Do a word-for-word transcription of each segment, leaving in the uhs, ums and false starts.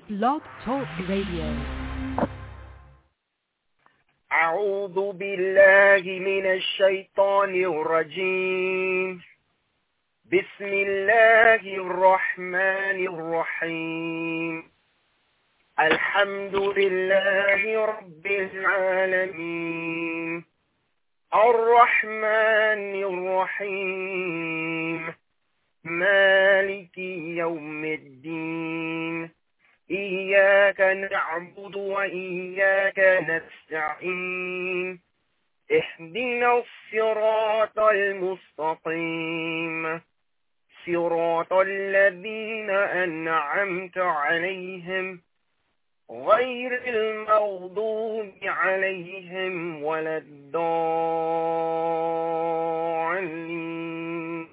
Blog Talk Radio. أعوذ بالله من الشيطان الرجيم. بسم الله الرحمن الرحيم. الحمد لله رب العالمين الرحمن الرحيم مالك يوم الدين إياك نعبد وإياك نستعين اهدنا الصراط المستقيم صراط الذين أنعمت عليهم غير المغضوب عليهم ولا الضالين.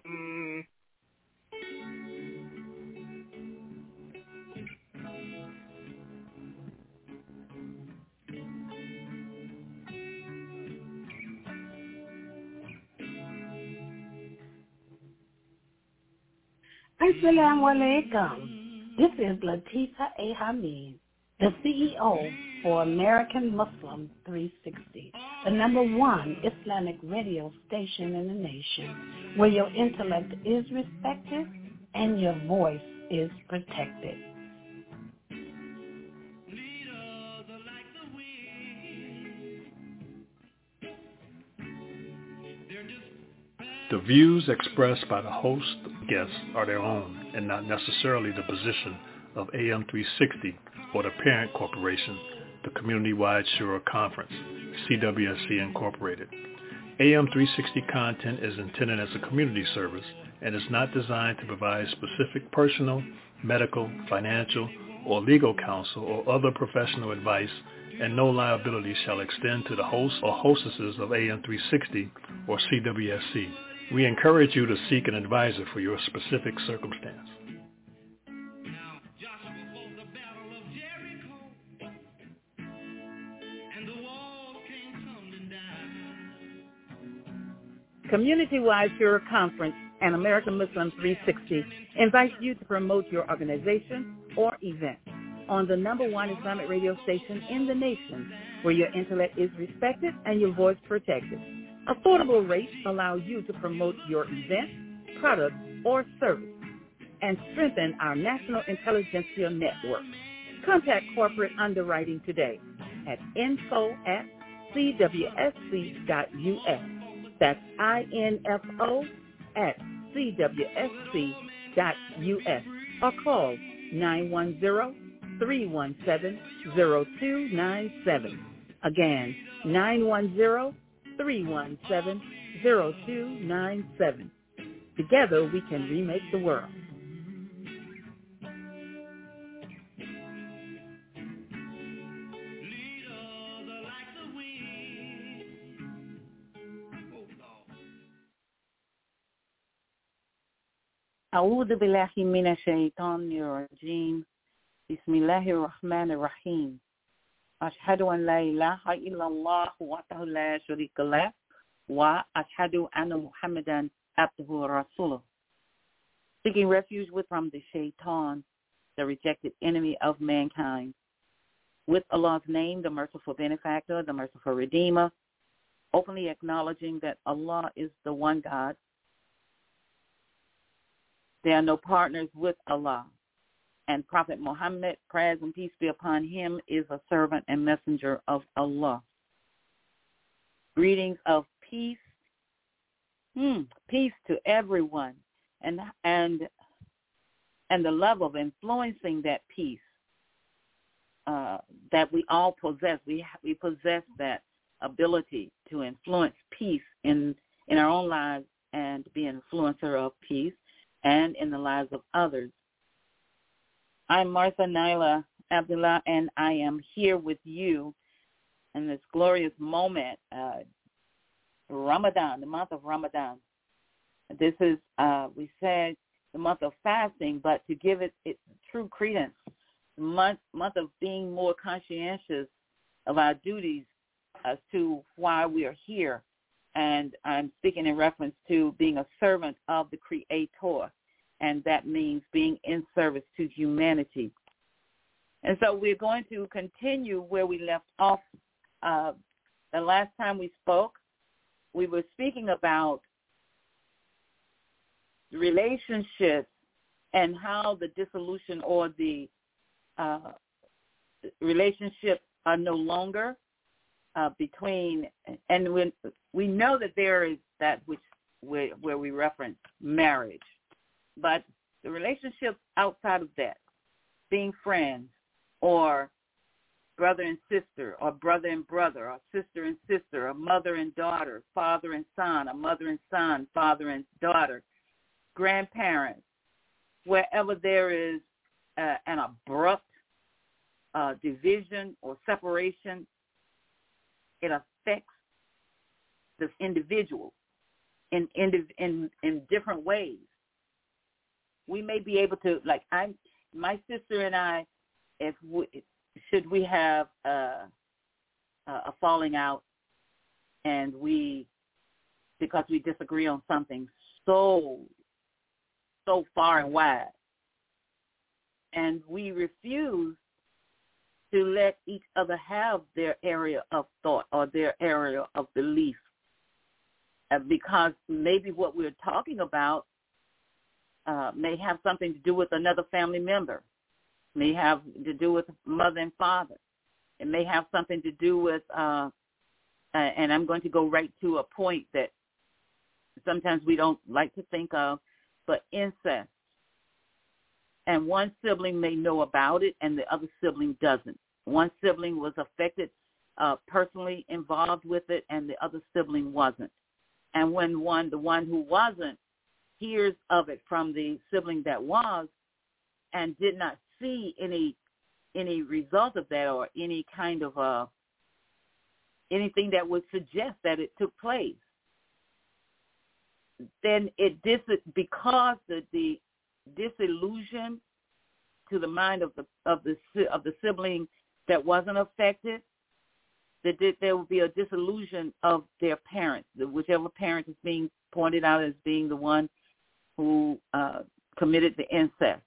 Assalamu alaikum. This is Latifa A. Hamid, the C E O for American Muslim three sixty, the number one Islamic radio station in the nation, where your intellect is respected and your voice is protected. The views expressed by the host and guests are their own and not necessarily the position of A M three sixty or the parent corporation, the Community-Wide Shura Conference, C W S C Incorporated. A M three sixty content is intended as a community service and is not designed to provide specific personal, medical, financial, or legal counsel or other professional advice, and no liability shall extend to the host or hostesses of A M three sixty or C W S C. We encourage you to seek an advisor for your specific circumstance. Community-Wide Shura Conference and American Muslim three sixty invites you to promote your organization or event on the number one Islamic radio station in the nation, where your intellect is respected and your voice protected. Affordable rates allow you to promote your event, product, or service and strengthen our national intelligentsia network. Contact corporate underwriting today at info at c w s c dot u s. That's I N F O at C W S C dot U S or call nine one zero, three one seven, zero two nine seven. Again, nine one zero, three one seven, zero two nine seven. Together we can remake the world. أعوذ بالله من الشيطان الرجيم بسم الله الرحمن الرحيم أشهد أن لا إله إلا الله وحده لا شريك له وأشهد أن محمدا عبده ورسوله. Seeking refuge with from the shaitan, the rejected enemy of mankind, with Allah's name, the merciful benefactor, the merciful redeemer, openly acknowledging that Allah is the one God. There are no partners with Allah. And Prophet Muhammad, praise and peace be upon him, is a servant and messenger of Allah. Greetings of peace, hmm, peace to everyone, and and and the love of influencing that peace uh, that we all possess. We we possess that ability to influence peace in in our own lives and be an influencer of peace and in the lives of others. I'm Martha Naila Abdullah, and I am here with you in this glorious moment, uh, Ramadan, the month of Ramadan. This is, uh, we said, the month of fasting, but to give it its true credence, the month, month of being more conscientious of our duties as to why we are here. And I'm speaking in reference to being a servant of the Creator, and that means being in service to humanity. And so we're going to continue where we left off. Uh, the last time we spoke, we were speaking about relationships and how the dissolution or the uh, relationships are no longer uh, between, and when we know that there is that which where, where we reference marriage, but the relationships outside of that, being friends or brother and sister, or brother and brother, or sister and sister, or mother and daughter, father and son, or mother and son, father and daughter, grandparents, wherever there is uh, an abrupt uh, division or separation, it affects this individual in, in in in different ways. We may be able to, like I, my sister and I, if we, should we have a, a falling out, and we, because we disagree on something so so far and wide, and we refuse to let each other have their area of thought or their area of belief, uh, because maybe what we're talking about uh, may have something to do with another family member, may have to do with mother and father. It may have something to do with, uh, uh, and I'm going to go right to a point that sometimes we don't like to think of, but incest. And one sibling may know about it and the other sibling doesn't. One sibling was affected, uh, personally involved with it, and the other sibling wasn't. And when one, the one who wasn't, hears of it from the sibling that was and did not see any any result of that or any kind of uh, anything that would suggest that it took place, then it dis because the, the disillusion to the mind of the of the of the sibling that wasn't affected, that there will be a disillusion of their parents, whichever parent is being pointed out as being the one who uh, committed the incest.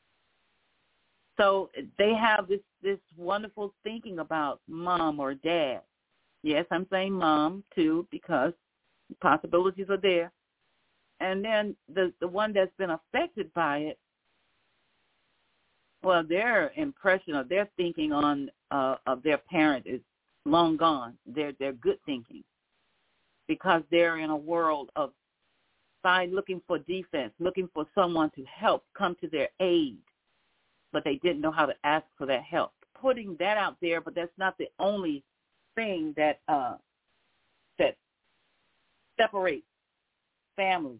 So they have this, this wonderful thinking about mom or dad. Yes, I'm saying mom too, because possibilities are there. And then the the one that's been affected by it, well, their impression or their thinking on uh, of their parent is long gone. They're they're good thinking, because they're in a world of find looking for defense, looking for someone to help, come to their aid, but they didn't know how to ask for that help. Putting that out there, but that's not the only thing that uh, that separates families.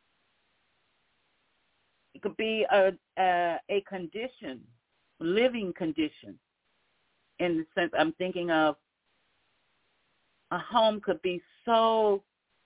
It could be a, a a condition, living condition, in the sense I'm thinking of a home could be so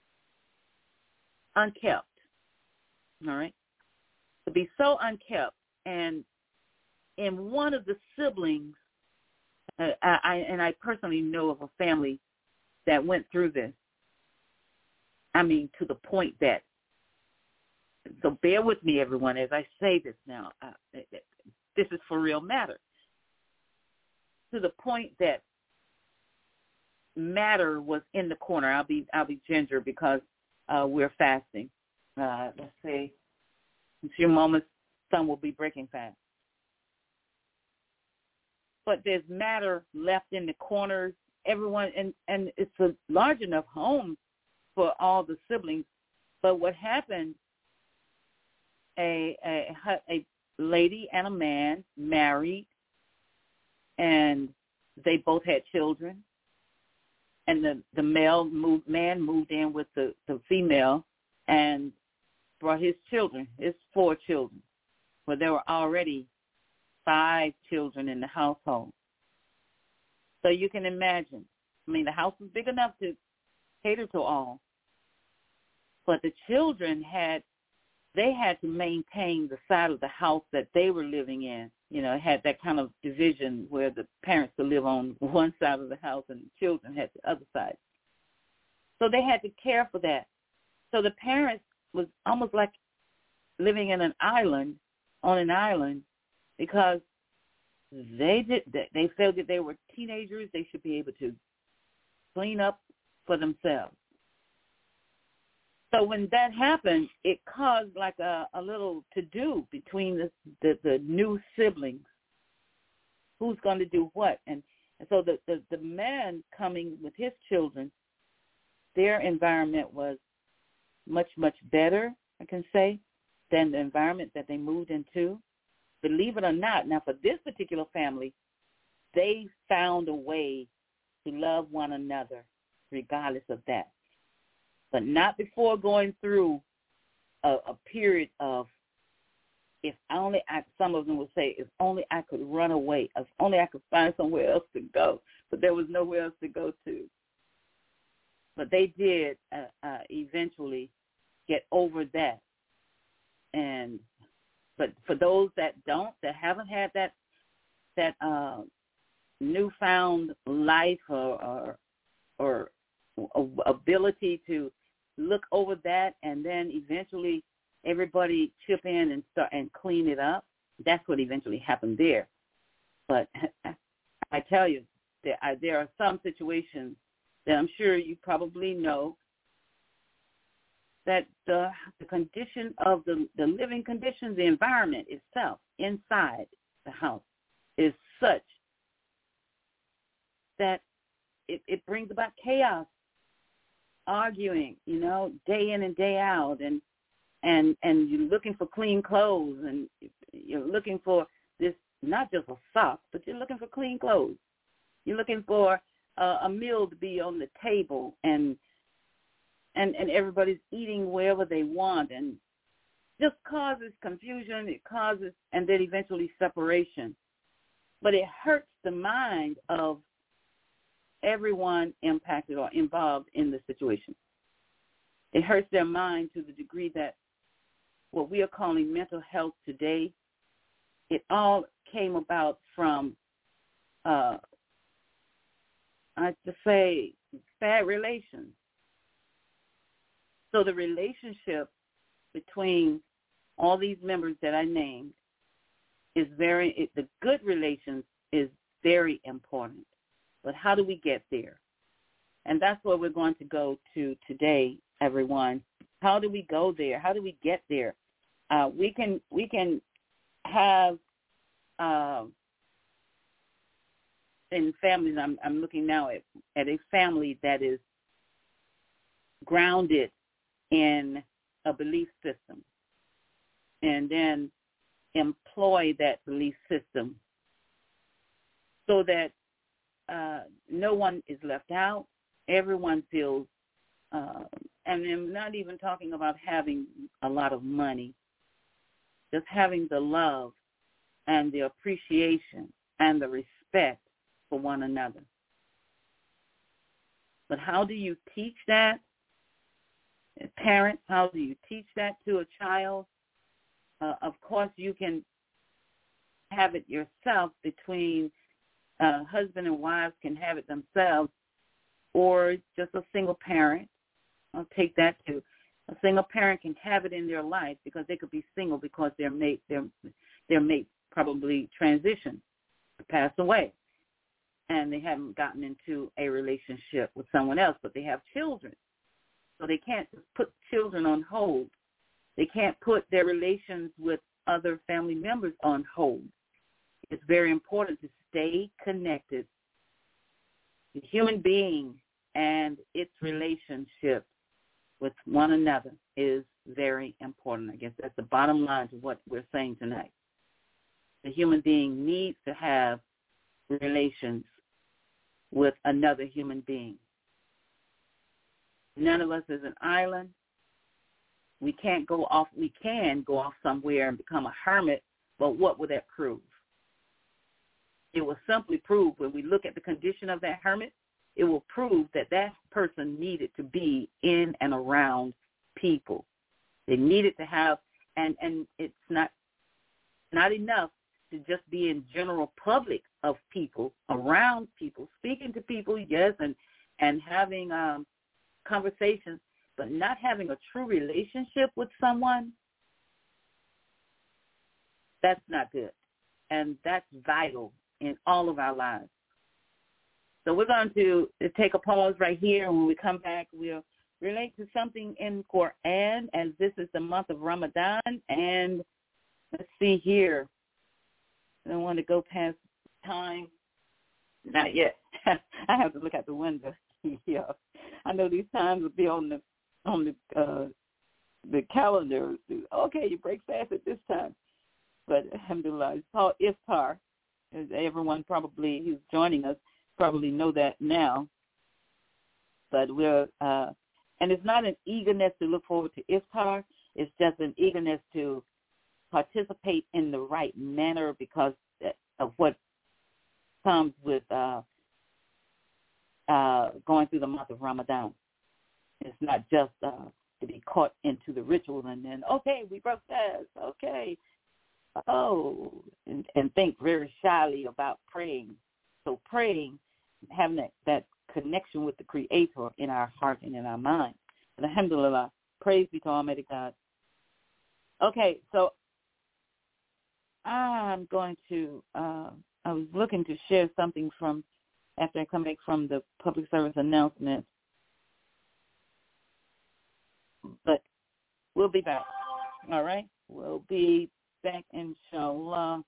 unkept, all right? It could be so unkept, and in one of the siblings, uh, I, I and I personally know of a family that went through this. I mean, to the point that, so bear with me, everyone, as I say this now. Uh, this is for real matter. To the point that matter was in the corner. I'll be I'll be ginger because uh, we're fasting. Uh, let's see, in a few moments, sun will be breaking fast. But there's matter left in the corners. Everyone, and, and it's a large enough home for all the siblings. But what happened? A, a a lady and a man married, and they both had children. And the, the male moved, man moved in with the, the female and brought his children, his four children. Well, there were already five children in the household. So you can imagine. I mean, the house was big enough to cater to all. But the children had, they had to maintain the side of the house that they were living in. You know, it had that kind of division where the parents could live on one side of the house and the children had the other side. So they had to care for that. So the parents was almost like living in an island, on an island, because they did. They felt that they were teenagers. They should be able to clean up for themselves. So when that happened, it caused like a, a little to-do between the, the, the new siblings. Who's going to do what? And, and so the, the, the man coming with his children, their environment was much, much better, I can say, than the environment that they moved into. Believe it or not, now for this particular family, they found a way to love one another regardless of that. But not before going through a, a period of, if only I, some of them would say, if only I could run away, if only I could find somewhere else to go. But there was nowhere else to go to. But they did uh, uh, eventually get over that. And but for those that don't, that haven't had that that uh, newfound life or, or or ability to look over that, and then eventually everybody chip in and start and clean it up. That's what eventually happened there. But I tell you, there are, there are some situations that I'm sure you probably know that the, the condition of the, the living conditions, the environment itself inside the house is such that it, it brings about chaos, arguing, you know, day in and day out, and and and you're looking for clean clothes, and you're looking for this, not just a sock, but you're looking for clean clothes. You're looking for uh, a meal to be on the table, and and and everybody's eating wherever they want, and just causes confusion. It causes, and then eventually separation. But it hurts the mind of everyone impacted or involved in the situation. It hurts their mind to the degree that what we are calling mental health today, it all came about from, uh, I have to say, bad relations. So the relationship between all these members that I named is very, it, the good relations is very important. But how do we get there? And that's where we're going to go to today, everyone. How do we go there? How do we get there? Uh, we can we can have uh, in families. I'm I'm looking now at, at a family that is grounded in a belief system, and then employ that belief system so that Uh, no one is left out. Everyone feels, uh, and I'm not even talking about having a lot of money, just having the love and the appreciation and the respect for one another. But how do you teach that? Parents, how do you teach that to a child? Uh, of course, you can have it yourself between Uh, husband and wives can have it themselves, or just a single parent. I'll take that too. A single parent can have it in their life because they could be single because their mate, their their mate probably transitioned, passed away, and they haven't gotten into a relationship with someone else, but they have children, so they can't just put children on hold. They can't put their relations with other family members on hold. It's very important to stay connected. The human being and its relationship with one another is very important. I guess that's the bottom line to what we're saying tonight. The human being needs to have relations with another human being. None of us is an island. We can't go off. We can go off somewhere and become a hermit, but what will that prove? It will simply prove, when we look at the condition of that hermit, it will prove that that person needed to be in and around people. They needed to have, and, and it's not not enough to just be in general public of people, around people, speaking to people, yes, and, and having um, conversations, but not having a true relationship with someone, that's not good. and that's vital in all of our lives. So we're going to take a pause right here, and when we come back, we'll relate to something in Quran, as this is the month of Ramadan, and let's see here. I don't want to go past time. Not yet. I have to look out the window. Yeah, I know these times will be on the on the uh, the calendar. Okay, you break fast at this time, but alhamdulillah, it's called iftar. As everyone probably who's joining us probably know that now. But we're uh, and it's not an eagerness to look forward to iftar. It's just an eagerness to participate in the right manner because of what comes with uh, uh, going through the month of Ramadan. It's not just uh, to be caught into the ritual and then, okay, we broke fast, okay, oh, and, and think very shyly about praying. So praying, having that, that connection with the Creator in our heart and in our mind. And alhamdulillah, praise be to Almighty God. Okay, so I'm going to, uh, I was looking to share something from, after I come back from the public service announcement, but we'll be back, all right? We'll be back, inshallah.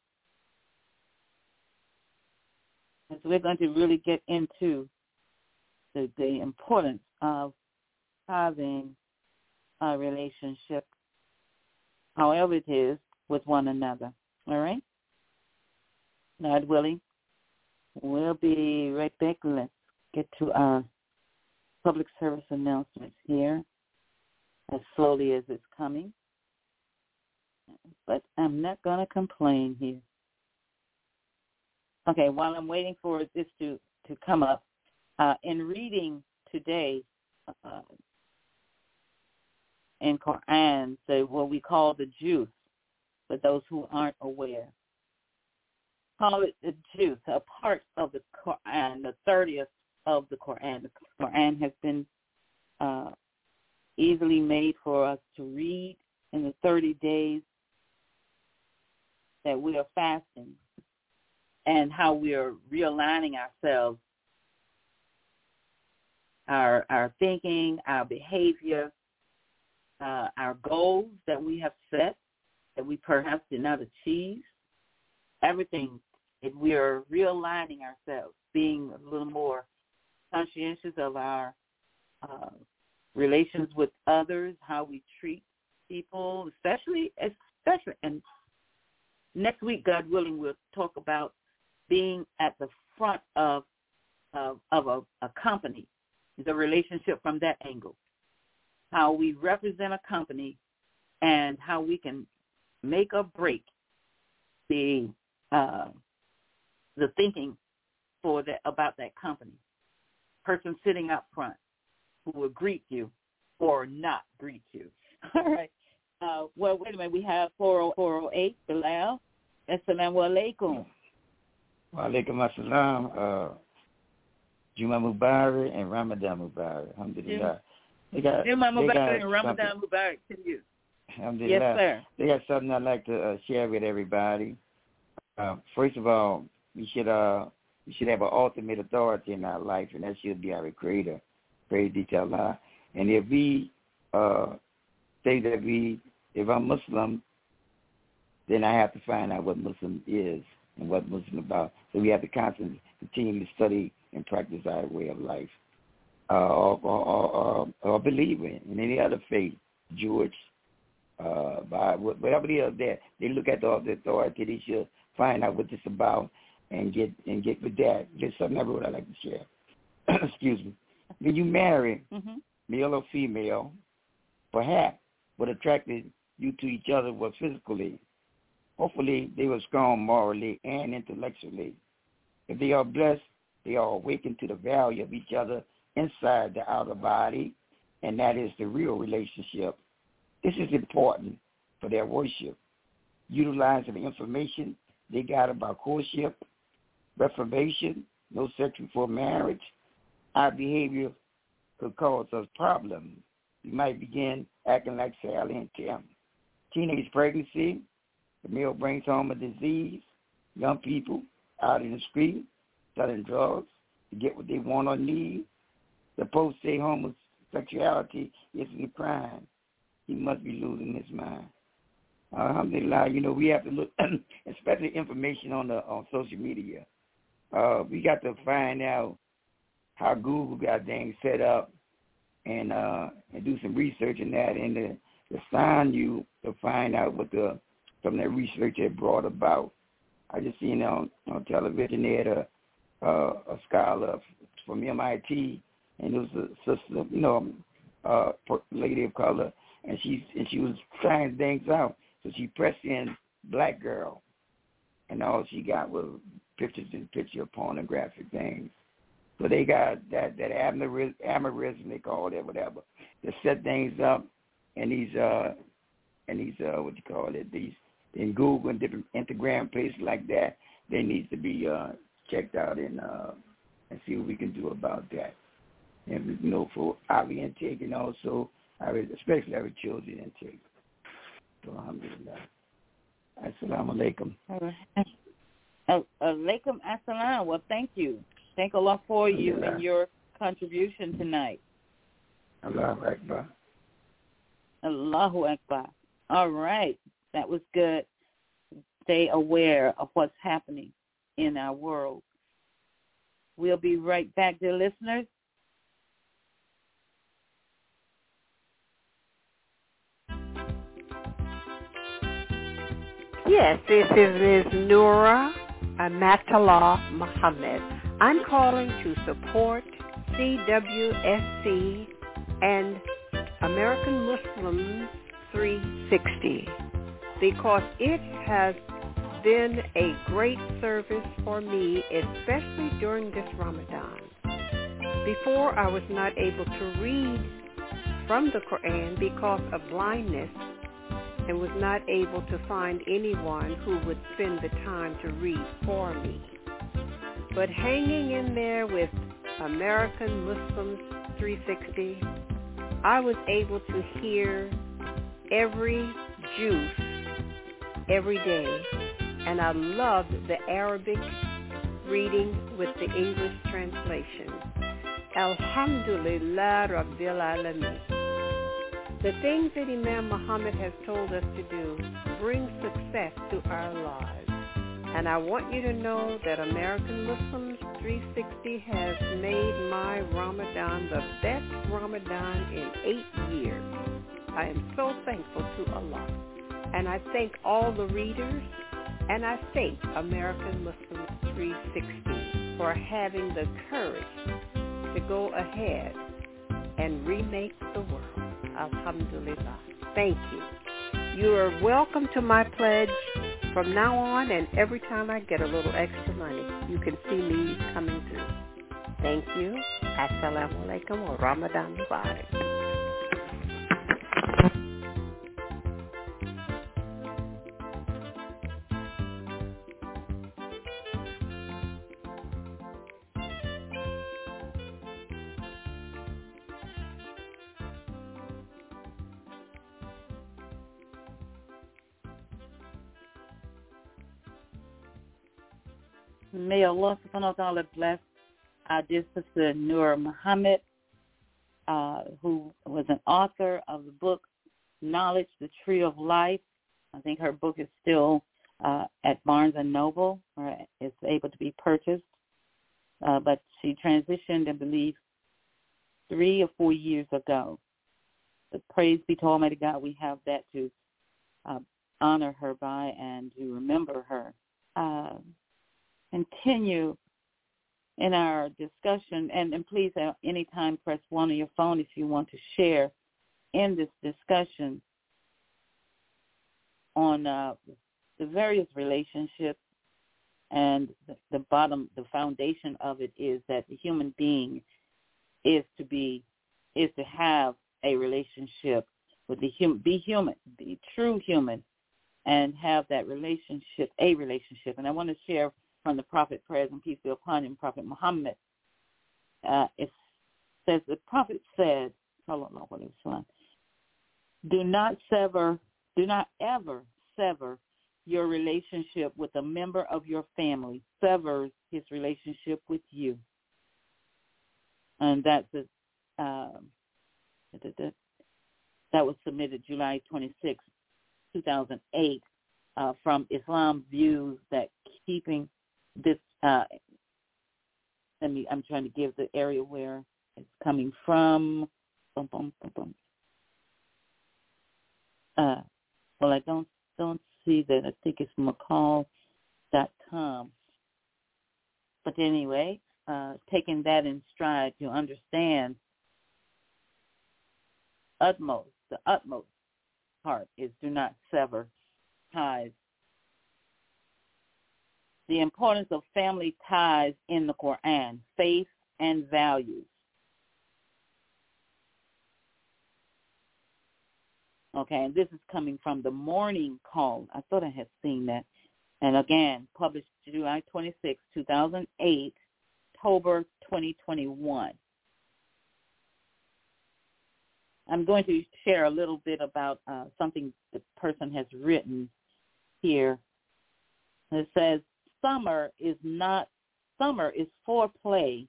And so we're going to really get into the, the importance of having a relationship, however it is, with one another, all right? God willing, we'll be right back. Let's get to our public service announcements here as slowly as it's coming. But I'm not going to complain here. Okay, while I'm waiting for this to, to come up, uh, in reading today uh, in Quran, so what we call the juice, for those who aren't aware. Call it the juice, a part of the Quran, the thirtieth of the Quran. The Quran has been uh, easily made for us to read in the thirty days that we are fasting, and how we are realigning ourselves, our our thinking, our behavior, uh, our goals that we have set that we perhaps did not achieve, everything. If we are realigning ourselves, being a little more conscientious of our uh, relations with others, how we treat people, especially, especially, and next week, God willing, we'll talk about being at the front of of, of a, a company, the relationship from that angle, how we represent a company, and how we can make or break the uh, the thinking for that about that company. Person sitting up front who will greet you or not greet you. All right. Uh, well, wait a minute. We have four oh eight, Bilal. Assalamu alaikum. Wa alaikum assalam. Uh, Juma Mubarak and Ramadan Mubarak. Alhamdulillah. They got, Juma they got Mubarak and Ramadan Mubarak to you. Alhamdulillah. Yes, sir. They got something I'd like to uh, share with everybody. Uh, first of all, we should uh, we should have an ultimate authority in our life, and that should be our Creator. Praise be to Allah. And if we uh, say that we, if I'm Muslim, then I have to find out what Muslim is and what Muslim about. So we have to constantly continue to study and practice our way of life. Uh, or, or, or, or believe in, in any other faith, Jewish, uh, by whatever it is that they look at the, the authority, they should find out what this is about and get and get with that. There's something I would like to share. Excuse me. When you marry, mm-hmm. male or female, perhaps what attracted you to each other was physically. Hopefully, they were strong morally and intellectually. If they are blessed, they are awakened to the value of each other inside the outer body, and that is the real relationship. This is important for their worship. Utilizing the information they got about courtship, reformation, no sex before marriage, our behavior could cause us problems. We might begin acting like Sally and Tim. Teenage pregnancy, the male brings home a disease, young people out in the street selling drugs to get what they want or need. The post say homosexuality isn't a crime. He must be losing his mind. Alhamdulillah, you know, we have to look, especially information on the on social media. Uh, we got to find out how Google got things set up and uh, and do some research in that and to, to sign you to find out what the some of that research had brought about. I just seen on, on television they had a, uh, a scholar from M I T, and it was a sister, you know, uh, lady of color, and she and she was trying things out. So she pressed in black girl, and all she got was pictures and picture of pornographic things. So they got that that amorism, they call it, whatever, to set things up, and these uh and these uh what you call it, these in Google and different Instagram places like that, they need to be uh checked out and uh and see what we can do about that. And you know, for our intake and also our, especially our children intake. So alhamdulillah. Assalamu alaikum. Uh, alaikum assalam. Well, thank you. Thank Allah for you and your contribution tonight. Allahu Akbar. Allahu Akbar. All right. That was good. Stay aware of what's happening in our world. We'll be right back, dear listeners. Yes, this is Miz Noura Amatullah Muhammad. I'm calling to support C W S C and American Muslims three sixty because it has been a great service for me, especially during this Ramadan. Before, I was not able to read from the Quran because of blindness and was not able to find anyone who would spend the time to read for me. But hanging in there with American Muslims three sixty, I was able to hear every juice every day, and I loved the Arabic reading with the English translation. Alhamdulillah Rabbil Alameen. The things that Imam Muhammad has told us to do bring success to our lives. And I want you to know that American Muslims three sixty has made my Ramadan the best Ramadan in eight years. I am so thankful to Allah. And I thank all the readers, and I thank American Muslims three sixty for having the courage to go ahead and remake the world. Alhamdulillah. Thank you. You are welcome to my pledge from now on, and every time I get a little extra money, you can see me coming through. Thank you. Assalamu alaikum wa Ramadan Mubarak. May Allah subhanahu wa ta'ala bless our dear sister Noura Muhammad, uh, who was an author of the book Knowledge, the Tree of Life. I think her book is still uh, at Barnes and Noble, or it's able to be purchased. Uh, but she transitioned, I believe, three or four years ago. But praise be to Almighty God, we have that to uh, honor her by and to remember her. Uh, continue in our discussion, and, and please uh, anytime press one on your phone if you want to share in this discussion on uh, the various relationships, and the, the bottom, the foundation of it is that the human being is to be, is to have a relationship with the human, be human, be true human, and have that relationship, a relationship. And I want to share from the Prophet, praise and peace be upon him, Prophet Muhammad. Uh, it says, the Prophet said, do not sever, do not ever sever your relationship with a member of your family severs his relationship with you. And that's a, uh, that was submitted July twenty-sixth, two thousand eight, uh, from Islam Views that keeping this, uh, let me, I'm trying to give the area where it's coming from. Bum, bum, bum, bum. Uh, well, I don't don't see that. I think it's McCall dot com. But anyway, uh, taking that in stride, you understand utmost, the utmost part is do not sever ties. The importance of family ties in the Quran, faith and values. Okay, and this is coming from the Morning Call. I thought I had seen that. And again, published July twenty-sixth, two thousand eight, October twenty twenty-one. I'm going to share a little bit about uh, something the person has written here. It says, summer is not, summer is foreplay,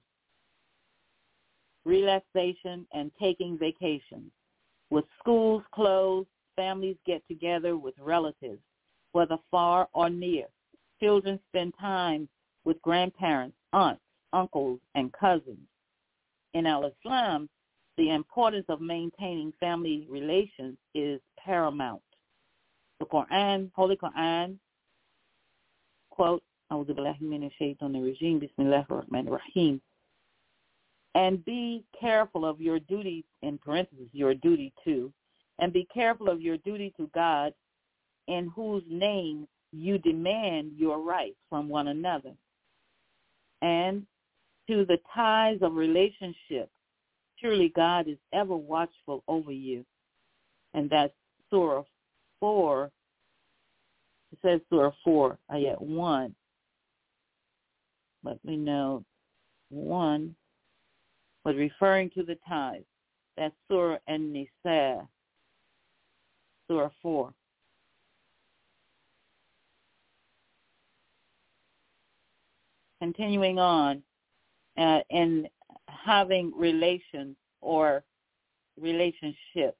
relaxation, and taking vacations. With schools closed, families get together with relatives, whether far or near. Children spend time with grandparents, aunts, uncles, and cousins. In Al-Islam, the importance of maintaining family relations is paramount. The Quran, Holy Quran, quote, "A'udhu billahi minash shaitanir rajim, bismillahir rahmanir rahim." And be careful of your duty, in parentheses, your duty to, and be careful of your duty to God, in whose name you demand your rights from one another. And to the ties of relationship, surely God is ever watchful over you. And that's Surah four. It says Surah four, ayat one. Let me know one. But referring to the ties, that's Surah An-Nisa, Surah four. Continuing on, uh, in having relations or relationship,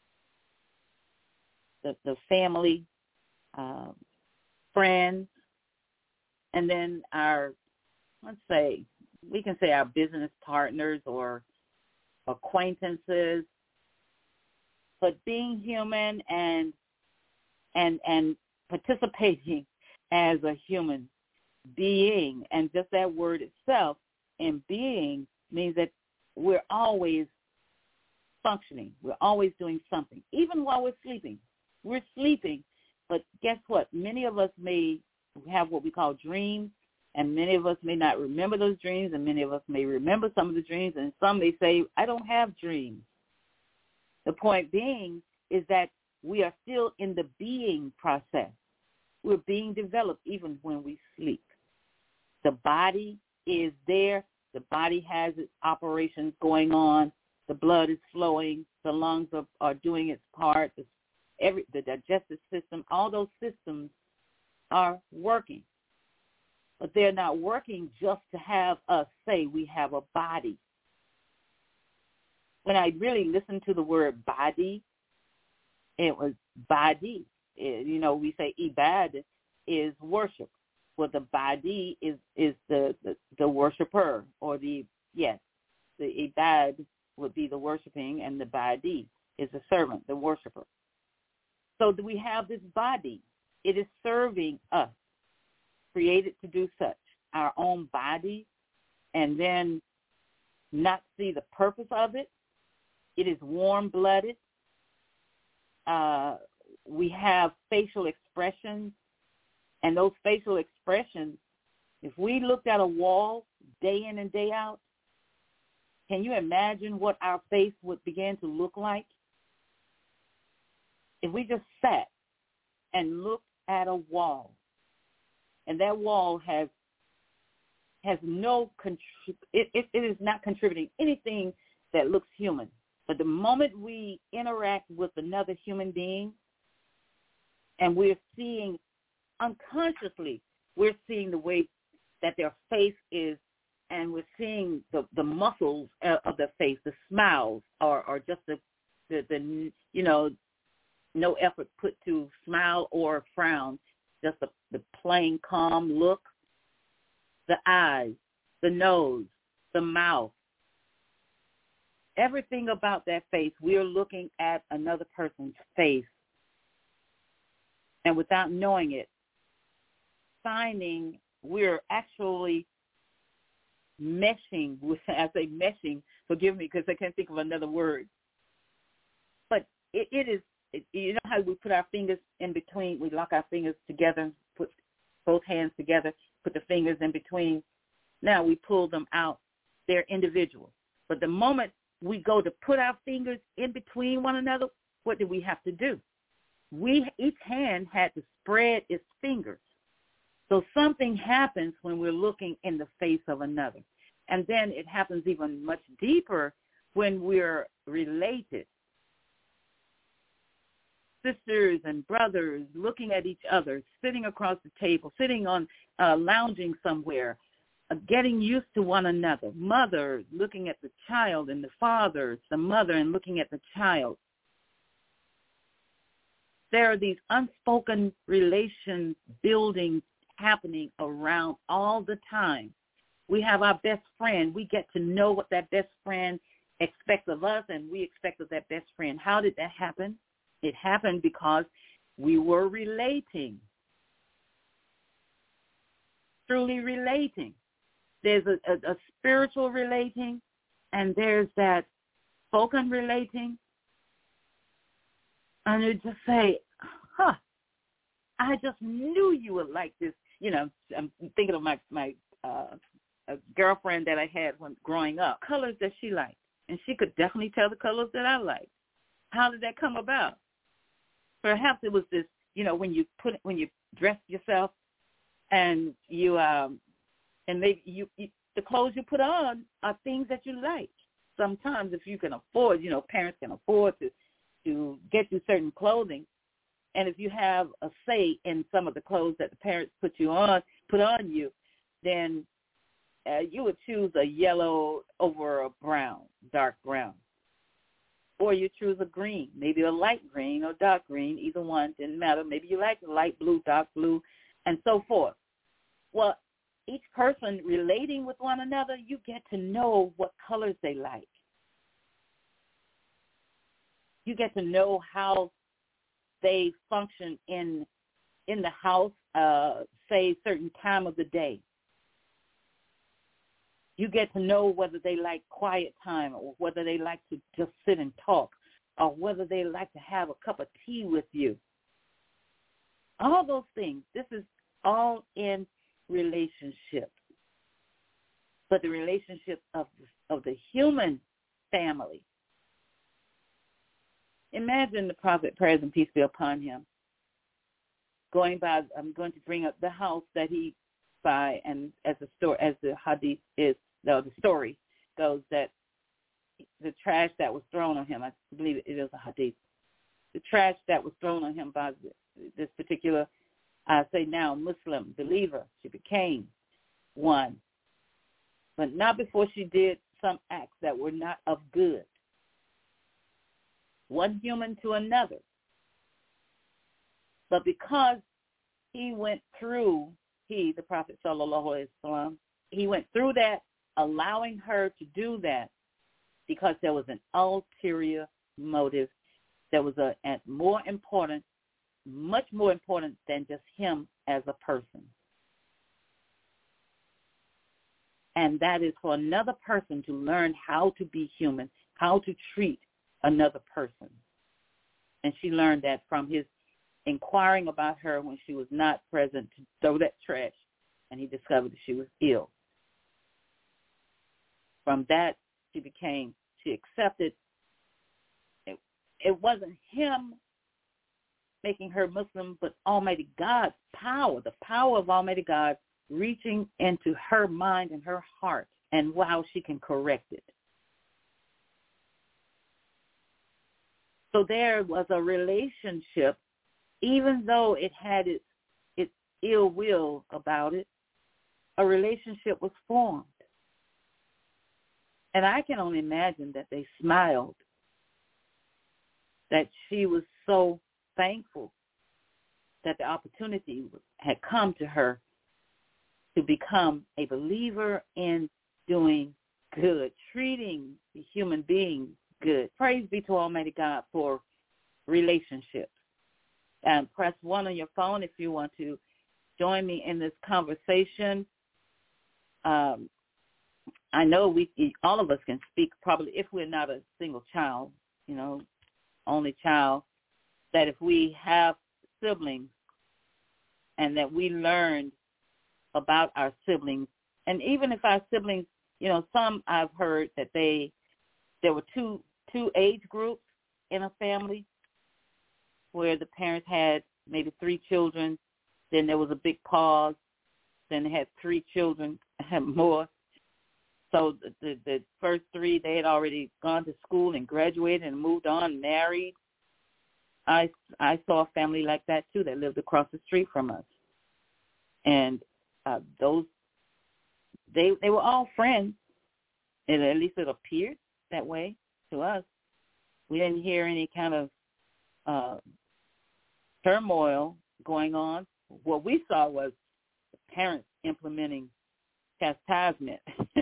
the, the family, uh, friends, and then our, let's say, we can say our business partners or acquaintances, but being human and and and participating as a human being, and just that word itself, and being, means that we're always functioning. We're always doing something, even while we're sleeping. We're sleeping, but guess what? Many of us may have what we call dreams, and many of us may not remember those dreams, and many of us may remember some of the dreams, and some may say, I don't have dreams. The point being is that we are still in the being process. We're being developed even when we sleep. The body is there. The body has its operations going on. The blood is flowing. The lungs are, are doing its part. The, every, the digestive system, all those systems are working. But they're not working just to have us say we have a body. When I really listened to the word body, it was body. It, you know, we say ibad is worship. Well, the badi is, is the, the, the worshiper, or the, yes, the ibad would be the worshiping, and the badi is the servant, the worshiper. So we have this body. It is serving us, created to do such, our own body, and then not see the purpose of it. It is warm-blooded. Uh, we have facial expressions, and those facial expressions, if we looked at a wall day in and day out, can you imagine what our face would begin to look like? If we just sat and looked at a wall, and that wall has has no, contrib- it, it, it is not contributing anything that looks human. But the moment we interact with another human being, and we're seeing unconsciously we're seeing the way that their face is, and we're seeing the, the muscles of their face, the smiles, or, or just the, the, the, you know, no effort put to smile or frown, just the, the plain, calm look, the eyes, the nose, the mouth. Everything about that face, we are looking at another person's face, and without knowing it, finding we're actually meshing with, I say meshing, forgive me because I can't think of another word, but it, it is, it, you know how we put our fingers in between, we lock our fingers together, put both hands together, put the fingers in between. Now we pull them out. They're individual. But the moment we go to put our fingers in between one another, what do we have to do? We, each hand had to spread its fingers. So something happens when we're looking in the face of another. And then it happens even much deeper when we're related. Sisters and brothers looking at each other, sitting across the table, sitting on, uh, lounging somewhere, uh, getting used to one another. Mother looking at the child, and the father, the mother, and looking at the child. There are these unspoken relations building happening around all the time. We have our best friend. We get to know what that best friend expects of us, and we expect of that best friend. How did that happen? It happened because we were relating, truly relating. There's a, a, a spiritual relating, and there's that spoken relating. And you just say, huh, I just knew you would like this. You know, I'm thinking of my, my uh, a girlfriend that I had when growing up, colors that she liked. And she could definitely tell the colors that I liked. How did that come about? Perhaps it was this, you know, when you put when you dress yourself and you um and maybe you, you the clothes you put on are things that you like. Sometimes if you can afford, you know, parents can afford to to get you certain clothing. And if you have a say in some of the clothes that the parents put you on, put on you, then uh, you would choose a yellow over a brown, dark brown. Or you choose a green, maybe a light green or dark green, either one, didn't matter. Maybe you like light blue, dark blue, and so forth. Well, each person relating with one another, you get to know what colors they like. You get to know how they function in in the house, uh, say, certain time of the day. You get to know whether they like quiet time or whether they like to just sit and talk or whether they like to have a cup of tea with you. All those things, this is all in relationship. But the relationship of, of the human family. Imagine the prophet, praise and peace be upon him, going by, I'm going to bring up the house that he by, and as the story, as the hadith is, no, the story goes, that the trash that was thrown on him, I believe it is a hadith, the trash that was thrown on him by this particular, I say now, Muslim believer, she became one, but not before she did some acts that were not of good. One human to another. But because he went through, he, the Prophet sallallahu alaihi wasallam, he went through that, allowing her to do that because there was an ulterior motive. There was a, a more important, much more important than just him as a person. And that is for another person to learn how to be human, how to treat another person. And she learned that from his inquiring about her when she was not present to throw that trash, and he discovered that she was ill. From that, she became, she accepted, it, it wasn't him making her Muslim, but Almighty God's power, the power of Almighty God reaching into her mind and her heart, and how she can correct it. So there was a relationship, even though it had its its ill will about it, a relationship was formed. And I can only imagine that they smiled, that she was so thankful that the opportunity had come to her to become a believer in doing good, treating the human being good. Praise be to Almighty God for relationships. And press one on your phone if you want to join me in this conversation. Um, I know we, all of us can speak probably if we're not a single child, you know, only child, that if we have siblings and that we learned about our siblings, and even if our siblings, you know, some I've heard that they, there were two, two age groups in a family where the parents had maybe three children, then there was a big pause, then they had three children and more. So the, the, the first three, they had already gone to school and graduated and moved on, married. I, I saw a family like that, too, that lived across the street from us. And uh, those, they they were all friends, and at least it appeared that way to us. We didn't hear any kind of uh, turmoil going on. What we saw was parents implementing chastisement,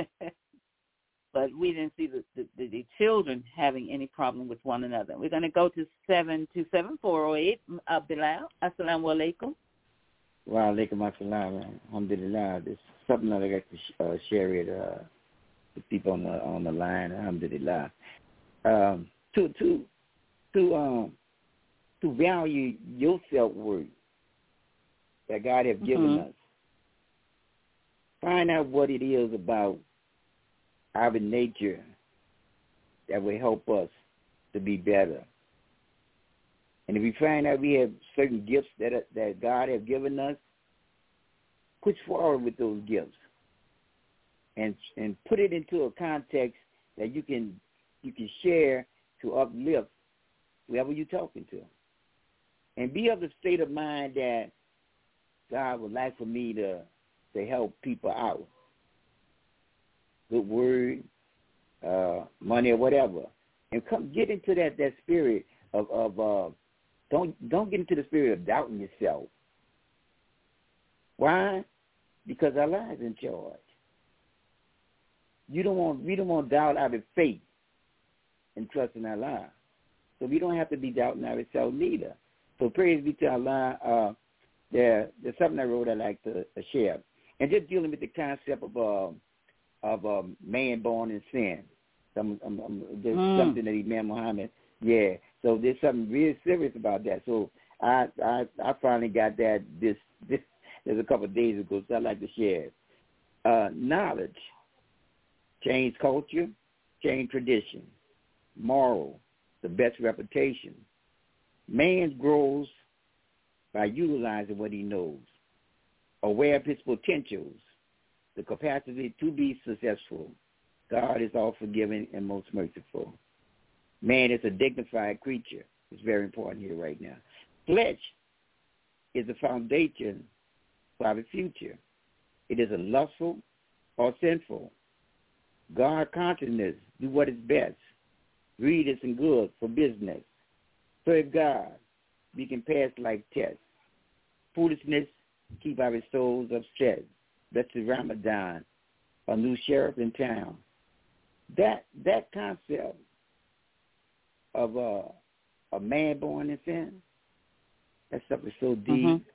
but we didn't see the, the, the children having any problem with one another. We're going to go to seven two seven, four oh eight. Uh, Bilal, assalamu alaikum. Wa alaikum assalam. Alhamdulillah. There's something that I got to sh- uh, share it uh, with people on the on the line. Alhamdulillah. Um, to to to um to value your self worth that God has given mm-hmm. us. Find out what it is about our nature that will help us to be better. And if we find out we have certain gifts that that God has given us, push forward with those gifts and and put it into a context that you can you can share to uplift whoever you're talking to. And be of the state of mind that God would like for me to to help people out. Good word, uh, money or whatever. And come get into that, that spirit of, of uh, don't don't get into the spirit of doubting yourself. Why? Because Allah is in charge. You don't want we don't want to doubt our faith and trust in Allah. So we don't have to be doubting ourselves neither. So praise be to Allah. Uh, there, there's something I wrote I'd like to uh, share. And just dealing with the concept of uh, of a um, man born in sin. Some, um, um, there's mm. something that Imam Muhammad, yeah. So there's something really serious about that. So I I, I finally got that this this there's a couple of days ago, so I'd like to share it. Uh, knowledge, change culture, change tradition, moral, the best reputation. Man grows by utilizing what he knows, aware of his potentials, the capacity to be successful. God is all forgiving and most merciful. Man is a dignified creature. It's very important here right now. Flesh is the foundation for our future. It is a lustful or sinful. God consciousness, do what is best. Greed isn't good for business. Serve God. We can pass like tests. Foolishness, keep our souls upset. That's the Ramadan, a new sheriff in town. That that concept of uh, a man born in sin, that stuff is so deep.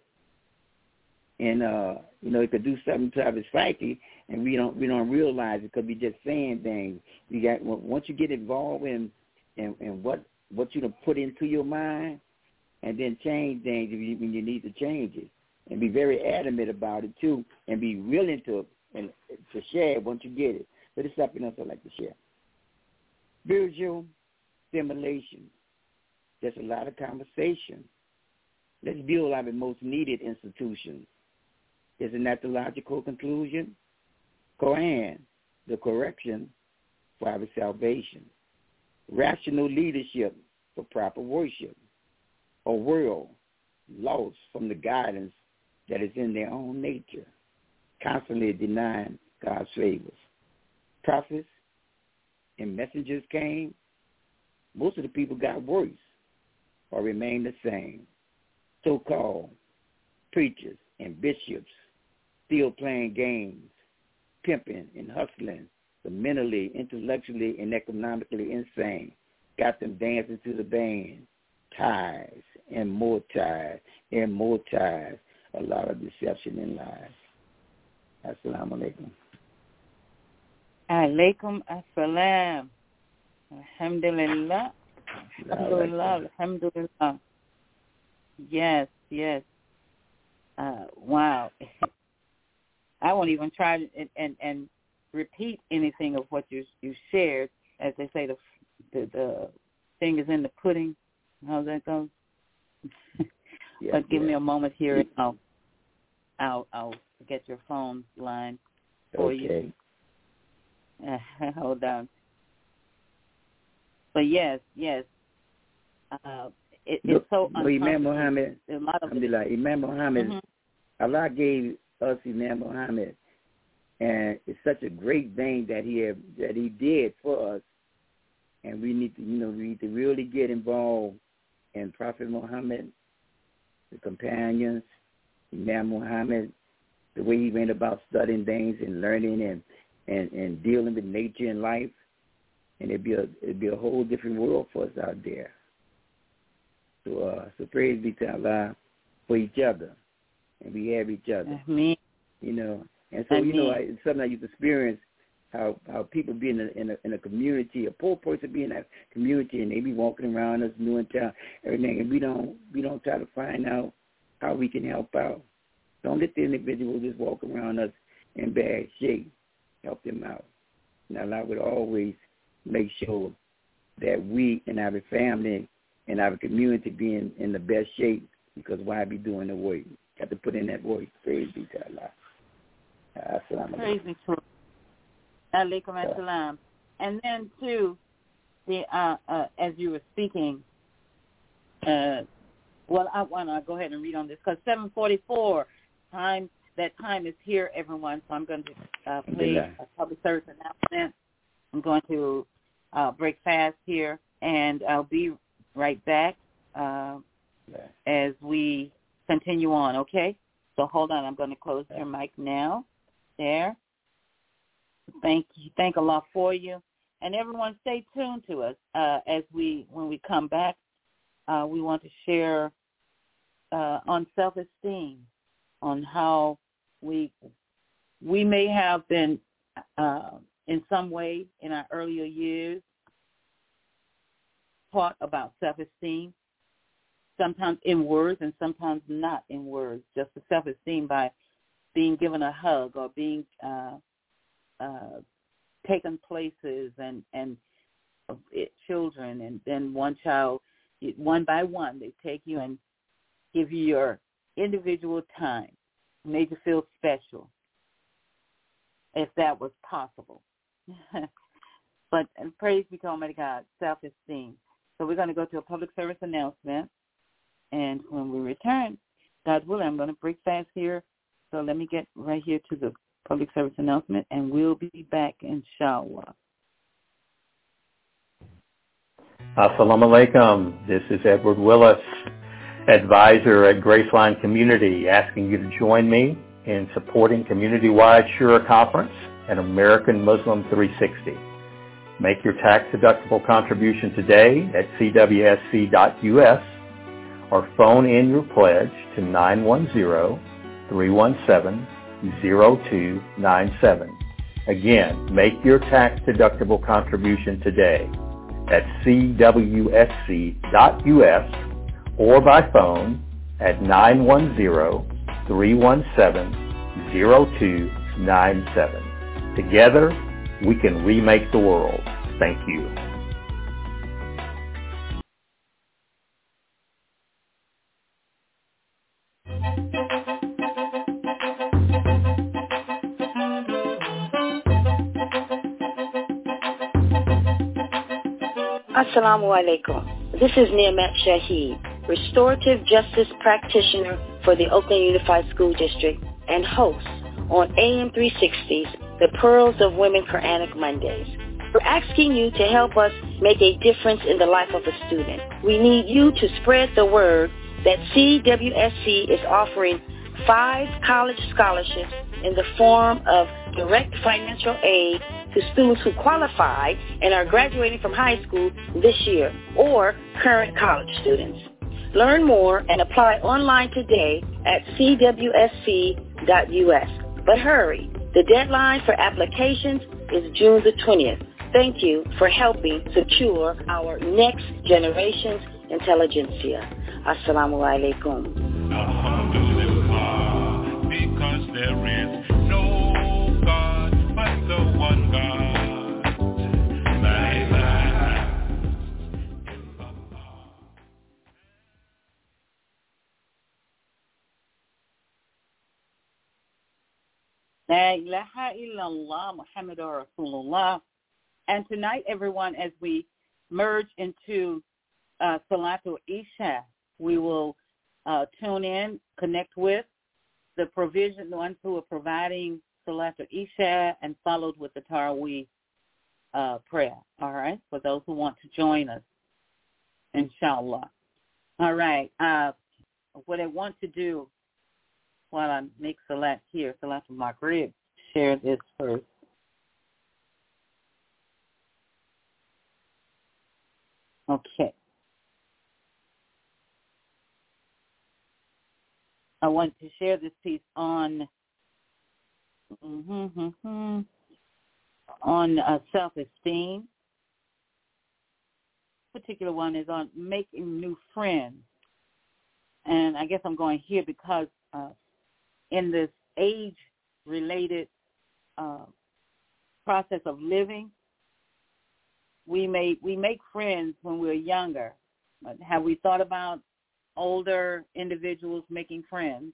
Mm-hmm. And uh, you know, it could do something to our psyche, and we don't we don't realize it because we just saying things. You got once you get involved in in, in what what you put into your mind, and then change things if you, when you need to change it, and be very adamant about it too, and be willing to and to share once you get it. But it's something else I'd like to share. Spiritual stimulation. There's a lot of conversation. Let's build our most needed institutions. Isn't that the logical conclusion? Quran, the correction for our salvation. Rational leadership for proper worship. A world lost from the guidance that is in their own nature, constantly denying God's favors. Prophets and messengers came. Most of the people got worse or remained the same. So-called preachers and bishops still playing games, pimping and hustling, the mentally, intellectually, and economically insane. Got them dancing to the band. Ties and more ties and more ties. A lot of deception and lies. Assalamu alaikum. Alaikum assalam. Alhamdulillah. Alhamdulillah. Alhamdulillah. Yes, yes. Uh, wow. I won't even try to, and, and, and repeat anything of what you you shared. As they say, the the, the thing is in the pudding. How that goes? Yeah, but give yeah. me a moment here, and I'll I'll I'll get your phone line for okay. you. Uh, hold on. But yes, yes. Uh, it, Look, it's so Imam uncomfortable. Muhammad, A lot of Alhamdulillah, Imam Muhammad, mm-hmm. Allah gave us Imam Muhammad, and it's such a great thing that he have, that he did for us, and we need to, you know, we need to really get involved in Prophet Muhammad, the companions, Imam Muhammad, the way he went about studying things and learning and, and, and dealing with nature and life, and it'd be a it'd be a whole different world for us out there. So, uh, so praise be to Allah for each other, and we have each other. Amen. You know, and so Amen. you know, I, it's something I used to experience how how people be in a, in a in a community, a poor person be in that community, and they be walking around us, new in town, everything, and we don't we don't try to find out how we can help out. Don't let the individual just walk around us in bad shape. Help them out. And Allah would always make sure that we and our family and our community be in, in the best shape, because why be doing the work? Got to put in that work. Praise be to Allah. Assalamu alaikum. Praise be to Alaikum assalam. And then too, the uh, uh, as you were speaking, uh, well, I want to go ahead and read on this because seven forty-four time. That time is here, everyone. So I'm going to uh, play a public service announcement. I'm going to uh, break fast here, and I'll be right back uh, as we continue on. Okay. So hold on. I'm going to close your mic now. There. Thank you. Thank Allah for you. And everyone stay tuned to us uh, as we, when we come back, uh, we want to share uh, on self-esteem, on how we we may have been uh, in some way in our earlier years taught about self-esteem, sometimes in words and sometimes not in words, just the self-esteem by being given a hug or being uh, uh, taken places and, and uh, children, and then one child, one by one, they take you and give you your individual time, made you feel special, if that was possible. But and praise be to Almighty God, self-esteem. So we're going to go to a public service announcement, and when we return, God willing, I'm going to break fast here. So let me get right here to the public service announcement, and we'll be back, inshallah. Assalamu alaikum. This is Edward Willis, advisor at Graceline Community, asking you to join me in supporting community-wide Shura Conference and American Muslim three sixty. Make your tax-deductible contribution today at c w s c dot u s or phone in your pledge to nine one zero, three one seven, zero two nine seven. Again, make your tax-deductible contribution today at c w s c dot u s or by phone at nine one zero, three one seven, zero two nine seven. Together, we can remake the world. Thank you. Assalamu alaikum. This is Niamat Shaheed, restorative justice practitioner for the Oakland Unified School District and host on A M three sixty's The Pearls of Women Quranic Mondays. We're asking you to help us make a difference in the life of a student. We need you to spread the word that C W S C is offering five college scholarships in the form of direct financial aid to students who qualify and are graduating from high school this year or current college students. Learn more and apply online today at c w s c dot u s. But hurry, the deadline for applications is June the twentieth. Thank you for helping secure our next generation's intelligentsia. Assalamu alaikum. Alhamdulillah, because there is no God but the one God. La ilaha illallah. La ilaha illallah, Muhammadur Rasulullah. And tonight, everyone, as we merge into uh, Salatul Isha, we will uh, tune in, connect with the provision, the ones who are providing Salatul Isha, and followed with the Taraweeh uh, prayer, all right, for those who want to join us, inshallah. All right, uh, what I want to do while I make Salat here, Salatul Maghrib, share this first. Okay. I want to share this piece on mm-hmm, mm-hmm, on uh, self-esteem. This particular one is on making new friends. And I guess I'm going here because uh, in this age-related uh, process of living, We may we make friends when we're younger. But have we thought about older individuals making friends?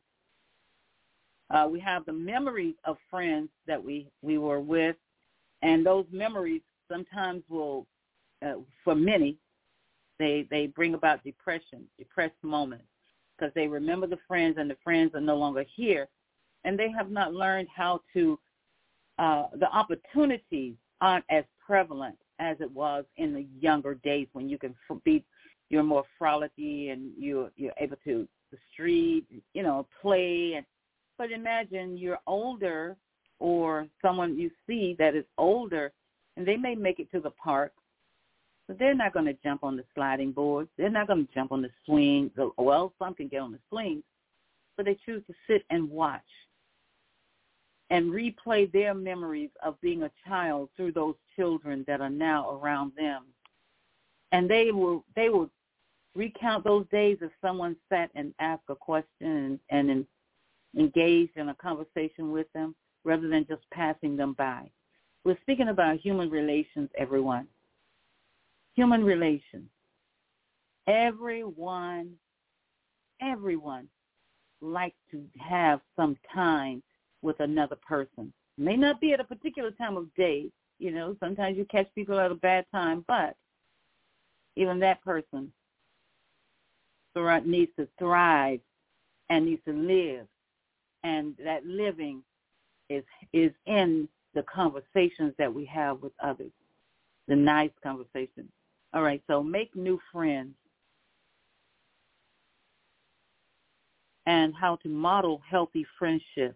Uh, we have the memories of friends that we, we were with, and those memories sometimes will, uh, for many, they they bring about depression, depressed moments, because they remember the friends and the friends are no longer here, and they have not learned how to, uh, the opportunities aren't as prevalent as it was in the younger days when you can be, you're more frolicky and you're you're able to the street, you know, play. And but imagine you're older or someone you see that is older, and they may make it to the park, but they're not going to jump on the sliding boards. They're not going to jump on the swing. Well, some can get on the swings, but they choose to sit and watch and replay their memories of being a child through those children that are now around them. And they will they will recount those days as someone sat and asked a question and, and engaged in a conversation with them rather than just passing them by. We're speaking about human relations, everyone. Human relations. Everyone, everyone likes to have some time with another person. It may not be at a particular time of day. You know, sometimes you catch people at a bad time, but even that person needs to thrive and needs to live. And that living is is in the conversations that we have with others, the nice conversations. All right, so make new friends and how to model healthy friendships.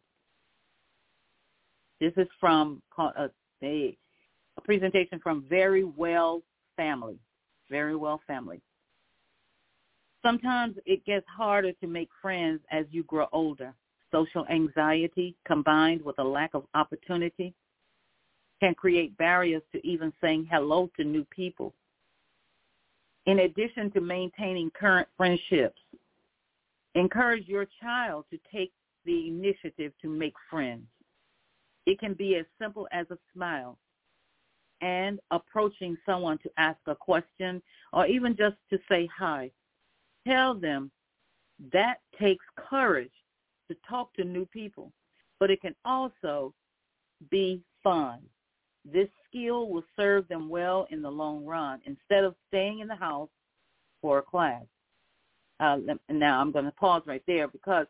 This is from a, a, a presentation from Very Well Family. Very Well Family. Sometimes it gets harder to make friends as you grow older. Social anxiety combined with a lack of opportunity can create barriers to even saying hello to new people. In addition to maintaining current friendships, encourage your child to take the initiative to make friends. It can be as simple as a smile and approaching someone to ask a question or even just to say hi. Tell them that takes courage to talk to new people, but it can also be fun. This skill will serve them well in the long run instead of staying in the house for a class. Uh, now I'm going to pause right there because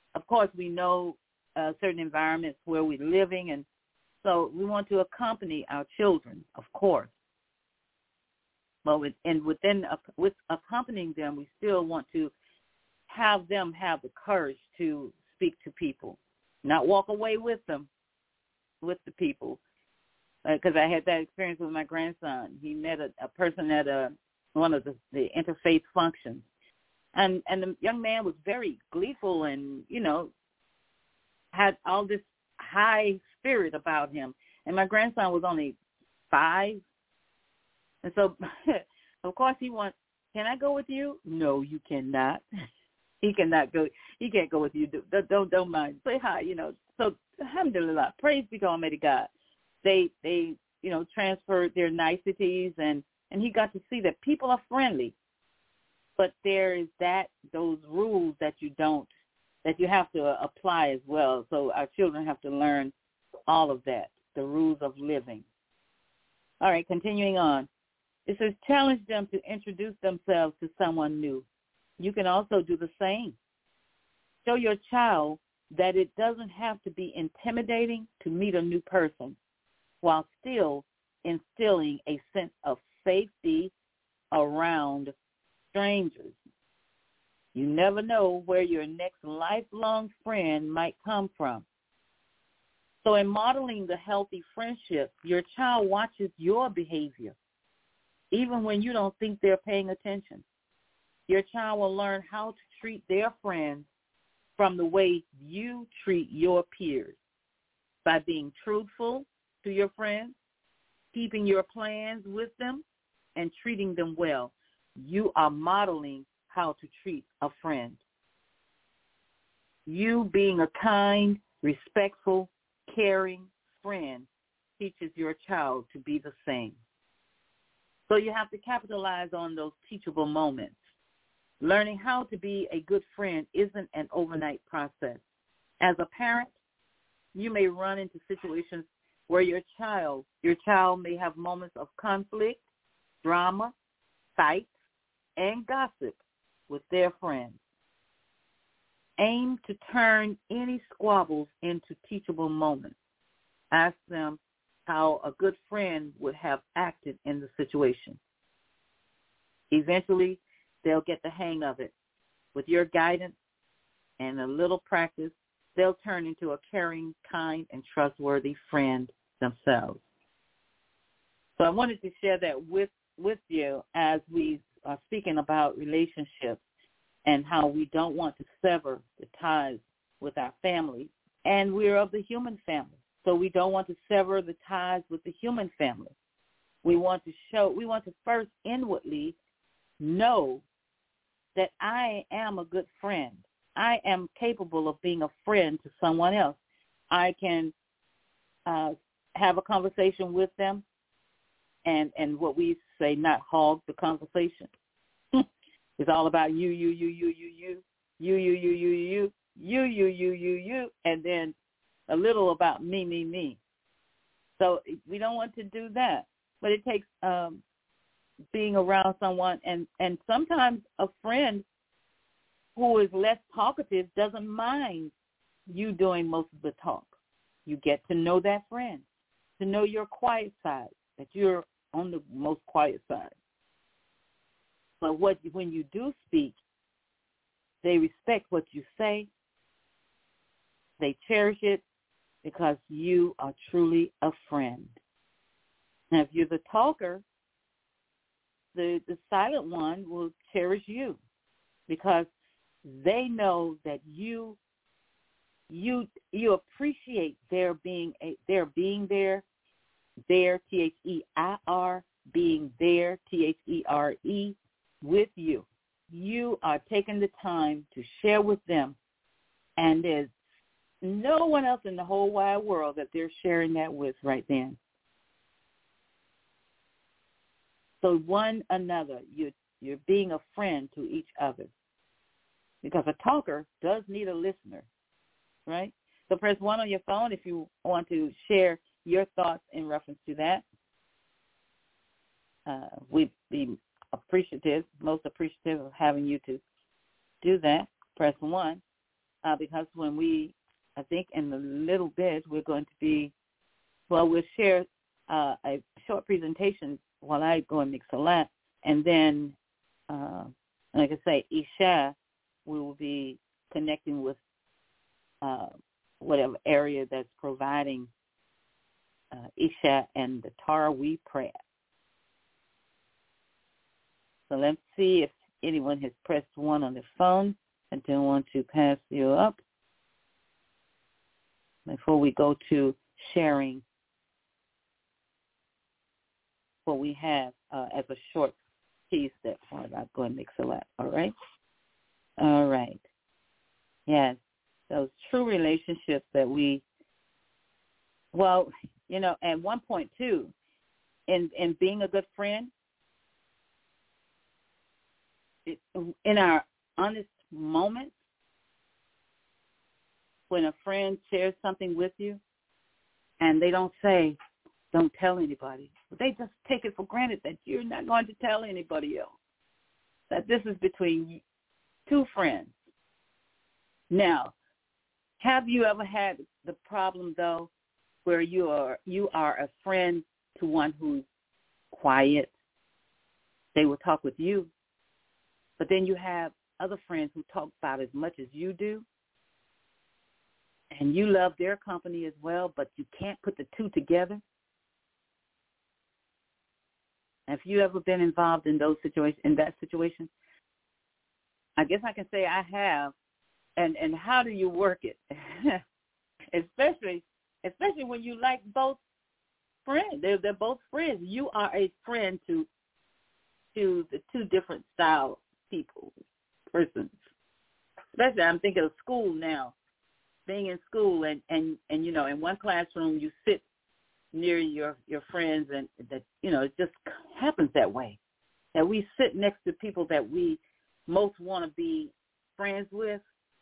of course, we know uh, certain environments where we're living, and so we want to accompany our children, of course. But with, and within uh, with accompanying them, we still want to have them have the courage to speak to people, not walk away with them, with the people. Because uh, I had that experience with my grandson. He met a, a person at a, one of the, the interfaith functions. And and the young man was very gleeful and, you know, had all this high spirit about him. And my grandson was only five. And so, of course, he wants, can I go with you? No, you cannot. He cannot go. He can't go with you. Don't, don't, don't mind. Say hi, you know. So, alhamdulillah, praise be to Almighty God. They, they, you know, transferred their niceties, and, and he got to see that people are friendly. But there is that, those rules that you don't, that you have to apply as well. So our children have to learn all of that, the rules of living. All right, continuing on. It says, challenge them to introduce themselves to someone new. You can also do the same. Show your child that it doesn't have to be intimidating to meet a new person, while still instilling a sense of safety around strangers. You never know where your next lifelong friend might come from. So in modeling the healthy friendship, your child watches your behavior, even when you don't think they're paying attention. Your child will learn how to treat their friends from the way you treat your peers, by being truthful to your friends, keeping your plans with them, and treating them well. You are modeling how to treat a friend. You being a kind, respectful, caring friend teaches your child to be the same. So you have to capitalize on those teachable moments. Learning how to be a good friend isn't an overnight process. As a parent, you may run into situations where your child, your child may have moments of conflict, drama, fights, and gossip with their friends. Aim to turn any squabbles into teachable moments. Ask them how a good friend would have acted in the situation. Eventually, they'll get the hang of it. With your guidance and a little practice, they'll turn into a caring, kind, and trustworthy friend themselves. So I wanted to share that with, with you as we are speaking about relationships and how we don't want to sever the ties with our family. And we're of the human family. So we don't want to sever the ties with the human family. We want to show, we want to first inwardly know that I am a good friend. I am capable of being a friend to someone else. I can uh, have a conversation with them and, and what we say, not hog the conversation. It's all about you, you, you, you, you, you, you, you, you, you, you, you, you, you, you, you, and then a little about me, me, me. So we don't want to do that. But it takes um, being around someone, and, and sometimes a friend who is less talkative doesn't mind you doing most of the talk. You get to know that friend, to know your quiet side, that you're on the most quiet side. But what when you do speak, they respect what you say. They cherish it because you are truly a friend. Now, if you're the talker, the, the silent one will cherish you because they know that you you you appreciate their being a, their being there, their T H E I R being there, T H E R E, with you. You are taking the time to share with them, and there's no one else in the whole wide world that they're sharing that with right then. So one another, you, you're being a friend to each other. Because a talker does need a listener, right? So press one on your phone if you want to share your thoughts in reference to that. Uh, we'd be appreciative, most appreciative of having you to do that. Press one. uh, because when we, I think in a little bit, we're going to be, well, we'll share uh, a short presentation while I go and mix a lot. And then, uh, like I say, Isha, we will be connecting with uh, whatever area that's providing uh, Isha and the Taraweeh prayer. So let's see if anyone has pressed one on the phone. I don't want to pass you up before we go to sharing what we have uh, as a short piece that oh, I'll go and mix a lot. All right? All right. Yes, those true relationships that we, well, you know, and one point two, in, in being a good friend, it, in our honest moments, when a friend shares something with you and they don't say, don't tell anybody, they just take it for granted that you're not going to tell anybody else, that this is between two friends. Now, have you ever had the problem, though, where you are you are a friend to one who's quiet? They will talk with you, but then you have other friends who talk about as much as you do, and you love their company as well, but you can't put the two together. Have you ever been involved in those situations, in that situation? I guess I can say I have. And and how do you work it? especially especially when you like both friends. They're they're both friends. You are a friend to to the two different style people, persons. Especially I'm thinking of school now. Being in school and, and, and you know, in one classroom you sit near your, your friends and that, you know, it just happens that way. That we sit next to people that we most want to be friends with.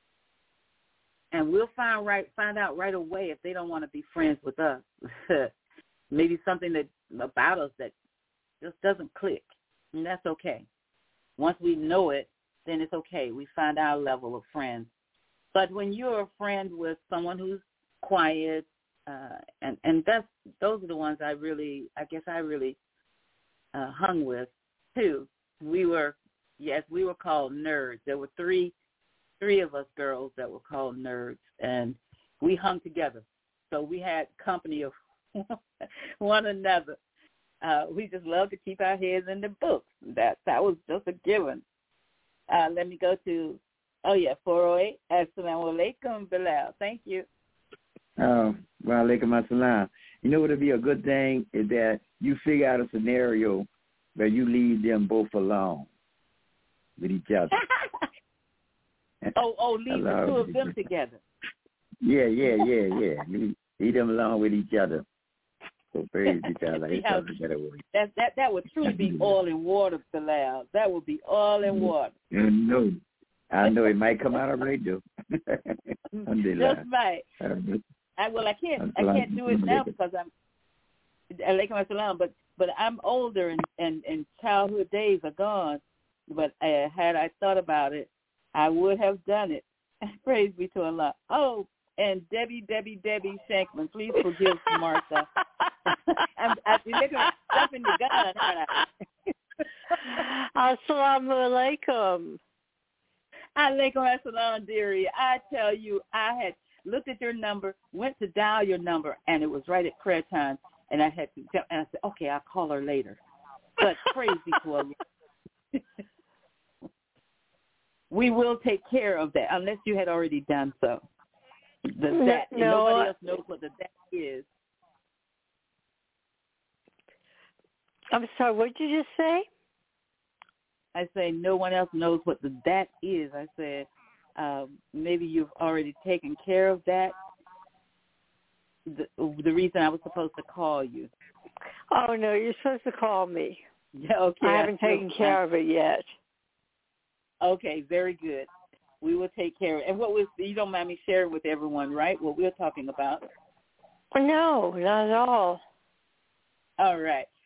And we'll find right find out right away if they don't want to be friends with us. Maybe something that about us that just doesn't click, and that's okay. Once we know it, then it's okay. We find our level of friends. But when you're a friend with someone who's quiet, uh, and and that's those are the ones I really, I guess I really uh, hung with too. We were, yes, we were called nerds. There were three. Three of us girls that were called nerds, and we hung together. So we had company of one another. Uh, we just loved to keep our heads in the books. That that was just a given. Uh, let me go to, oh, yeah, four oh eight. Assalamu alaikum, Bilal. Thank you. Oh, wa alaikum assalam. You know what would be a good thing is that you figure out a scenario where you leave them both alone with each other. Oh, oh, leave the two of them together. Yeah, yeah, yeah, yeah. Leave, leave them along with each other. So praise each other. Each other better work. That that that would truly be oil and water, Bilal. That would be oil and water. I know. I know it might come out of radio. Just right. I well, I can't I can't do it now because I'm alaikum assalam, but but I'm older and, and, and childhood days are gone. But uh, had I thought about it, I would have done it. Praise be to Allah. Oh, and Debbie, Debbie, Debbie Shankman, please forgive Martha. I'm, I'm looking at stuff in the gun. Assalamu alaikum. Alaikum assalam, dearie. I tell you, I had looked at your number, went to dial your number, and it was right at prayer time. And I had to, and I said, okay, I'll call her later. But praise be to Allah. We will take care of that, unless you had already done so. The that, no. Nobody else knows what the that is. I'm sorry, what did you just say? I say no one else knows what the that is. I said uh, maybe you've already taken care of that. The, the reason I was supposed to call you. Oh, no, you're supposed to call me. Yeah, okay. I haven't I taken care of it yet. Okay, very good. We will take care of it. And what was, you don't mind me sharing with everyone, right, what we're talking about? No, not at all. All right.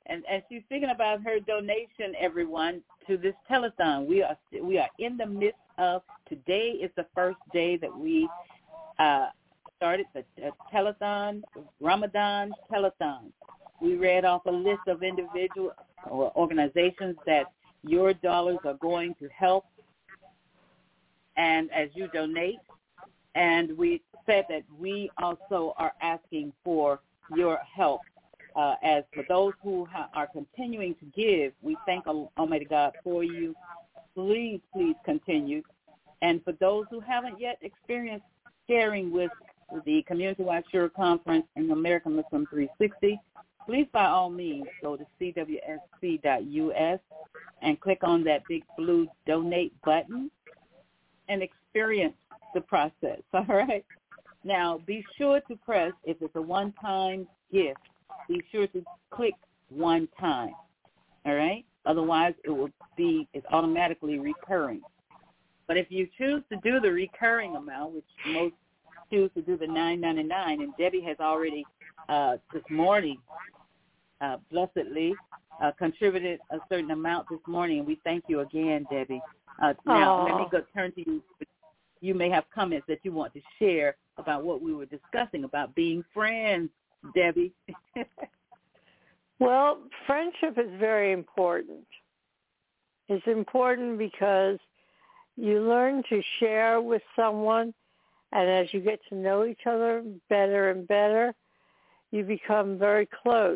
And, and she's thinking about her donation, everyone, to this telethon. We are we are in the midst of, today is the first day that we uh, started the uh, telethon, Ramadan telethon. We read off a list of individual or organizations that your dollars are going to help, and as you donate. And we said that we also are asking for your help. Uh, as for those who ha- are continuing to give, we thank Almighty God for you. Please, please continue. And for those who haven't yet experienced sharing with the Community-Wide Shura Conference and American Muslim three sixty, please, by all means, go to c w s c dot u s and click on that big blue donate button and experience the process, all right? Now, be sure to press, if it's a one-time gift, be sure to click one time, all right? Otherwise, it will be, it's automatically recurring. But if you choose to do the recurring amount, which most choose to do the nine ninety-nine, and Debbie has already uh, this morning, uh, blessedly, uh, contributed a certain amount this morning, and we thank you again, Debbie. Uh, now, let me go turn to you. You may have comments that you want to share about what we were discussing about being friends, Debbie. Well, friendship is very important. It's important because you learn to share with someone, and as you get to know each other better and better, you become very close.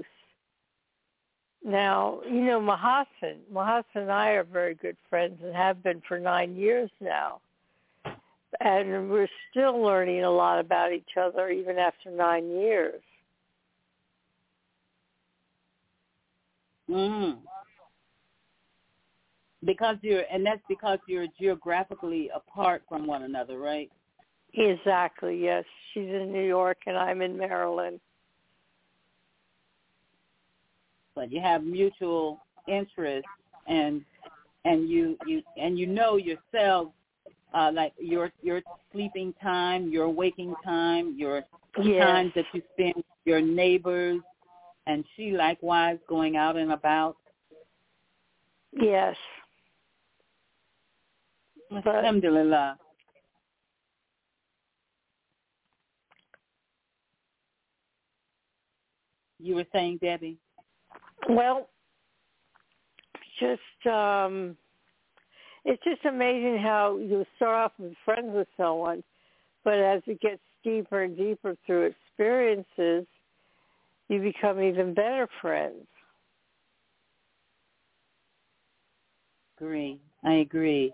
Now, you know, Mahassan, Mahassan and I are very good friends and have been for nine years now. And we're still learning a lot about each other even after nine years. Mm. Because you're, and that's because you're geographically apart from one another, right? Exactly, yes. She's in New York and I'm in Maryland. But you have mutual interests, and and you, you and you know yourself, uh, like your your sleeping time, your waking time, your yes. time that you spend with your neighbors, and she likewise going out and about. Yes. But, alhamdulillah. You were saying, Debbie? Well, just um, it's just amazing how you start off as friends with someone, but as it gets deeper and deeper through experiences, you become even better friends. Agree. I agree.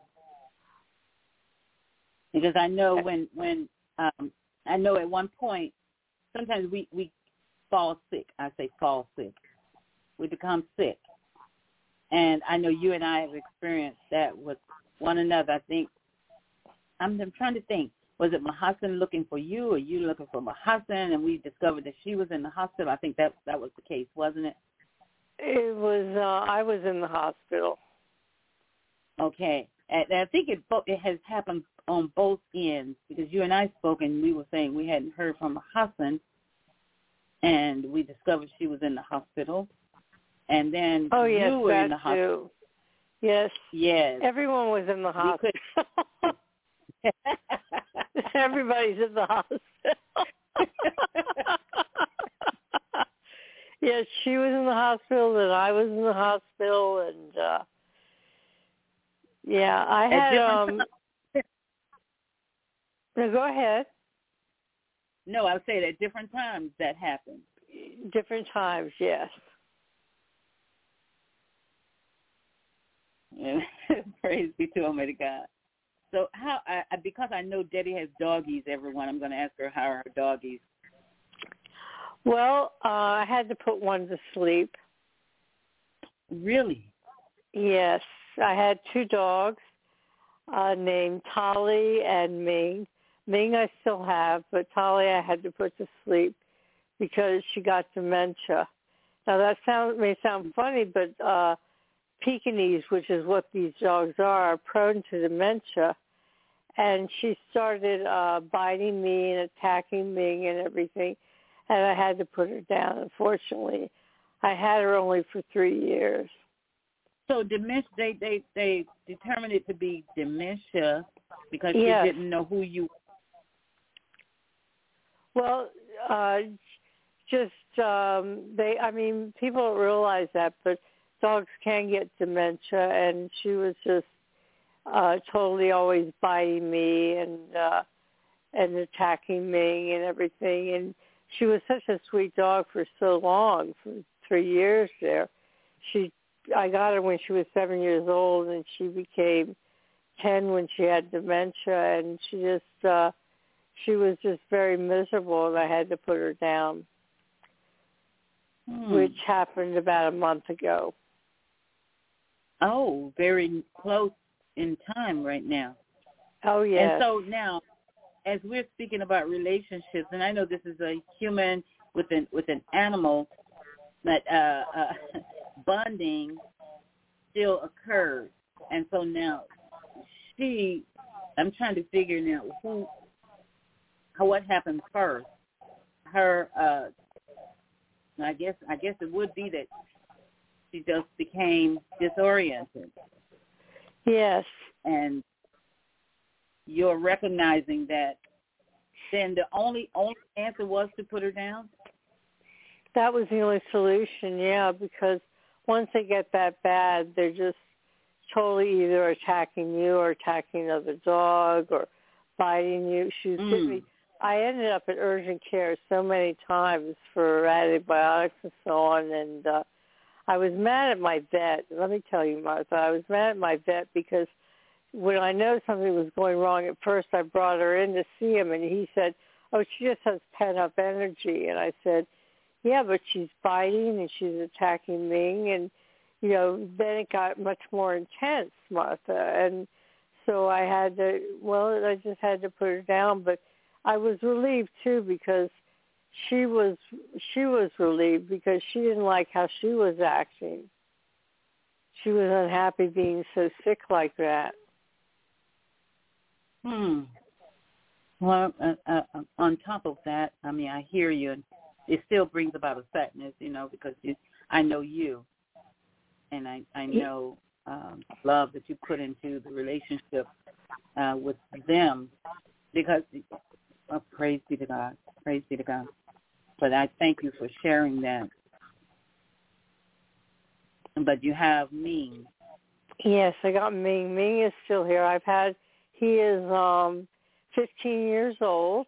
Because I know when when um, I know at one point, sometimes we, we fall sick. I say fall sick. We become sick. And I know you and I have experienced that with one another. I think, I'm, I'm trying to think, was it Mahassan looking for you or you looking for Mahassan, and we discovered that she was in the hospital? I think that that was the case, wasn't it? It was, uh, I was in the hospital. Okay. And I think it it has happened on both ends, because you and I spoke and we were saying we hadn't heard from Mahassan, and we discovered she was in the hospital. And then oh, you yes, were that in the hospital. Too. Yes. Yes. Everyone was in the hospital. Everybody's in the hospital. Yes, she was in the hospital and I was in the hospital, and uh yeah, I had um no, go ahead. No, I would say at different times that happened. Different times, yes. Praise be to Almighty God. So how, I, because I know Debbie has doggies, everyone, I'm going to ask her how are her doggies. Well, uh, I had to put one to sleep. Really? Yes. I had two dogs uh, named Tolly and Ming. Ming I still have, but Tolly I had to put to sleep because she got dementia. Now that sound, may sound funny, but uh, Pekingese, which is what these dogs are, are prone to dementia. And she started uh, biting me and attacking me and everything, and I had to put her down. Unfortunately, I had her only for three years. So dementia, they, they, they determined it to be dementia because yes. you didn't know who you were. Well, uh, just, um, they, I mean, people don't realize that, but dogs can get dementia, and she was just uh, totally always biting me and uh, and attacking me and everything. And she was such a sweet dog for so long, for three years there. She, I got her when she was seven years old, and she became ten when she had dementia, and she just, uh, she was just very miserable, and I had to put her down, hmm. which happened about a month ago. Oh, very close in time right now. Oh, yes. And so now, as we're speaking about relationships, and I know this is a human with an with an animal, that uh, uh, bonding still occurs. And so now, she, I'm trying to figure now who, how, what happened first. Her, uh, I guess, I guess it would be that she just became disoriented. Yes. And you're recognizing that, then the only only answer was to put her down? That was the only solution, yeah, because once they get that bad, they're just totally either attacking you or attacking another dog or biting you. She was mm. me. I ended up at urgent care so many times for antibiotics and so on, and uh, I was mad at my vet. Let me tell you, Martha, I was mad at my vet because when I know something was going wrong, at first I brought her in to see him, and he said, oh, she just has pent-up energy. And I said, yeah, but she's biting and she's attacking me. And, you know, then it got much more intense, Martha. And so I had to, well, I just had to put her down. But I was relieved, too, because she was she was relieved because she didn't like how she was acting. She was unhappy being so sick like that. Hmm. Well, uh, uh, on top of that, I mean, I hear you, and it still brings about a sadness, you know, because you, I know you, and I, I know um, love that you put into the relationship uh, with them, because, oh, praise be to God, praise be to God. But I thank you for sharing that. But you have Ming. Yes, I got Ming. Ming is still here. I've had, he is um, fifteen years old.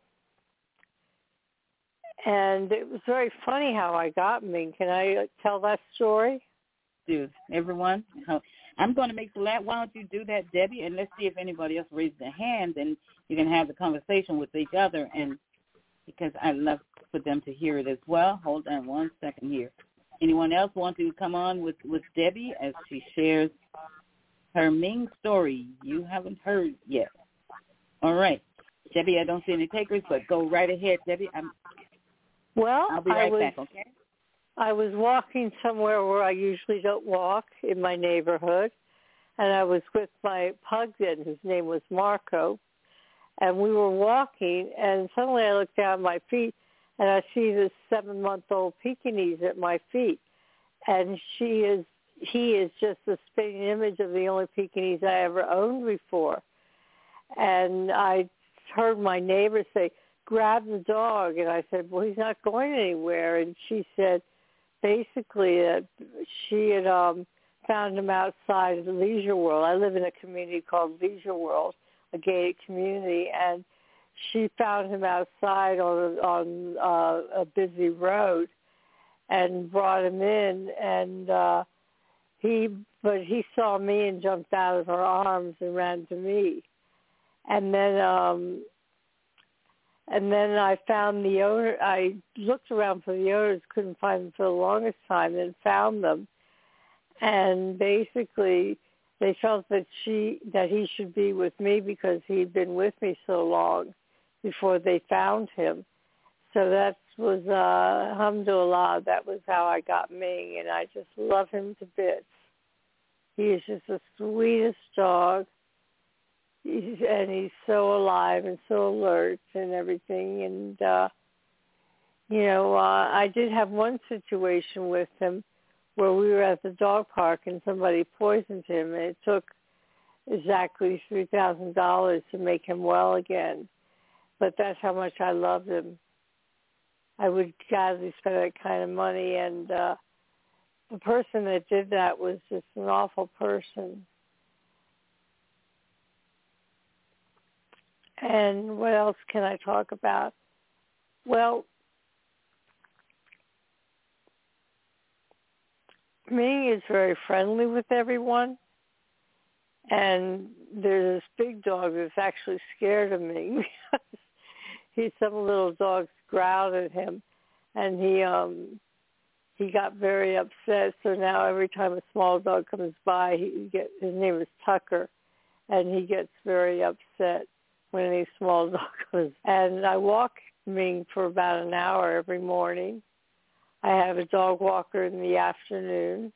And it was very funny how I got Ming. Can I tell that story? Dude, everyone, I'm going to make the last. Why don't you do that, Debbie? And let's see if anybody else raises their hand, and you can have the conversation with each other. And because I'd love for them to hear it as well. Hold on one second here. Anyone else want to come on with, with Debbie as she shares her Ming story you haven't heard yet? All right. Debbie, I don't see any takers, but go right ahead, Debbie. I'm, well, I'll be right I was, back, okay? I was walking somewhere where I usually don't walk in my neighborhood, and I was with my pug then, whose name was Marco, and we were walking, and suddenly I looked down at my feet, and I see this seven-month-old Pekingese at my feet, and she is, he is just the spitting image of the only Pekingese I ever owned before. And I heard my neighbor say, grab the dog, and I said, well, he's not going anywhere. And she said, basically, that she had um, found him outside of the Leisure World. I live in a community called Leisure World, a gated community, and she found him outside on on uh, a busy road and brought him in, and uh, he but he saw me and jumped out of her arms and ran to me, and then um, and then I found the owner. I looked around for the owners, couldn't find them for the longest time, then found them, and basically they felt that she that he should be with me because he'd been with me so long before they found him. So that was, uh, alhamdulillah, that was how I got Ming, and I just love him to bits. He is just the sweetest dog, he's, and he's so alive and so alert and everything. And uh, you know, uh, I did have one situation with him where we were at the dog park and somebody poisoned him, and it took exactly three thousand dollars to make him well again. But that's how much I loved him. I would gladly spend that kind of money, and uh, the person that did that was just an awful person. And what else can I talk about? Well, Ming is very friendly with everyone. And there's this big dog that's actually scared of me because he, some little dogs growled at him, and he um he got very upset. So now every time a small dog comes by, he get his name is Tucker, and he gets very upset when any small dog comes. And I walk Ming for about an hour every morning. I have a dog walker in the afternoon.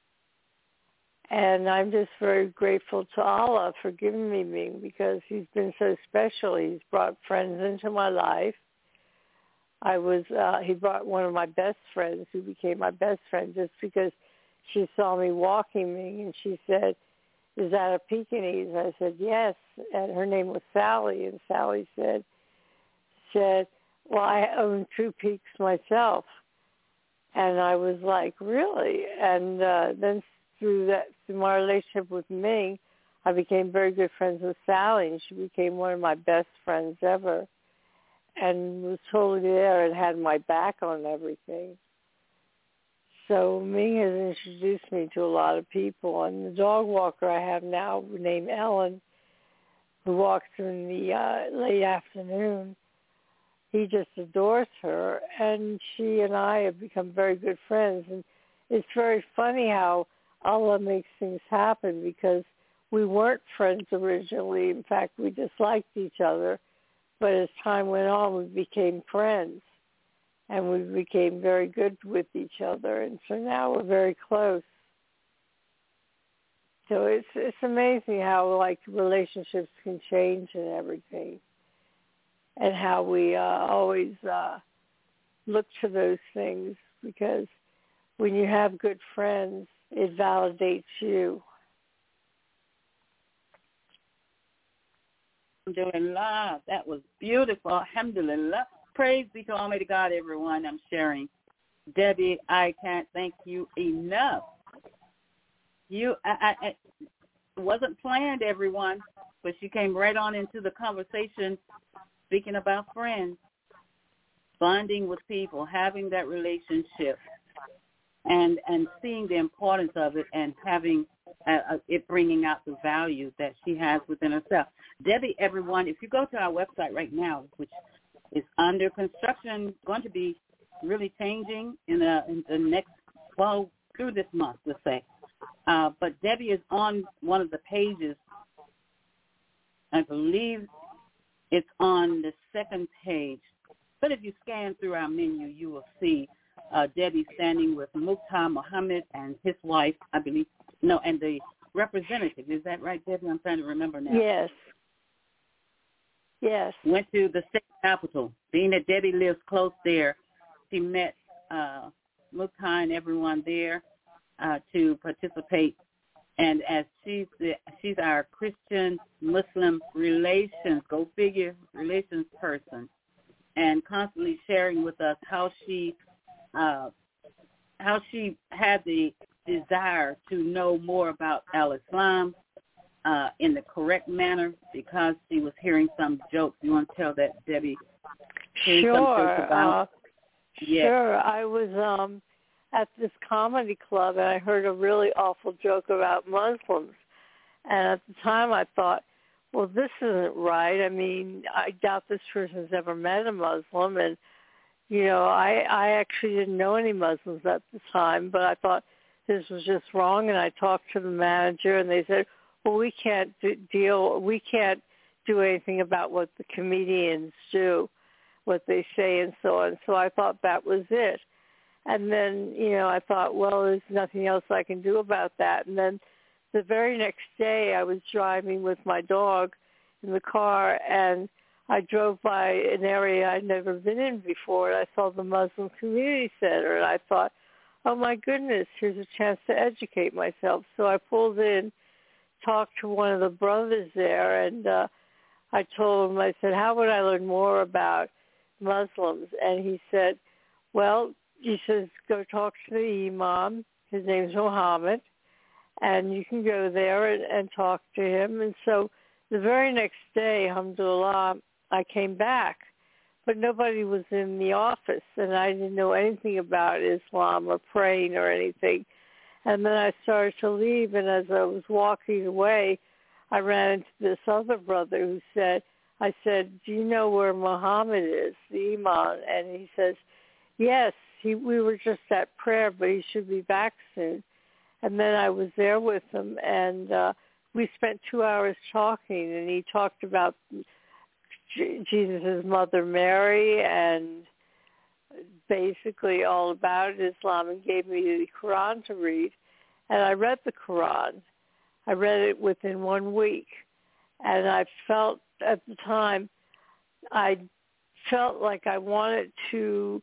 And I'm just very grateful to Allah for giving me Ming because he's been so special. He's brought friends into my life. I was uh, he brought one of my best friends who became my best friend just because she saw me walking Ming, and she said, "Is that a Pekingese?" I said, "Yes." And her name was Sally, and Sally said, said, "Well, I own two Peaks myself." And I was like, "Really?" And uh, then through that, through my relationship with Ming, I became very good friends with Sally, and she became one of my best friends ever, and was totally there and had my back on everything. So Ming has introduced me to a lot of people, and the dog walker I have now, named Ellen, who walks in the uh, late afternoon, he just adores her, and she and I have become very good friends. And it's very funny how Allah makes things happen because we weren't friends originally. In fact, we disliked each other. But as time went on, we became friends. And we became very good with each other. And so now we're very close. So it's it's amazing how, like, relationships can change and everything. And how we uh, always uh, look to those things, because when you have good friends, it validates you. Alhamdulillah. That was beautiful. Alhamdulillah. Praise be to Almighty God, everyone. I'm sharing. Debbie, I can't thank you enough. You, I, I, it wasn't planned, everyone, but you came right on into the conversation, speaking about friends, bonding with people, having that relationship, and and seeing the importance of it, and having uh, uh, it bringing out the value that she has within herself. Debbie, everyone, if you go to our website right now, which is under construction, going to be really changing in the, in the next, well, through this month, let's say. Uh, but Debbie is on one of the pages. I believe it's on the second page. But if you scan through our menu, you will see uh, Debbie standing with Mukhtar Muhammad and his wife, I believe. No, and the representative. Is that right, Debbie? I'm trying to remember now. Yes. Yes. Went to the state capitol. Being that Debbie lives close there, she met uh, Mukhtar and everyone there uh, to participate. And as she's the, she's our Christian-Muslim relations, go figure, relations person, and constantly sharing with us how she uh, how she had the desire to know more about al-Islam uh, in the correct manner, because she was hearing some jokes. You want to tell that, Debbie? Sure. Some jokes about, uh, yes. Sure. I was um, at this comedy club, and I heard a really awful joke about Muslims. And at the time I thought, well, this isn't right. I mean, I doubt this person's ever met a Muslim. And, you know, I, I actually didn't know any Muslims at the time, but I thought this was just wrong. And I talked to the manager, and they said, well, we can't do, deal, we can't do anything about what the comedians do, what they say and so on. So I thought that was it. And then, you know, I thought, well, there's nothing else I can do about that. And then the very next day I was driving with my dog in the car, and I drove by an area I'd never been in before, and I saw the Muslim Community Center, and I thought, oh, my goodness, here's a chance to educate myself. So I pulled in, talked to one of the brothers there, and uh, I told him, I said, how would I learn more about Muslims? And he said, well, he says, go talk to the imam. His name's Mohammed, and you can go there and, and talk to him. And so the very next day, alhamdulillah, I came back, but nobody was in the office, and I didn't know anything about Islam or praying or anything. And then I started to leave, and as I was walking away, I ran into this other brother who said, I said, do you know where Muhammad is, the imam? And he says, yes, he, we were just at prayer, but he should be back soon. And then I was there with him, and uh, we spent two hours talking, and he talked about Jesus' mother Mary and basically all about Islam, and gave me the Quran to read. And I read the Quran. I read it within one week. And I felt at the time, I felt like I wanted to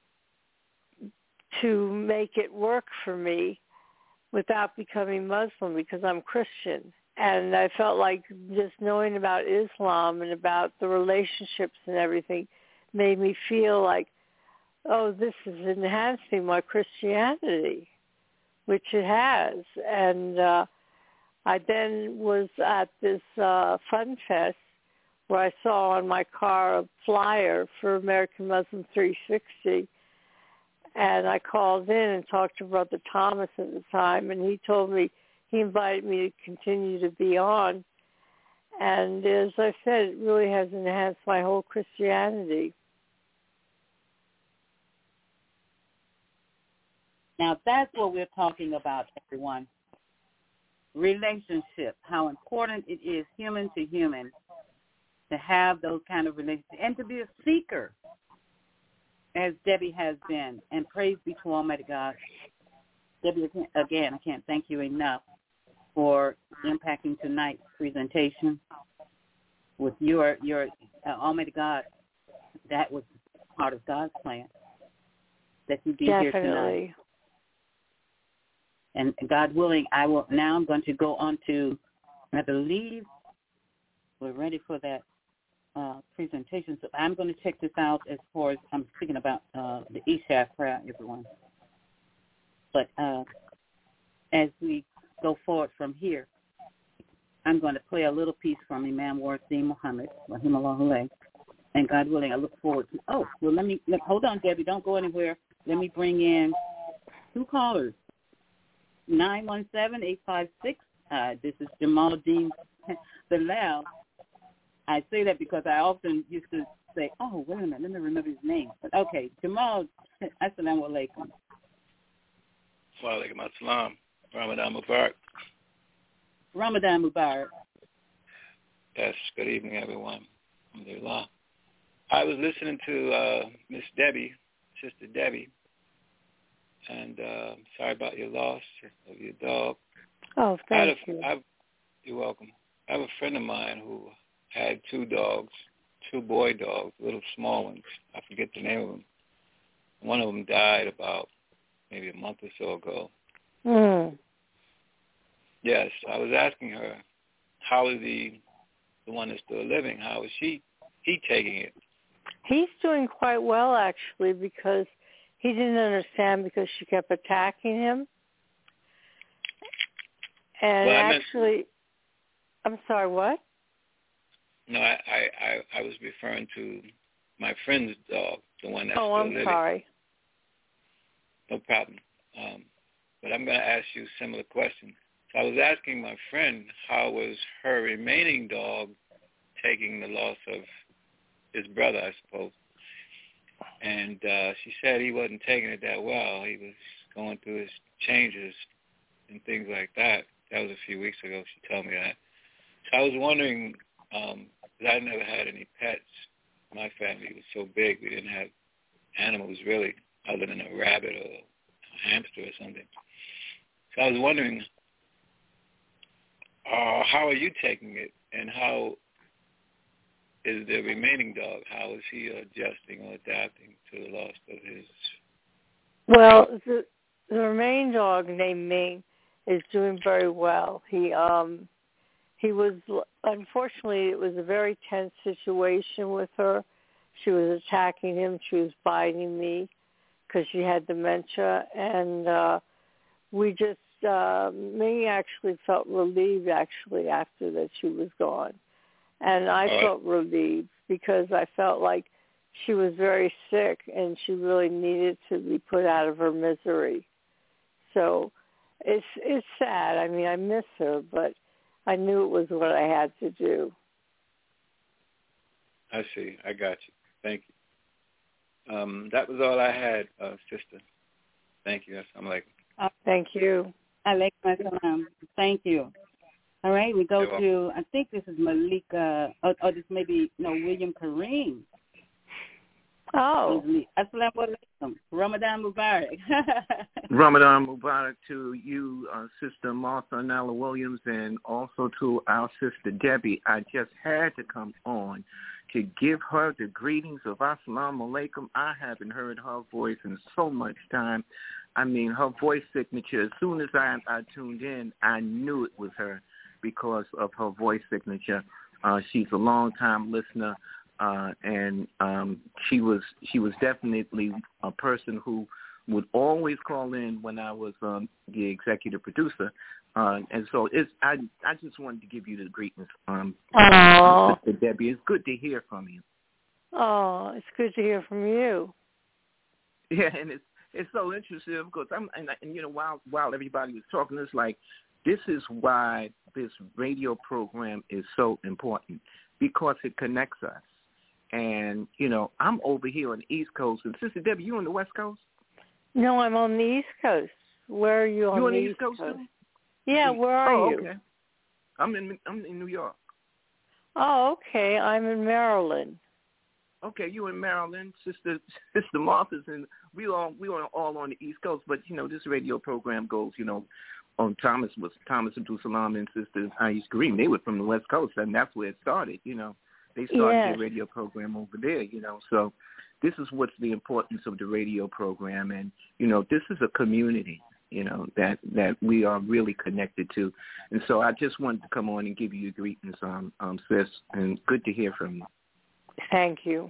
to make it work for me without becoming Muslim, because I'm Christian. And I felt like just knowing about Islam and about the relationships and everything made me feel like, oh, this is enhancing my Christianity, which it has. And uh, I then was at this uh, Fun Fest where I saw on my car a flyer for American Muslim three sixty. And I called in and talked to Brother Thomas at the time, and he told me, he invited me to continue to be on. And as I said, it really has enhanced my whole Christianity. Now, that's what we're talking about, everyone. Relationship, how important it is, human to human, to have those kind of relationships and to be a seeker, as Debbie has been. And praise be to Almighty God. Debbie, again, I can't thank you enough for impacting tonight's presentation with your, your uh, Almighty God. That was part of God's plan, that you be Definitely. here tonight. And God willing, I will now I'm going to go on to, I believe we're ready for that uh, presentation. So I'm going to check this out as far as I'm speaking about uh, the Isha prayer, everyone. But uh, as we go forward from here, I'm going to play a little piece from Imam Wasim Muhammad, rahimahullah, and God willing, I look forward to. Oh, well, let me let, hold on, Debbie, don't go anywhere. Let me bring in two callers. nine one seven, eight five six. Uh, this is Jamal Dean Bilal. I say that because I often used to say, oh, wait a minute, let me remember his name. But okay, Jamal, assalamu alaikum. Wa alaikum assalam. Ramadan Mubarak. Ramadan Mubarak. Yes, good evening, everyone. Alhamdulillah. I was listening to uh, Miss Debbie, Sister Debbie, and uh, sorry about your loss of your dog. Oh, thank I you. I, you're welcome. I have a friend of mine who had two dogs, two boy dogs, little small ones. I forget the name of them. One of them died about maybe a month or so ago. Mm. Yes, I was asking her, how is the the one that's still living? How is she he taking it? He's doing quite well, actually, because he didn't understand because she kept attacking him. And well, actually, meant, I'm sorry, what? No, I, I, I, I was referring to my friend's dog, the one that's oh, still I'm living. Oh, I'm sorry. No problem. Um, but I'm going to ask you a similar question. So I was asking my friend how was her remaining dog taking the loss of his brother, I suppose. And uh, she said he wasn't taking it that well. He was going through his changes and things like that. That was a few weeks ago. She told me that. So I was wondering, um, because I never had any pets. My family was so big, we didn't have animals really, other than a rabbit or a hamster or something. So I was wondering, uh, how are you taking it, and how is the remaining dog? How is he adjusting or adapting to the loss of his? Well, the, the remaining dog named Ming is doing very well. He um he was unfortunately it was a very tense situation with her. She was attacking him. She was biting me because she had dementia, and uh, we just uh, Ming actually felt relieved actually after that she was gone. And I right. felt relieved because I felt like she was very sick and she really needed to be put out of her misery. So it's it's sad. I mean, I miss her, but I knew it was what I had to do. I see. I got you. Thank you. Um, that was all I had, uh, sister. Thank you. Assalamu alaikum. Uh, thank you. Alaikum assalam. Thank you. All right, we go You're to, I think this is Malika, or, or this may be, no, William Kareem. Oh. Assalamu alaikum. Ramadan Mubarak. Ramadan Mubarak to you, uh, Sister Martha Nella Williams, and also to our Sister Debbie. I just had to come on to give her the greetings of Assalamu alaikum. I haven't heard her voice in so much time. I mean, her voice signature, as soon as I, I tuned in, I knew it was her because of her voice signature. Uh, she's a long-time listener, uh, and um, she was she was definitely a person who would always call in when I was um, the executive producer. Uh, and so it's I I just wanted to give you the greetings, um, Sister Debbie. It's good to hear from you. Oh, it's good to hear from you. Yeah, and it's it's so interesting because I'm and, and you know while while everybody was talking, it's like this is why this radio program is so important because it connects us. And you know I'm over here on the East Coast, and Sister Debbie, you on the West Coast? No, I'm on the East Coast. Where are you on, you on the East East Coast? Coast? Too? Yeah, where are oh, you? Okay. I'm in I'm in New York. Oh, okay. I'm in Maryland. Okay, you in Maryland, Sister Sister Martha's, and we all we are all on the East Coast. But you know, this radio program goes, you know, on Thomas was Thomas Abdul Salam and Sister Ais Kareem. They were from the West Coast, and that's where it started. You know, they started yes. their radio program over there. You know, so this is what's the importance of the radio program, and you know, this is a community. You know, that that we are really connected to, and so I just wanted to come on and give you greetings, um, um, sis, and good to hear from you. Thank you.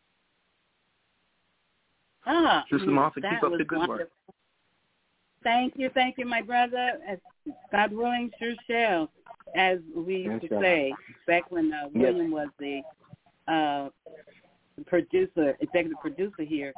Ah, Sister Martha, that keep up was the good wonderful. work. Thank you, thank you, my brother. As God willing, sure shall, as we used to say back when uh, William yes. was the uh, producer, executive producer here.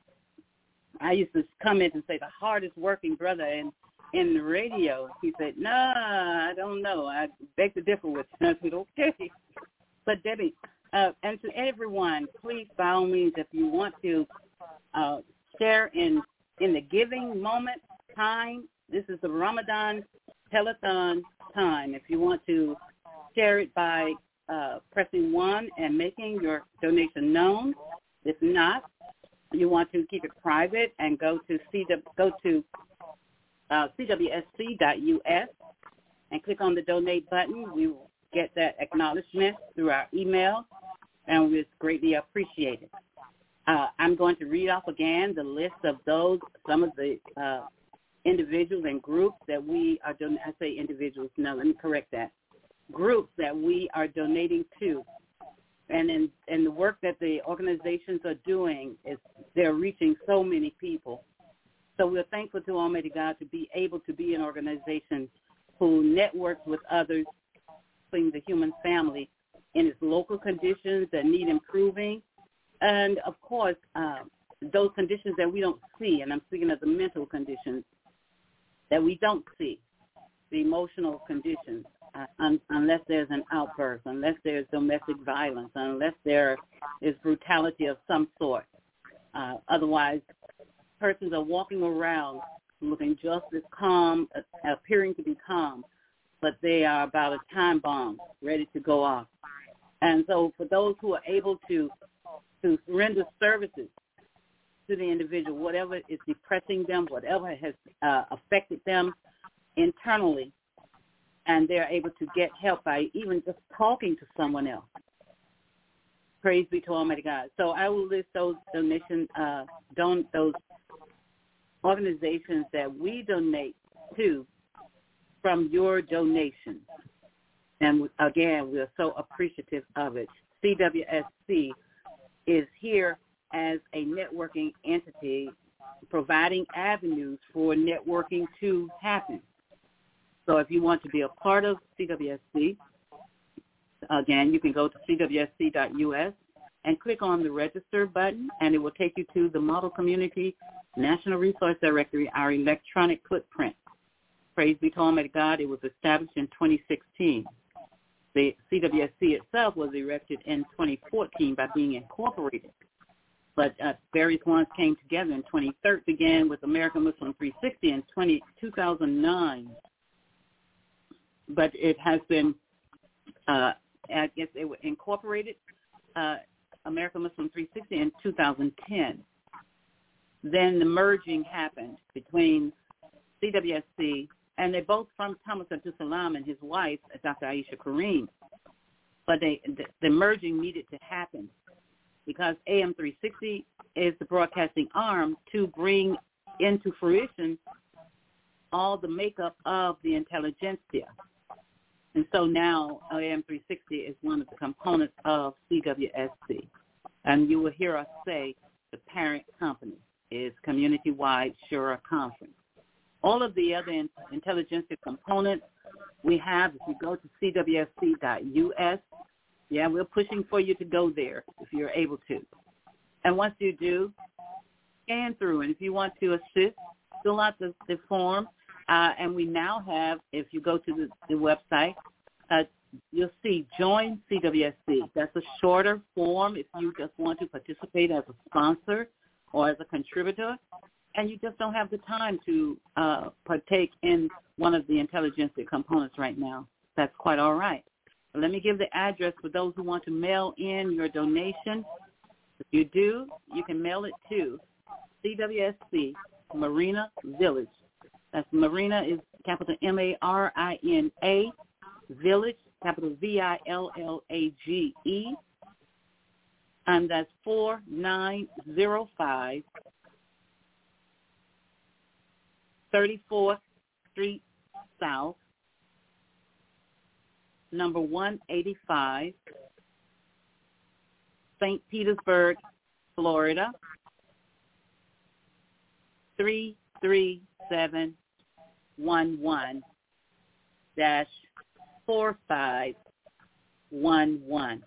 I used to comment and say the hardest working brother in in the radio. He said, "No, nah, I don't know. I beg to differ with you." I said, "Okay." But Debbie, uh, and to everyone, please by all means, if you want to uh, share in in the giving moment time, this is the Ramadan telethon time. If you want to share it by uh, pressing one and making your donation known. If not, you want to keep it private and go to C W, go to uh, C W S C dot U S and click on the donate button. We will get that acknowledgement through our email, and it's greatly appreciated. Uh, I'm going to read off again the list of those, some of the uh, individuals and groups that we are donating. I say individuals, no, let me correct that. Groups that we are donating to. And in and the work that the organizations are doing is they're reaching so many people. So we're thankful to Almighty God to be able to be an organization who networks with others, including the human family, in its local conditions that need improving, and of course uh, those conditions that we don't see. And I'm speaking of the mental conditions that we don't see, the emotional conditions. Uh, un- unless there's an outburst, unless there's domestic violence, unless there is brutality of some sort. Uh, otherwise, persons are walking around looking just as calm, uh, appearing to be calm, but they are about a time bomb ready to go off. And so for those who are able to, to render services to the individual, whatever is depressing them, whatever has uh, affected them internally, and they're able to get help by even just talking to someone else. Praise be to Almighty God. So I will list those donation, uh, don those organizations that we donate to from your donations. And again, we're so appreciative of it. C W S C is here as a networking entity, providing avenues for networking to happen. So if you want to be a part of C W S C, again, you can go to c w s c dot u s and click on the register button, and it will take you to the Model Community National Resource Directory, our electronic footprint. Praise be to Almighty God, it was established in twenty sixteen. The C W S C itself was erected in twenty fourteen by being incorporated. But uh, various ones came together in twenty thirteen, began with American Muslim three sixty in two thousand nine. But it has been, uh, I guess it was incorporated, uh, American Muslim three sixty in two thousand ten. Then the merging happened between C W S C, and they're both from Thomas Abdul Salam and his wife, Doctor Aisha Kareem. But they, the, the merging needed to happen because A M three sixty is the broadcasting arm to bring into fruition all the makeup of the intelligentsia. And so now A M three sixty is one of the components of C W S C. And you will hear us say the parent company is Community-Wide Shura Conference. All of the other in, intelligentsia components we have, if you go to c w s c dot u s, yeah, we're pushing for you to go there if you're able to. And once you do, scan through. And if you want to assist, fill out the, the form. Uh, and we now have, if you go to the, the website, uh, you'll see Join C W S C. That's a shorter form if you just want to participate as a sponsor or as a contributor, and you just don't have the time to uh, partake in one of the intelligentsia components right now. That's quite all right. But let me give the address for those who want to mail in your donation. If you do, you can mail it to C W S C Marina Village. That's Marina is capital M A R I N A, Village, capital V I L L A G E, and that's four nine zero five thirty-fourth Street South, number one eighty-five, Saint Petersburg, Florida, three three seven one one dash four five one one.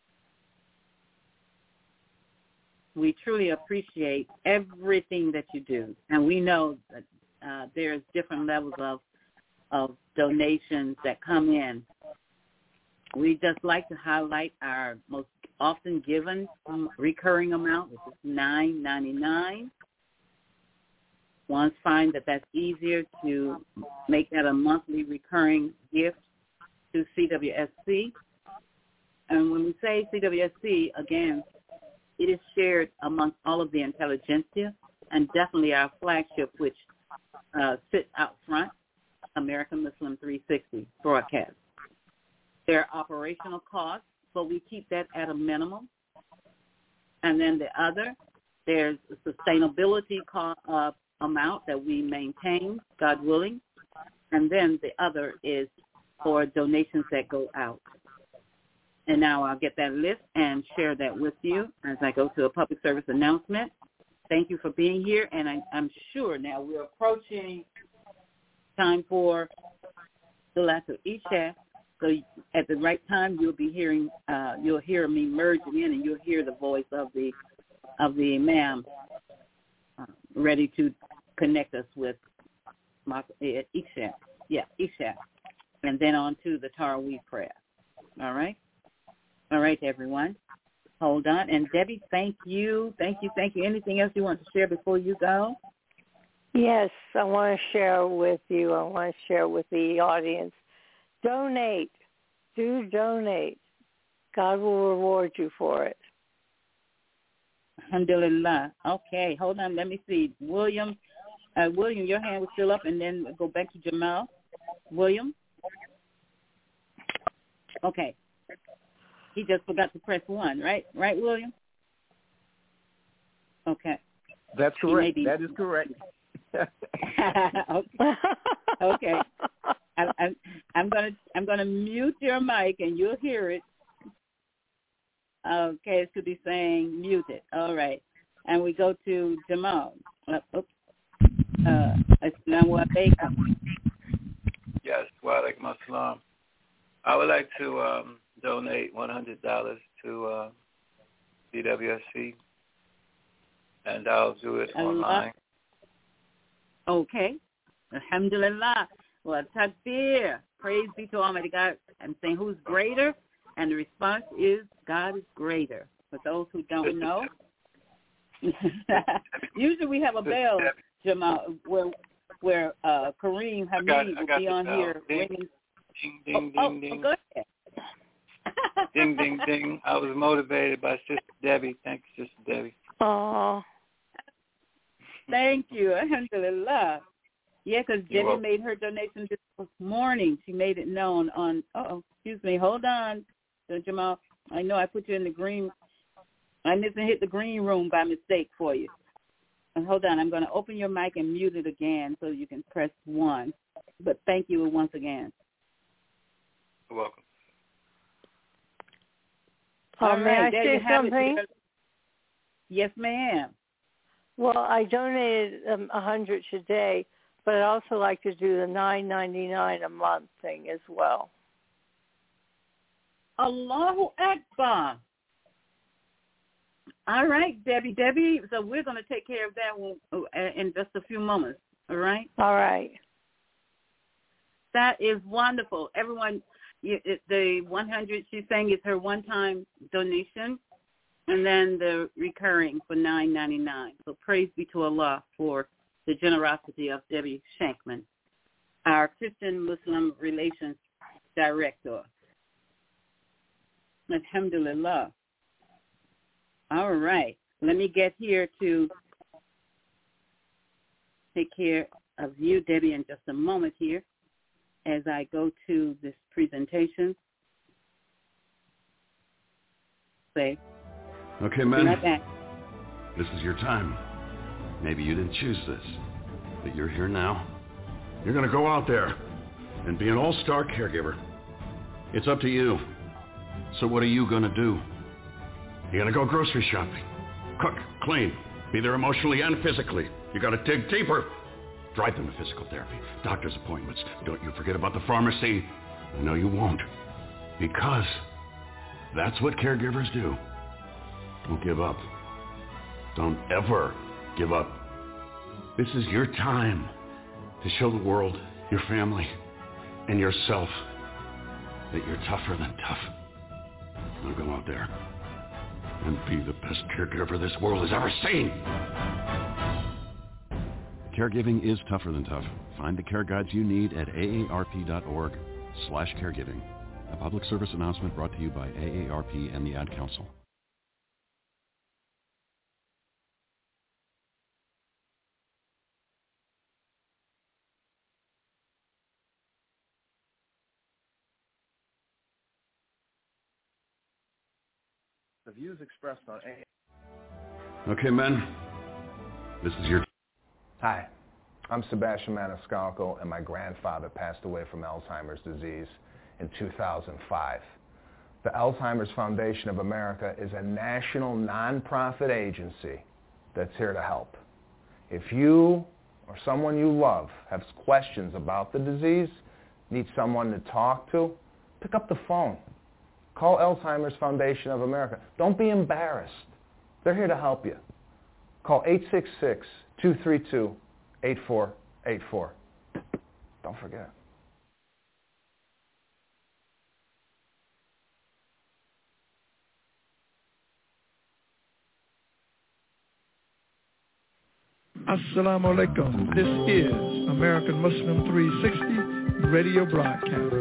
We truly appreciate everything that you do, and we know that uh, there's different levels of of donations that come in. We just like to highlight our most often given um, recurring amount, which is nine ninety-nine. Ones find that that's easier to make that a monthly recurring gift to C W S C. And when we say C W S C, again, it is shared amongst all of the intelligentsia, and definitely our flagship, which uh, sits out front, American Muslim three sixty broadcast. There are operational costs, but we keep that at a minimum. And then the other, there's a sustainability cost, uh, amount that we maintain, God willing. And then the other is for donations that go out. And now I'll get that list and share that with you as I go to a public service announcement. Thank you for being here, and I, I'm sure now we're approaching time for the last of Isha. So at the right time, you'll be hearing, uh, you'll hear me merging in, and you'll hear the voice of the of the Imam uh, ready to connect us with uh, Isha. Yeah, Isha, and then on to the Taraweeh prayer. All right. All right, everyone. Hold on. And Debbie, thank you. Thank you. Thank you. Anything else you want to share before you go? Yes, I want to share with you. I want to share with the audience. Donate. Do donate. God will reward you for it. Alhamdulillah. Okay, hold on. Let me see. William, uh, William, your hand was still up, and then go back to Jamal. William? Okay. He just forgot to press one, right? Right, William? Okay. That's correct. Be... That is correct. okay. okay. I, I, I'm gonna I'm gonna mute your mic and you'll hear it. Okay, it should be saying muted. All right, and we go to Jamal. Uh, oops. Uh, Assalamu alaikum. Yes, wa alaikum assalam. I would like to um, donate one hundred dollars to uh, C W S C, and I'll do it Allah. online. Okay. Alhamdulillah. Well, takbir. Praise be to Almighty God. I'm saying who's greater? And the response is God is greater. For those who don't know, usually we have a bell, Jamal, where where uh, Kareem Hamid will be on here ringing. Ding, ding, oh, ding, oh, ding. Go ahead. Ding, ding, ding. I was motivated by Sister Debbie. Thank you, Sister Debbie. Oh. Thank you. Alhamdulillah. Yeah, because Debbie welcome. made her donation this morning. She made it known on, oh, excuse me, hold on, so Jamal. I know I put you in the green. I didn't hit the green room by mistake for you. And hold on, I'm going to open your mic and mute it again so you can press one. But thank you once again. You're welcome. Oh, All may right, I there say you have something? it. Yes, ma'am. Well, I donated um, one hundred today, but I'd also like to do the nine ninety-nine a month thing as well. Allahu Akbar. All right, Debbie. Debbie, so we're going to take care of that in just a few moments, all right? All right. That is wonderful. Everyone, the one hundred she's saying is her one-time donation, and then the recurring for nine ninety-nine. So praise be to Allah for the generosity of Debbie Shankman, our Christian-Muslim Relations Director. Alhamdulillah. All right. Let me get here to take care of you, Debbie, in just a moment here as I go to this presentation. Say. Okay, men. Right back. This is your time. Maybe you didn't choose this, but you're here now. You're going to go out there and be an all-star caregiver. It's up to you. So what are you going to do? You're going to go grocery shopping, cook, clean, be there emotionally and physically. You got to dig deeper. Drive them to physical therapy, doctor's appointments. Don't you forget about the pharmacy. No, you won't. Because that's what caregivers do. Don't give up. Don't ever give up. This is your time to show the world, your family, and yourself that you're tougher than tough. Now go out there and be the best caregiver this world has ever seen. Caregiving is tougher than tough. Find the care guides you need at aarp.org slash caregiving. A public service announcement brought to you by A A R P and the Ad Council. The views expressed on A. Okay, men. This is your... Hi, I'm Sebastian Maniscalco, and my grandfather passed away from Alzheimer's disease in two thousand five. The Alzheimer's Foundation of America is a national nonprofit agency that's here to help. If you or someone you love has questions about the disease, need someone to talk to, pick up the phone. Call Alzheimer's Foundation of America. Don't be embarrassed. They're here to help you. Call eight six six, two three two, eight four eight four. Don't forget. Assalamu alaikum. This is American Muslim three sixty radio broadcast.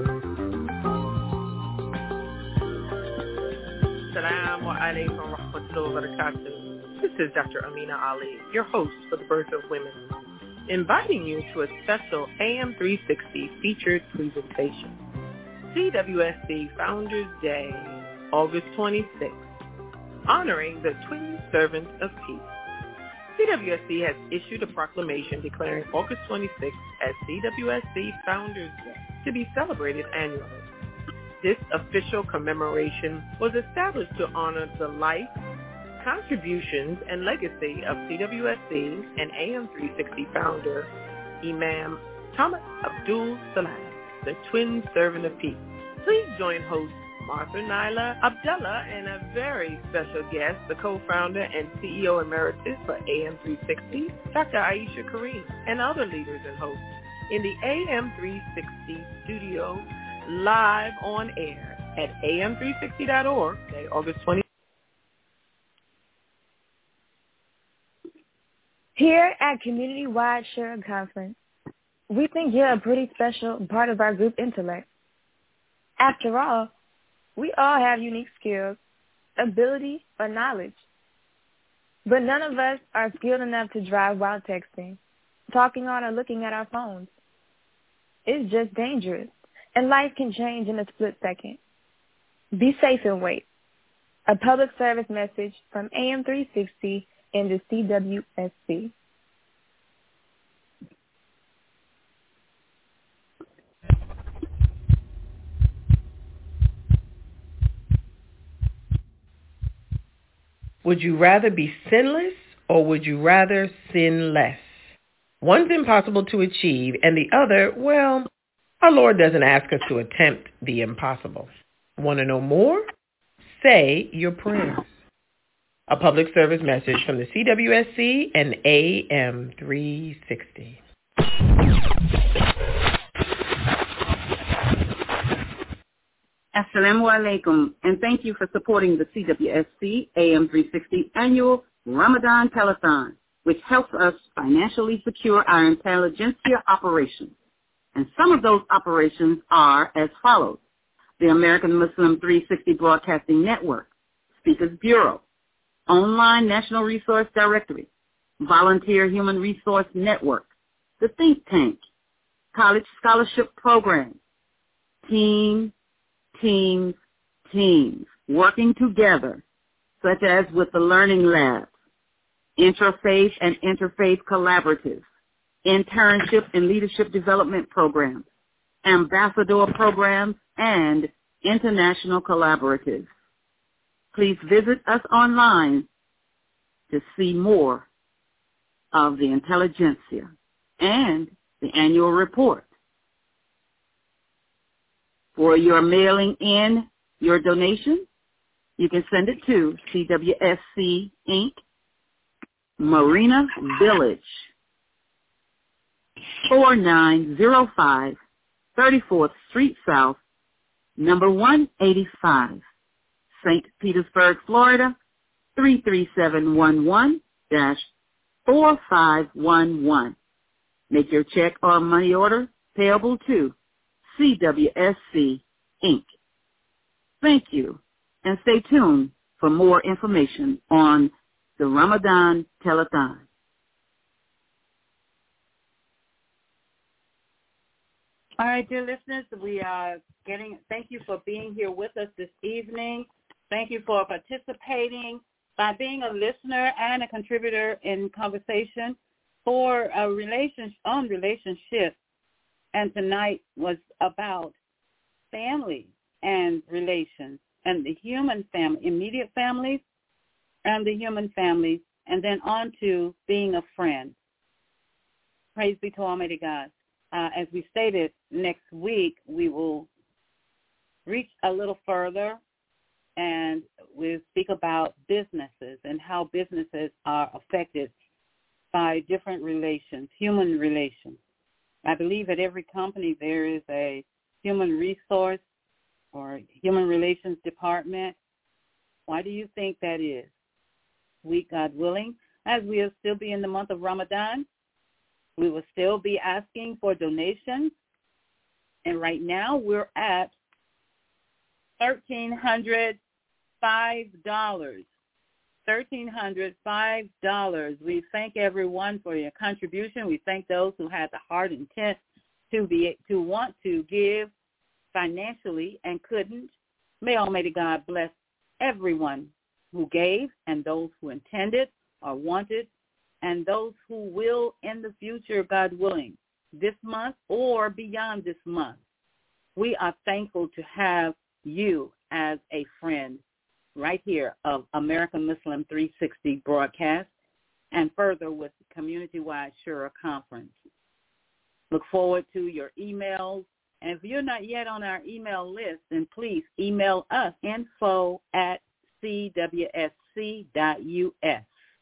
Assalamu alaikum wa rahmatullahi wa barakatuh. This is Doctor Amina Ali, your host for The Birth of Women, inviting you to a special A M three sixty featured presentation. C W S C Founders Day August twenty-sixth, honoring the twin servants of peace. C W S C has issued a proclamation declaring August twenty-sixth as C W S C Founders Day to be celebrated annually. This official commemoration was established to honor the life, contributions, and legacy of C W S C and A M three sixty founder, Imam Thomas Abdul Salam, the twin servant of peace. Please join host Martha Nyla Abdullah and a very special guest, the co-founder and C E O emeritus for A M three sixty, Doctor Aisha Kareem, and other leaders and hosts in the A M three sixty studio live on air at A M three sixty dot org, Day August twentieth. Here at Community-Wide Sharing Conference, we think you're a pretty special part of our group intellect. After all, we all have unique skills, ability, or knowledge. But none of us are skilled enough to drive while texting, talking on or looking at our phones. It's just dangerous, and life can change in a split second. Be safe and wait. A public service message from A M three sixty and the C W S C. Would you rather be sinless or would you rather sin less? One's impossible to achieve and the other, well, our Lord doesn't ask us to attempt the impossible. Want to know more? Say your prayers. A public service message from the C W S C and A M three sixty. Assalamu alaikum, and thank you for supporting the C W S C A M three sixty annual Ramadan Telethon, which helps us financially secure our intelligentsia operations. And some of those operations are as follows: the American Muslim three sixty Broadcasting Network, Speakers Bureau, Online National Resource Directory, Volunteer Human Resource Network, the Think Tank, College Scholarship Program, Team, Teams, Teams, working together, such as with the Learning Labs, Interfaith and Interfaith Collaboratives, Internship and Leadership Development Programs, Ambassador Programs, and International Collaboratives. Please visit us online to see more of the intelligentsia and the annual report. For your mailing in your donation, you can send it to C W S C Incorporated, Marina Village, four nine zero five, thirty-fourth Street South, number one eighty-five, Saint Petersburg, Florida, three three seven one one dash four five one one. Make your check or money order payable to C W S C Incorporated. Thank you, and stay tuned for more information on the Ramadan Telethon. All right, dear listeners, we are getting, thank you for being here with us this evening. Thank you for participating by being a listener and a contributor in conversation for a relation on relationships. And tonight was about family and relations and the human family, immediate families and the human families, and then on to being a friend. Praise be to Almighty God. Uh, as we stated, next week we will reach a little further and we'll speak about businesses and how businesses are affected by different relations, human relations. I believe at every company there is a human resource or human relations department. Why do you think that is? We, God willing, as we will still be in the month of Ramadan, we will still be asking for donations. And right now we're at one thousand three hundred five dollars. one thousand three hundred five dollars. We thank everyone for your contribution. We thank those who had the heart intent to be to want to give financially and couldn't. May Almighty God bless everyone who gave and those who intended or wanted and those who will in the future, God willing, this month or beyond this month. We are thankful to have you as a friend right here of American Muslim three sixty broadcast and further with the Community-Wide Shura Conference. Look forward to your emails. And if you're not yet on our email list, then please email us, info at c w s c dot u s.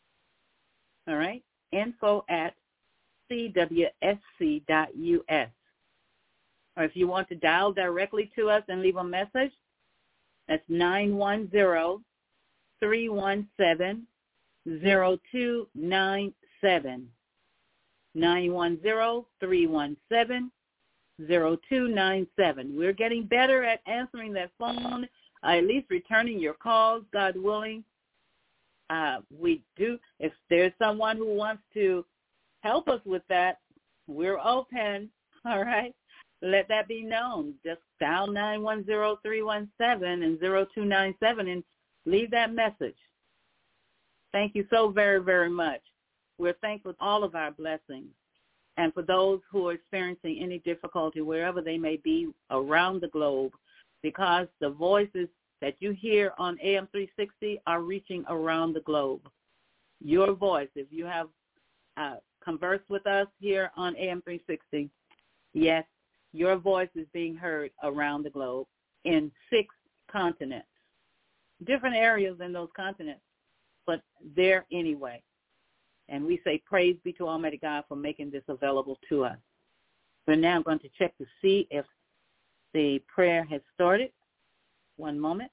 All right? Info at c w s c dot u s. Or if you want to dial directly to us and leave a message, that's nine one zero, three one seven, zero two nine seven. nine one zero, three one seven, zero two nine seven. We're getting better at answering that phone, uh, at least returning your calls, God willing. Uh, we do. If there's someone who wants to help us with that, we're open, all right? Let that be known. Just dial nine one zero, three one seven and zero two nine seven and leave that message. Thank you so very, very much. We're thankful for all of our blessings. And for those who are experiencing any difficulty, wherever they may be around the globe, because the voices that you hear on A M three sixty are reaching around the globe. Your voice, if you have uh, conversed with us here on A M three sixty, yes, your voice is being heard around the globe in six continents, different areas in those continents, but there anyway. And we say praise be to Almighty God for making this available to us. We're now going to check to see if the prayer has started. One moment.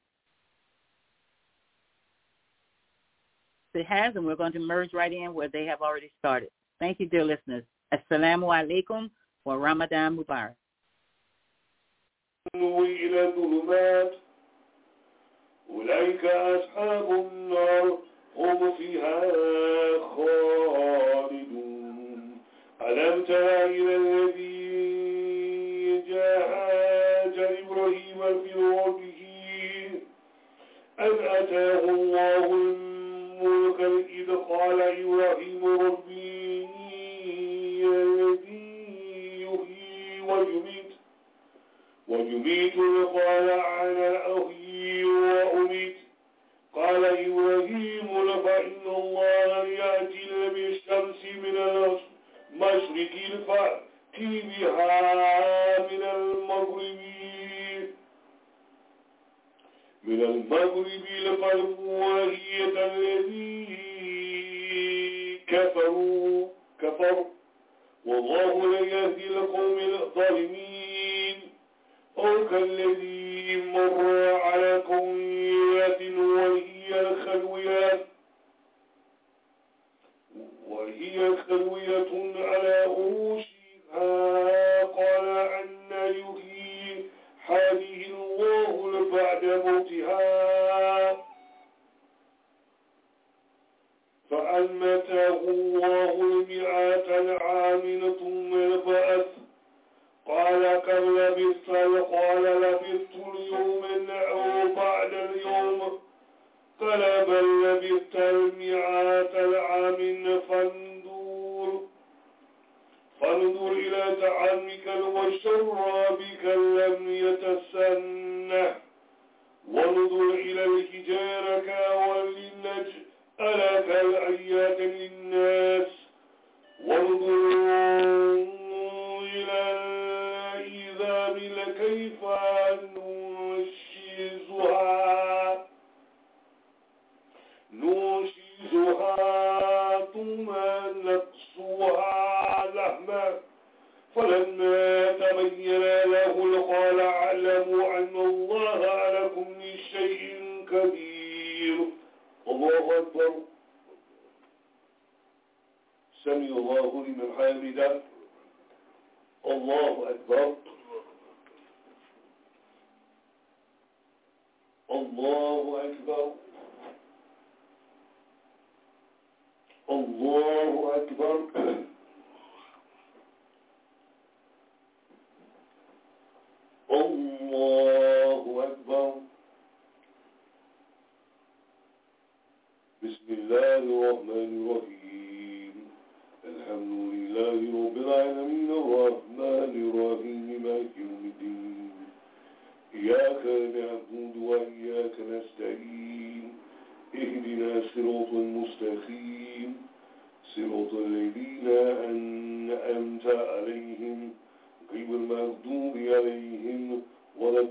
It has, and we're going to merge right in where they have already started. Thank you, dear listeners. Assalamu alaikum wa Ramadan Mubarak. إلى الظلمات أولئك أصحاب النار هم فيها خالدون ألم تر إلى الذي جاهد إبراهيم في ربه أن أتاه الله الملك إذ قال إبراهيم ربي الذي يحيي ويميت ويميت قال أنا أحيي وأميت قال إبراهيم فإن الله يأتي بالشمس من المشرق فأتي بها من المغرب من المغرب فالمواهية الذي كفروا كفروا والله لا يهدي القوم الظالمين أو كالذي مر على قرية وهي الخلويات وهي خلوية على عروشها قال أن يحيي هذه الله بعد موتها فأمته الله المئات العام ثم البعث قال كم لبثت قال لبثت اليوم أو بعد اليوم قال بل لبثت المئات العام فانظر فانظر إلى طعامك وشرابك لم يتسنه وانظر إلى الحجارة ولنجعلك الآيات للناس وانظر إلى العظام كيف ننشزها ننشزها ثم نقصها لحما فلما تبين له قال أعلم أن الله على كل شيء قدير الله أكبر سمع الله لمن حمده الله أكبر الله أكبر الله أكبر الله أكبر إياك نعبد وإياك نستعين اهدنا الصراط المستقيم صراط الذين أنعمت عليهم غير المغضوب عليهم ولا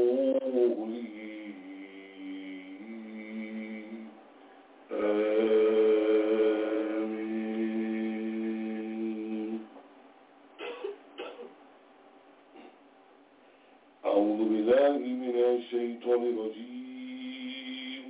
الضالين آمين. أعوذ بالله من الشيطان الرجيم.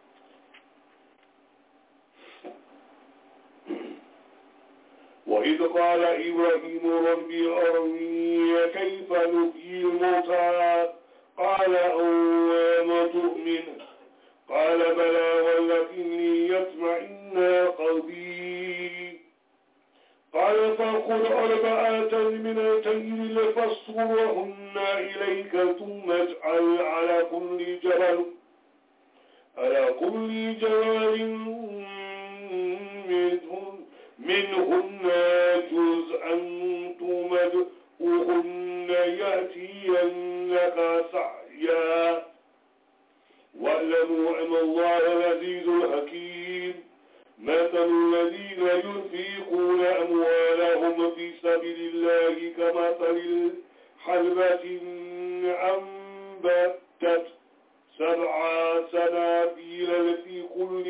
وإذ قال إبراهيم ربي أرني كيف نحيي الموتى قال أولم تؤمن قال بلى ولكن ليطمئن قلبي قال فخذ أربعة من الطير فاصرهن إليك ثم اجعل على كل جبل على كل جبل منهن منهن جزءا تمدؤهن يأتينك سعيا واعلموا أن الله العزيز الحكيم مثل الذين ينفقون أموالهم في سبيل الله كمثل حبة أنبتت سبع سنابل في كل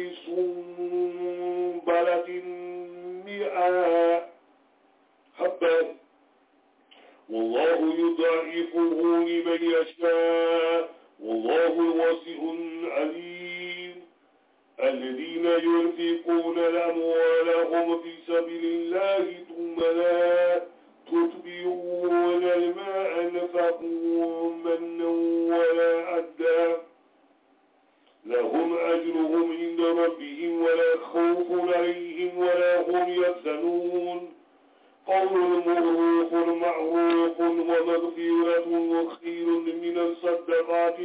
سنبلة مئة حبة والله يضاعفه لمن يشاء والله واسع عليم. الذين ينفقون أموالهم في سبيل الله ثم لا تتبعون ما أنفقوا منا ولا أدى لهم أجرهم عند ربهم ولا خوف عليهم ولا هم يحزنون. قول معروف معروف ومغفرة خير من الصدقات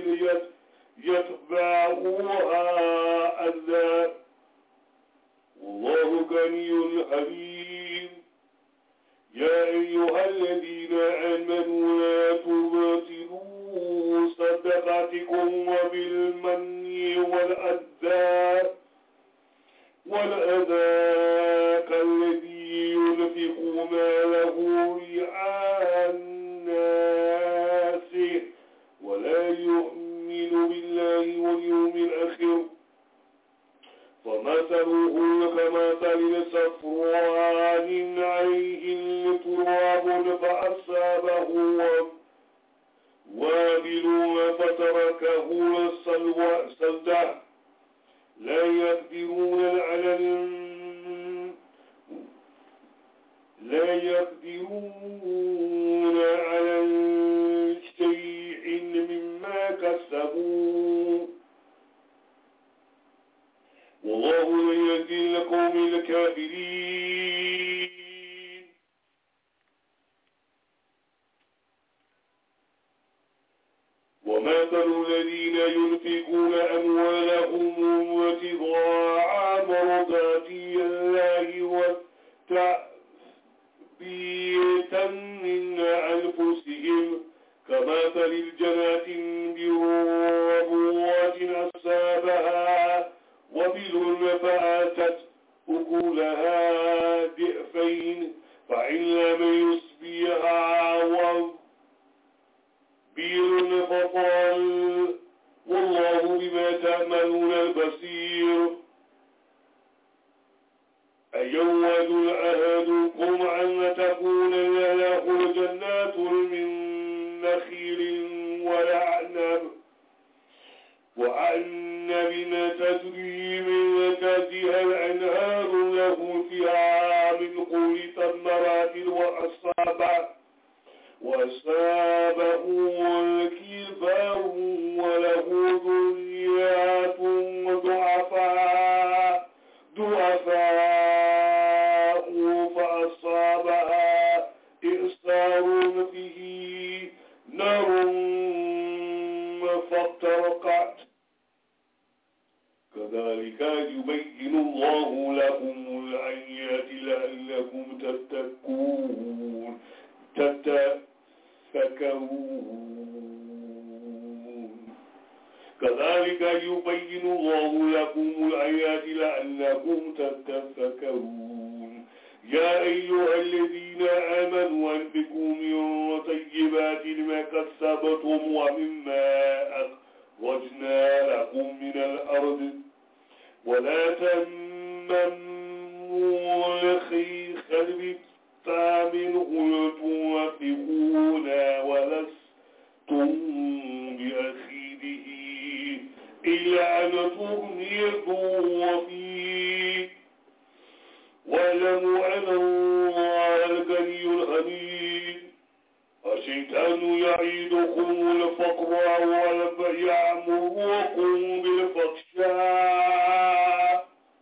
يتبعها أذى والله غني حليم. يا أيها الذين آمنوا لا تبطلوا صدقاتكم وبالمن والأذى والأذى كالذي ينفق ماله رئاء الناس ولا يؤمن بالله واليوم الآخر فمثله كمثل صفوان عليه تراب فأصابه وابل فتركه صلدا لا يقدرون على لا يقدرون على شيء مما كسبوا والله لا يهدي القوم الكافرين. ومثل الذين ينفقون أموالهم ابتغاء مرضات الله وتثبيتا من أنفسهم كمثل الجنات بربوات أصابها وبل فآتت أكلها ضعفين فإن لم يصبها وبل فطال والله بما تعملون البصير. أيود أحدكم أن تكون له جنات من نخيل وأعنب وأعنب تجري من تحتها الأنهار له فيها من كل ثمرات وأصابه وأصابه الكبر وله ذريات ضعفاء ضعفاء فأصابها إعصار فيه نار فاحترقت. كذلك يبين الله لكم الآيات لعلكم تتقون تتفكرون. كذلك يبين الله لكم الآيات لعلكم تتفكرون يا أيها الذين آمنوا أنفقوا من طيبات ما كسبتم ومما أخرجنا لكم من الأرض ولا تمنوا الخيخ البتة منه تنفقون ولستم بأخيره إلا أن تغنيكم فيه واعلموا أن الله الغني الحميد الشيطان يعيدكم الفقر ويأمركم بالفحشاء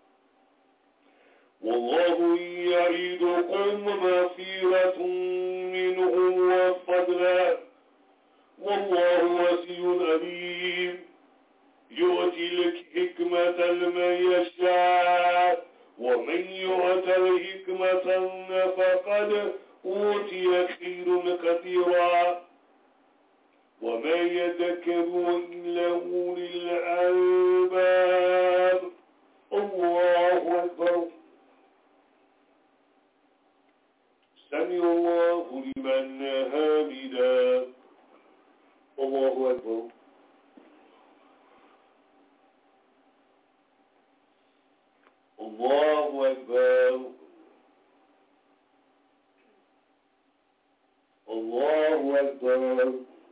والله يعيدكم مغفرة منه وفضلا والله واسع عليم يؤتي الحكمة لمن يشاء ومن يؤت الحكمة فقد أوتي خير كثيرا وما يذكر إلا أولي الألباب الله أكبر سمع الله لمن حمده الله أكبر الله أكبر الله أكبر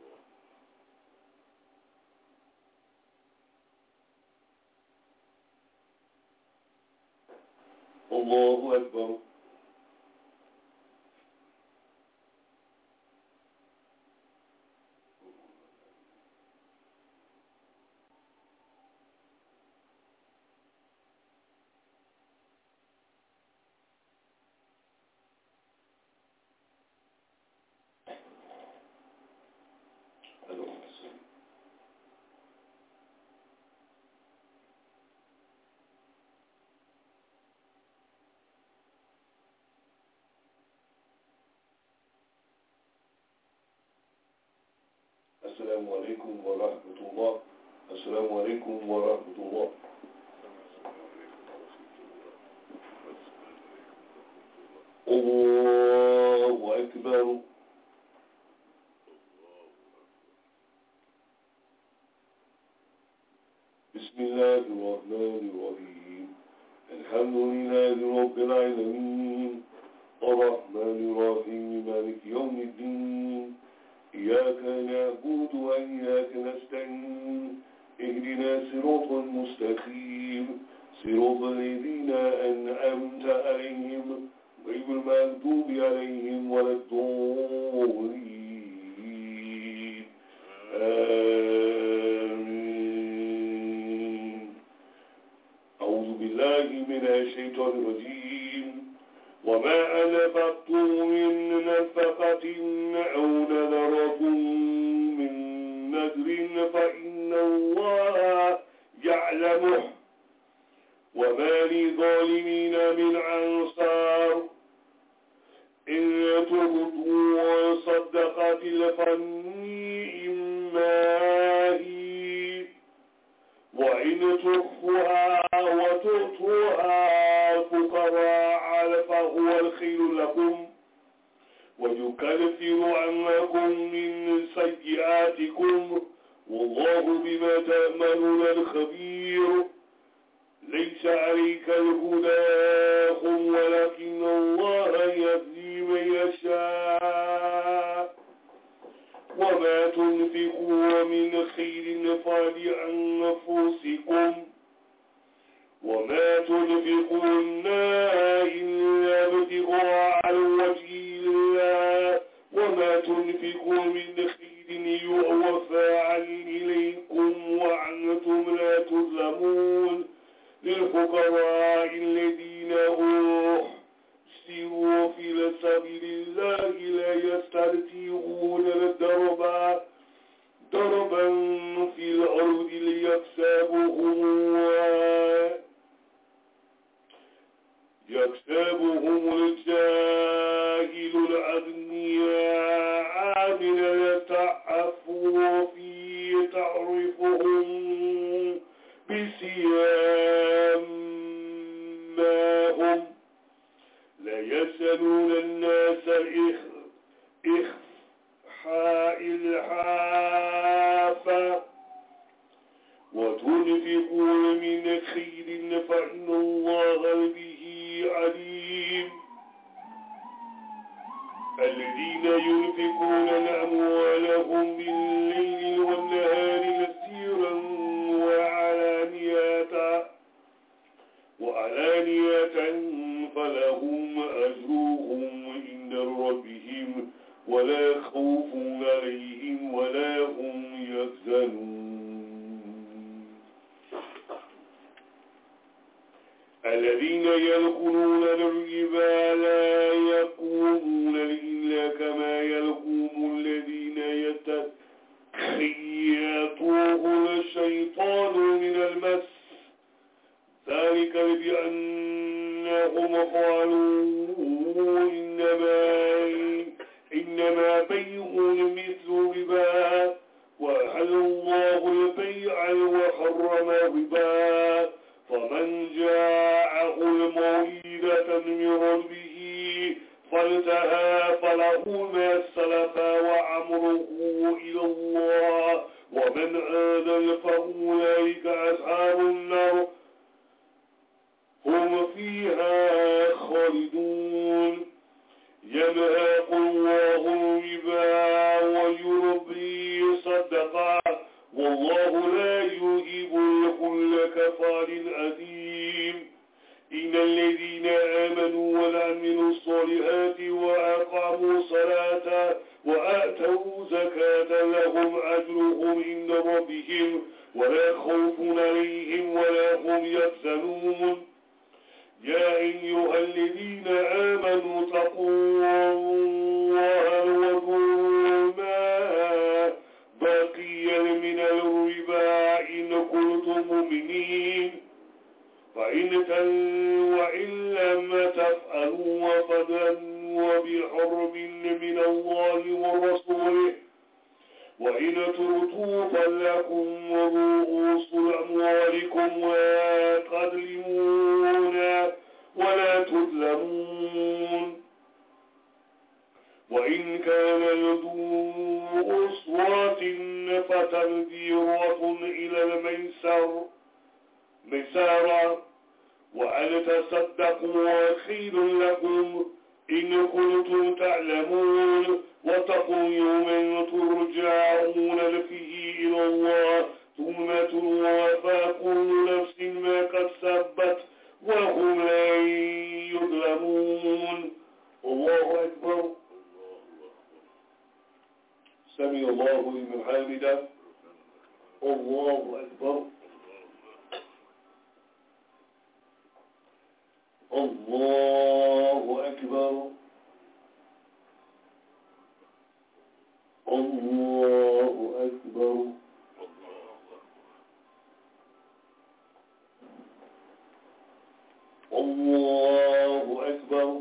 الله أكبر السلام عليكم ورحمة الله السلام عليكم ورحمة الله الله أكبر بسم الله الرحمن الرحيم الحمد لله رب العالمين الرحمن الرحيم مالك يوم الدين إياك نعبد وإياك نستعين اهدنا صراط المستقيم صراط الذين أنعمت عليهم غير المغضوب عليهم ولا الضالين آمين أعوذ بالله من الشيطان الرجيم وما أنفقتم من نفقة أو نذرة من نذر فإن الله يعلمه وما للظالمين من أنصار إن تبدوا صدقات فنعما هي وإن تخفوها وتؤتوها الفقراء فهو الخير لكم ويكفر عنكم من سيئاتكم والله بما تعملون الخبير ليس عليك الهداهم ولكن الله يهدي من يشاء وما تنفقوا من خير فلأنفسكم وما تنفقون إلا ابتغاء وجه الله وما تنفقوا من خير يوفى إليكم وأنتم لا تظلمون للفقراء الذين أحصروا في سبيل الله لا يستطيعون ضربا ضربا في الأرض ليكسبهم يكسبهم الجاهل الأغنياء من يتعفوا في تعرفهم لهم فعلوا إنما إنما بيع مثل ربا وأحل الله البيع وحرم الربا فمن جاءه الموعظة من ربه فانتهى فله ما سلف وأمره إلى الله ومن عاد فأولئك أصحاب النار هم فيها خالدون يمحق الله الربا ويربي الصدقات والله لا يحب كل كفار أثيم إن الذين آمنوا وعملوا الصالحات وأقاموا الصلاة وآتوا زكاة لهم أجرهم عند ربهم ولا خوف عليهم ولا هم يحزنون يا أيها الذين آمنوا اتقوا الله وذروا ما بقي من الربا إن كنتم مؤمنين فإن وإن لم تفعلوا فأذنوا بحرب من الله ورسوله وإن ترتوا فلكم رؤوس أموالكم ولا تظلمون ولا تظلمون وإن كان ذو أسرة فتنذيرة إلى الميسر ميسارة وأن تصدقوا خير لكم إن كنتم تعلمون واتقوا يوما ترجعون فيه إلى الله ثم توفى كل نفس ما كسبت وهم لا يظلمون الله أكبر سمع الله لمن حمده الله أكبر الله أكبر الله أكبر الله أكبر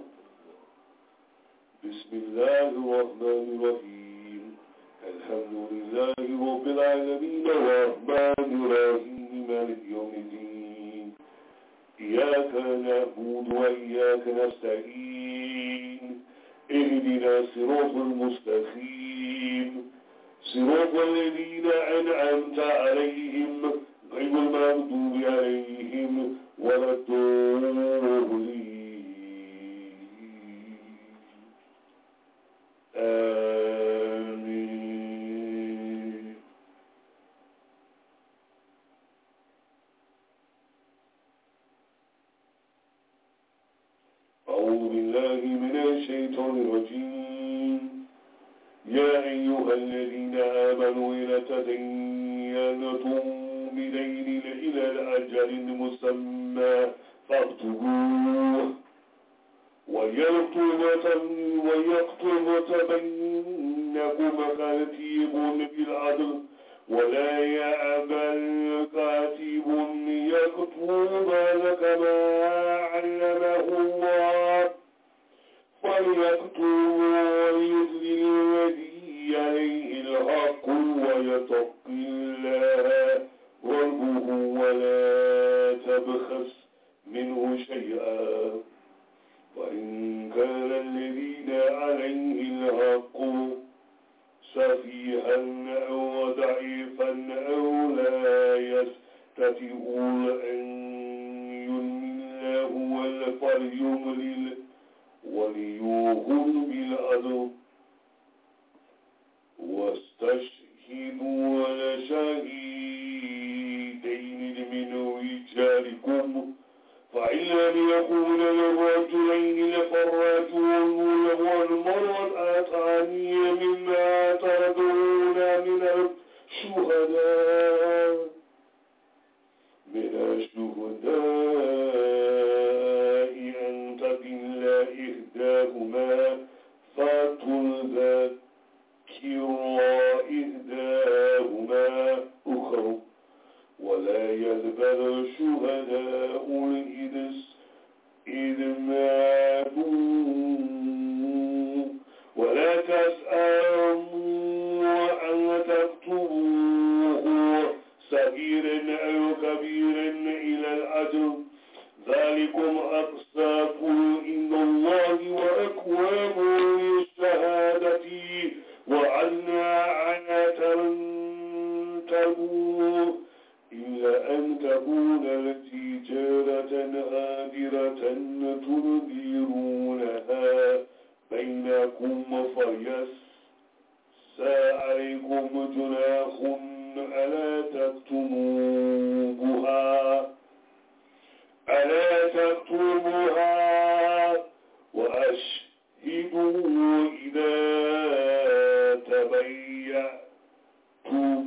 بسم الله الرحمن الرحيم الحمد لله رب العالمين الرحمن الرحيم مالك يوم الدين إياك نعبد وإياك نستعين اهدنا الصراط المستقيم صراط الذين أنعمت عليهم غير المغضوب عليهم ولا الضالين آمين أعوذ بالله من الشيطان الرجيم يا أيها الذين آمنوا إذا تدينتم بدين إلى الأجل المسمى فاكتبوه ويكتب بينكم كاتب بالعدل ولا يأبى الكاتب يكتب كما علمه الله فليكتب ويدلل الذي عليه الحق ويتق الله ربه ولا تبخس منه شيئا وإن كان الذين عليه الحق سفيها أو ضعيفا أو لا يستطيعون أن يمله فليملل وليوهم بالعدل واستشهدوا على شهيدين من رجالكم فإن لم يكون للرجلين فالرجل والمرأتان مما ترضون من الشهداء من الشهداء أن تضل إحداهما فتذكر إحداهما أخرى ولا يلبث الشهداء إذ صغير أو كبير إلى الأجر ذلكم أقساط عند الله وأقوام للشهادة وعلنا عنة تبور إلا أن تكون التي جارة هادرة تدبرونها بينكم فيسى عليكم جناح ألا تكتموها ألا تكتموها وأشهدوا إذا تبيعتم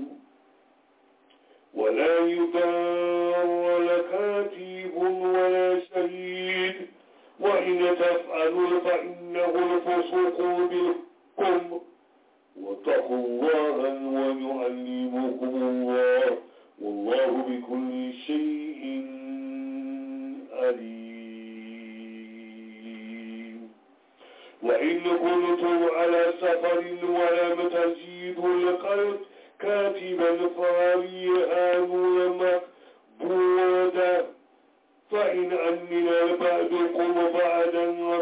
ولا يضار لكاتب ولا شهيد وإن تفعلوا فإنه الفسوق بكم واتقوا الله ويعلمكم الله والله بكل شيء عليم وإن كنتم على سفر ولم تجدوا القلب كاتبا فرهان مقبوضا فإن أمن بعضكم بعدا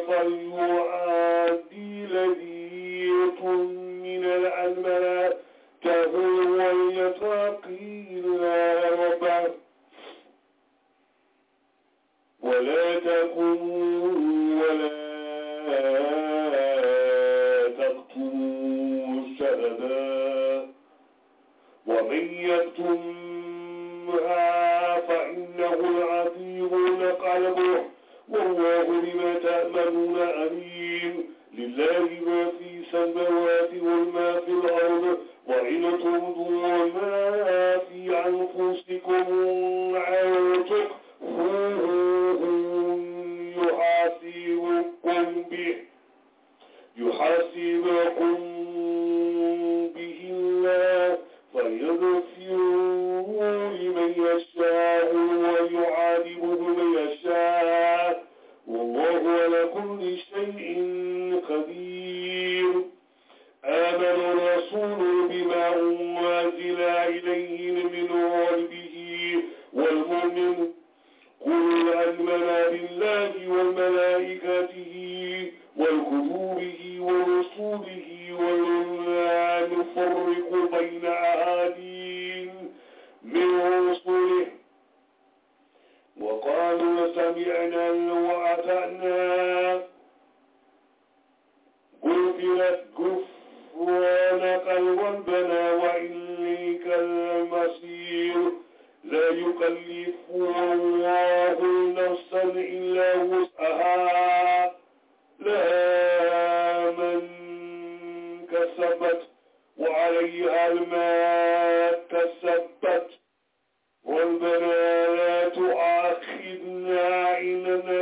فليؤدي الذي يؤتمن الأمانة وليتقي الله ربه ولا تكونوا ولا تكتموا الشهادة ومن يكتمها فإنه العظيم قلبه والله بما تعملون عليم لله ما في السماوات وما في الأرض وإن تبدوا ما في أنفسكم أو تخفوه يحاسبكم به يحاسبكم به الله فيغفر لمن يشاء ويعذب من يشاء والله على كل شيء قدير آمن الرسول بما أنزل إليه من ربه والمؤمن كل آمن بالله وملائكته وكتبه ورسله ولا نفرق بين أحد من رسله وقالوا سمعنا وأطعنا غفرت غفرانك ربنا وإليك المصير لا يكلف الله نفسا إلا وسعها لها من كسبت وعليها ما كسبت ربنا لا تؤاخذنا إن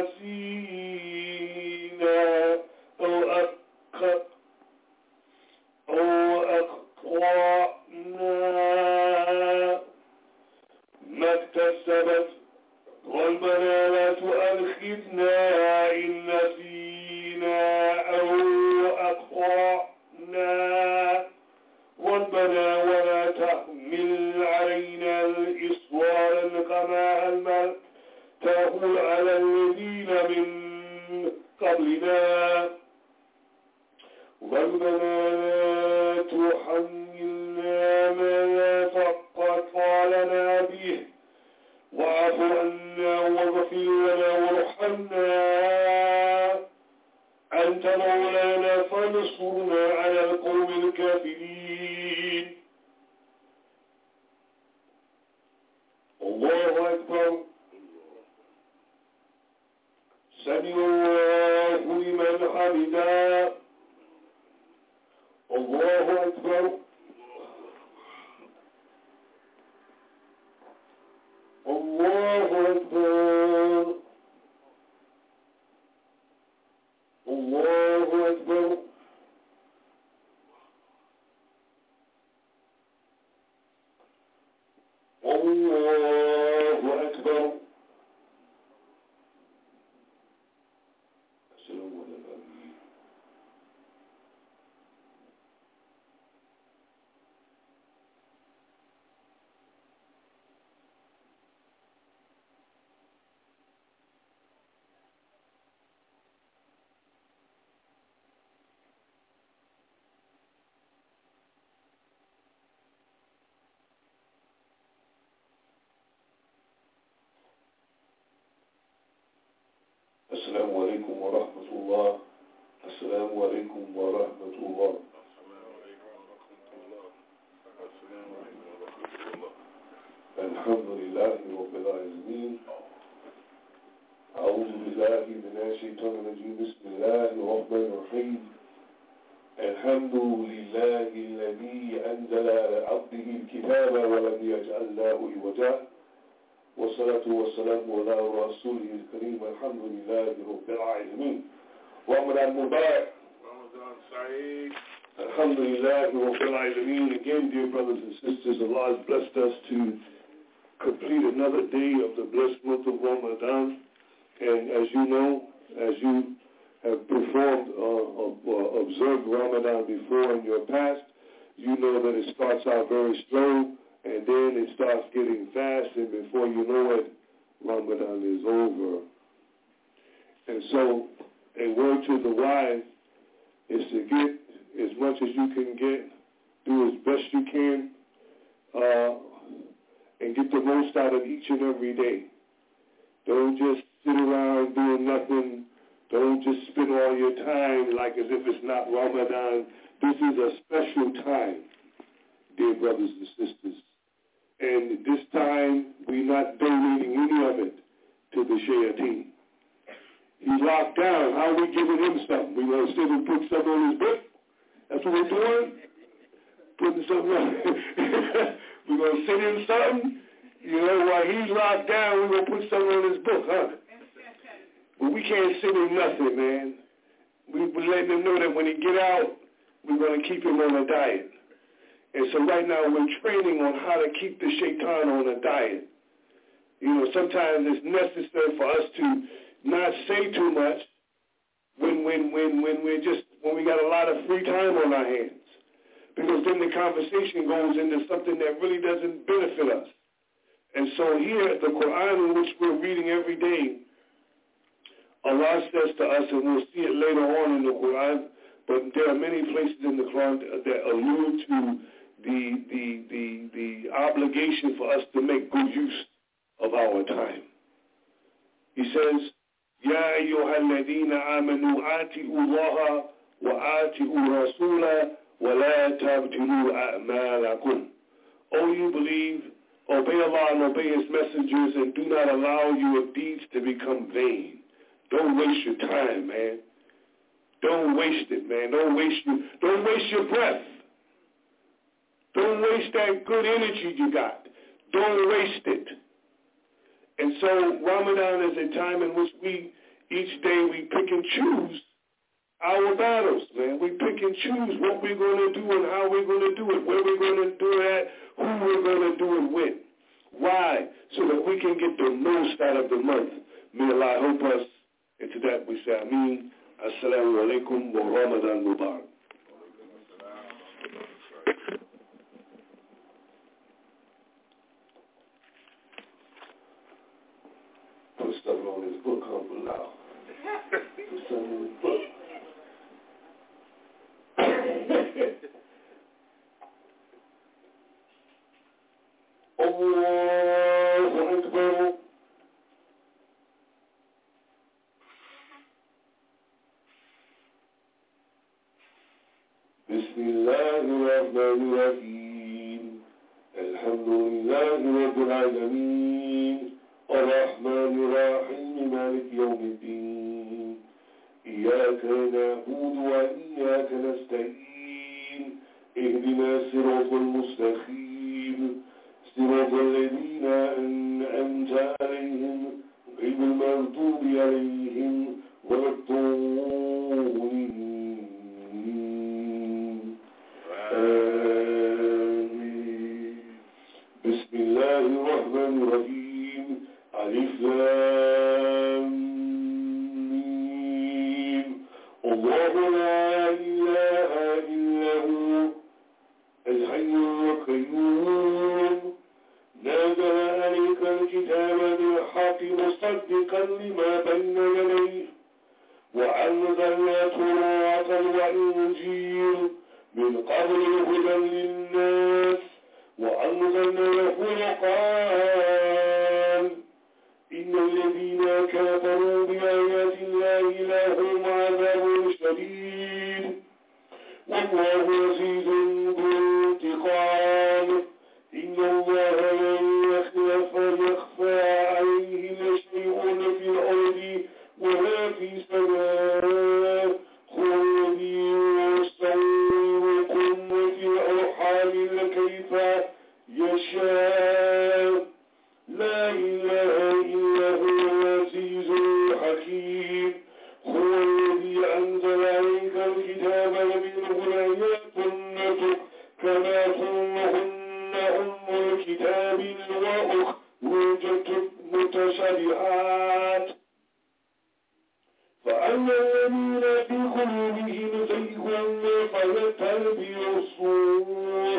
نسينا أو أخطأنا أو أخطأنا ما اكتسبت ربنا لا تؤاخذنا إن نسينا أو أخطأنا ربنا ولا تحمل علينا الإصرار كما حملته على الذين من قبلنا ربنا لا تحملنا ما لا طاقة لنا به واعف عنا واغفر لنا وارحمنا أنت مولانا فانصرنا على القوم الكافرين الله أكبر سمع الله لمن حمده الله أكبر الله أكبر الله أكبر الله أكبر Assalamu alaikum wa rahmatullah. Assalamu alaikum wa rahmatullah. Alhamdulillahi Rabbil Alameen. أعوذ بالله من الشيطان الرجيم. بسم الله الرحمن الرحيم. الحمد لله الذي أنزل على عبده الكتاب ولم يجعل له عوجا والصلاة والسلام على رسوله الكريم. الحمد لله رب العالمين. Ramadan Mubarak. Ramadan Saeed. Alhamdulillah Rabbil Alameen. Again, dear brothers and sisters, Allah has blessed us to complete another day of the blessed month of Ramadan. And as you know, as you have performed, uh, uh, observed Ramadan before in your past, you know that it starts out very slow, and then it starts getting fast, and before you know it, Ramadan is over. And so, a word to the wise is to get as much as you can get, do as best you can, uh, and get the most out of each and every day. Don't just sit around doing nothing. Don't just spend all your time like as if it's not Ramadan. This is a special time, dear brothers and sisters. And this time, we're not donating any of it to the Shayateen. He's locked down. How are we giving him something? We're going to sit and put something on his book? That's what we're doing? Putting something on. We're going to send him something? You know, while he's locked down, we're going to put something on his book, huh? But we can't send him nothing, man. We, we're letting him know that when he get out, we're going to keep him on a diet. And so right now we're training on how to keep the shaitan on a diet. You know, sometimes it's necessary for us to not say too much when when when when we're just when we got a lot of free time on our hands. Because then the conversation goes into something that really doesn't benefit us. And so here, the Quran in which we're reading every day, Allah says to us, and we'll see it later on in the Quran, but there are many places in the Quran that allude to the the the the obligation for us to make good use of our time. He says, Ya ayyuhal ladina amanu ati'u Allah wa ati'u Rasula wa la tabtilu a'malakum. O you believe, obey Allah and obey His messengers, and do not allow your deeds to become vain. Don't waste your time, man. Don't waste it, man. Don't waste you. Don't waste your breath. Don't waste that good energy you got. Don't waste it. And so Ramadan is a time in which we, each day we pick and choose our battles, man. We pick and choose what we're going to do and how we're going to do it, where we're going to do it at, who we're going to do it with. Why? So that we can get the most out of the month. May Allah help us. And to that we say, Ameen. Assalamu alaikum wa Ramadan Mubarak. Put something on this book, humble now. Put something on this book. Allahu Akbar. بسم الله الرحمن الرحيم الحمد لله رب العالمين الرحمن الرحيم مالك يوم الدين إياك نعبد وإياك نستعين اهدنا الصراط المستقيم صراط الذين أنعمت عليهم غير المغضوب عليهم ولا الضالين. آمين. بسم الله الرحمن الرحيم ألف لام ميم الله لا إله إلا هو الحي القيوم نزل عليك الكتاب بالحق مصدقا لما بين يديه وأنزلنا التوراة والإنجيل من قبل هدى للناس وأنزلنا الفرقان إن الذين كفروا بآيات كيف يشاء لا إله إلا هو العزيز الحكيم هو الذي أنزل عليك الكتاب منه الآيات كماثلهن أم الكتاب وأخر متشابهات فأما الذين في قلوبهم زيغ فيتبعون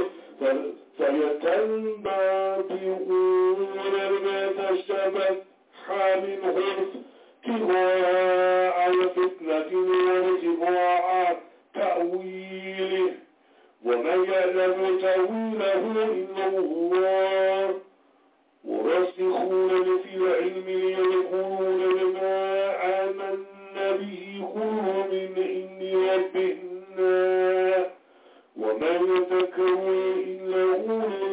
فيتبعون ما تشابه منه ابتغاء الفتنة وابتغاء تأويله ومن يعلم تأويله إلا الله وراسخون في العلم يقولون لما آمنا به كل من عند ربنا وما يذكر إلا أولو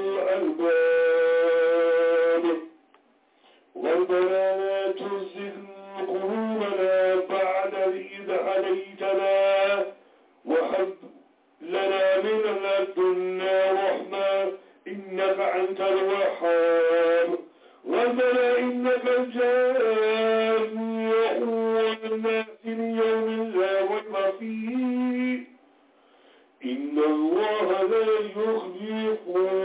الألباب ربنا لا تزغ قلوبنا بعد إذ هديتنا وهب لنا من لدنا رحمة إنك أنت الوهاب ربنا إنك جامع الناس ليوم لا ريب فيه إن الله لا يخلف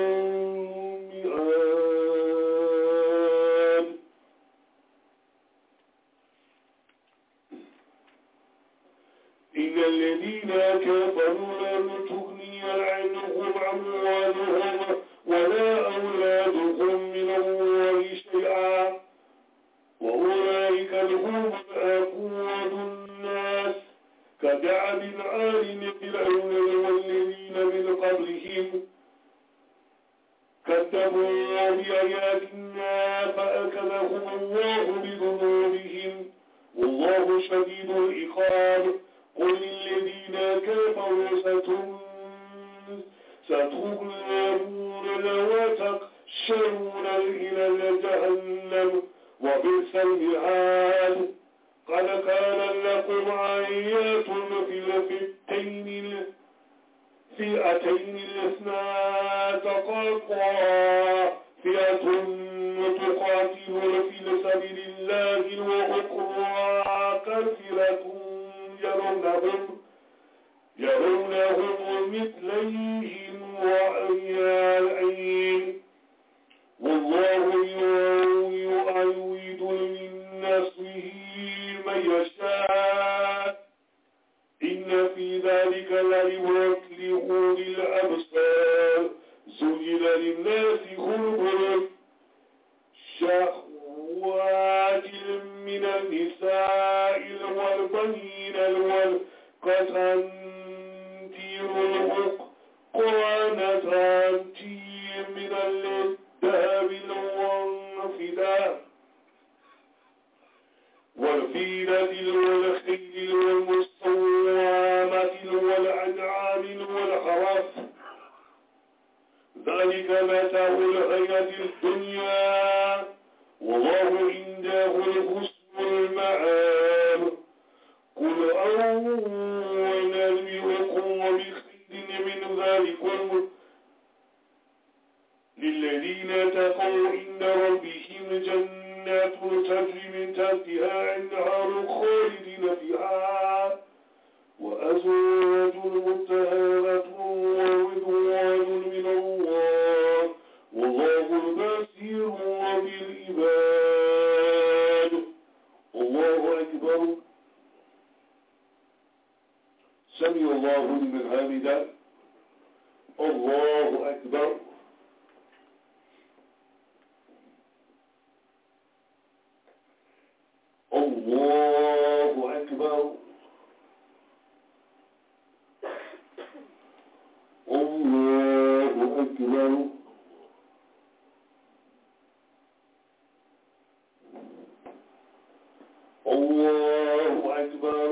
الميعاد إن الذين كفروا لن تغني عنهم أموالهم ولا أولادهم من الله شيئا وأولئك هم أقواد الناس كدعب آل فرعون والذين من قبلهم كذبوا بآياتنا فأخذهم الله بذنوبهم والله شديد العقاب قل للذين كفروا ستغلبون وتحشرون إلى جهنم وبئس المهاد قد كان لكم آيات في الفئتين فئتين الاثنا تقاطعا فئة تقاتل في سبيل الله وأخرى كافرة يرونهم يرونهم مثليهم رأي العين والله يؤيد من نصره من يشاء إن في ذلك لعبرة لأولي الأبصار زين للناس حب شهوات من النساء والبنين والقناطير القناطير من الذهب والفضة والفيلة والخيل والمصومة والأنعام والحرث ذلك متاع الحياة الدنيا والله عنده حسن المآب قل أنبئكم بخير من ذلكم للذين تقوا عند ربهم جنات تجري من تحتها أنهار خالدين فيها وأزواج مطهرة ورضوان من الله والله بصير بالعباد الله أكبر سمع الله لمن حمده الله أكبر الله أكبر الله أكبر الله أكبر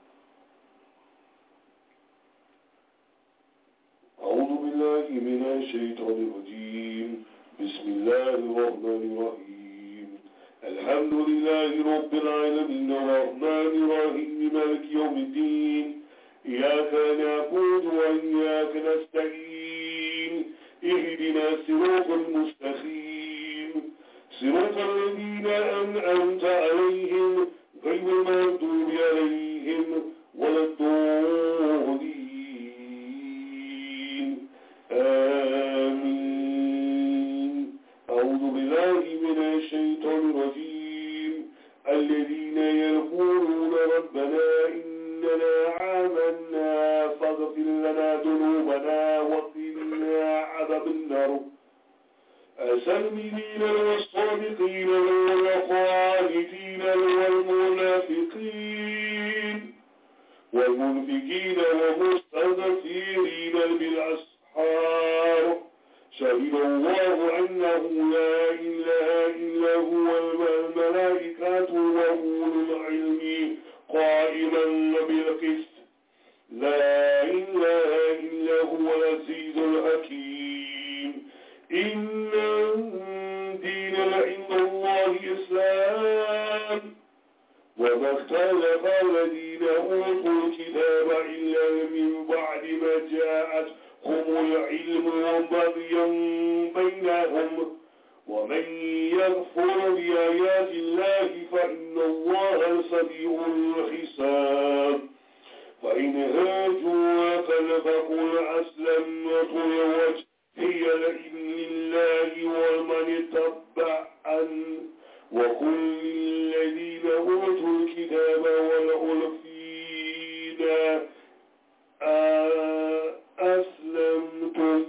أعوذ بالله من الشيطان الرجيم بسم الله الرحمن الرحيم الحمد لله رب العالمين الرحمن الرحيم مالك يوم الدين إياك نعبد وإياك نستعين اهدنا الصراط المستقيم صراط الذين أنعمت عليهم غير المغضوب عليهم ولا الضالين آمين. أعوذ بالله من الشيطان الرجيم. الذين يقولون ربنا إننا آمنا فاغفر لنا ذنوبنا وقنا عذاب النار السالمين والصادقين والقانتين والمنافقين والمنفقين والمستغفرين بالأسحار شهد الله أنه لا إله إلا هو والملائكة وأولو العلم قائما بالقسط لا إله إلا هو العزيز الحكيم. إن الدين عند الله الإسلام وما اختلف الذين أوتوا الكتاب إلا من بعد ما جاءتهم العلم بغيا بينهم ومن يغفر بآيات الله فإن الله سريع الحساب. فإن هاجوا فقل أسلمت لوجهي لله ومن اتبعني وقل للذين أوتوا الكتاب والألفين أسلمتم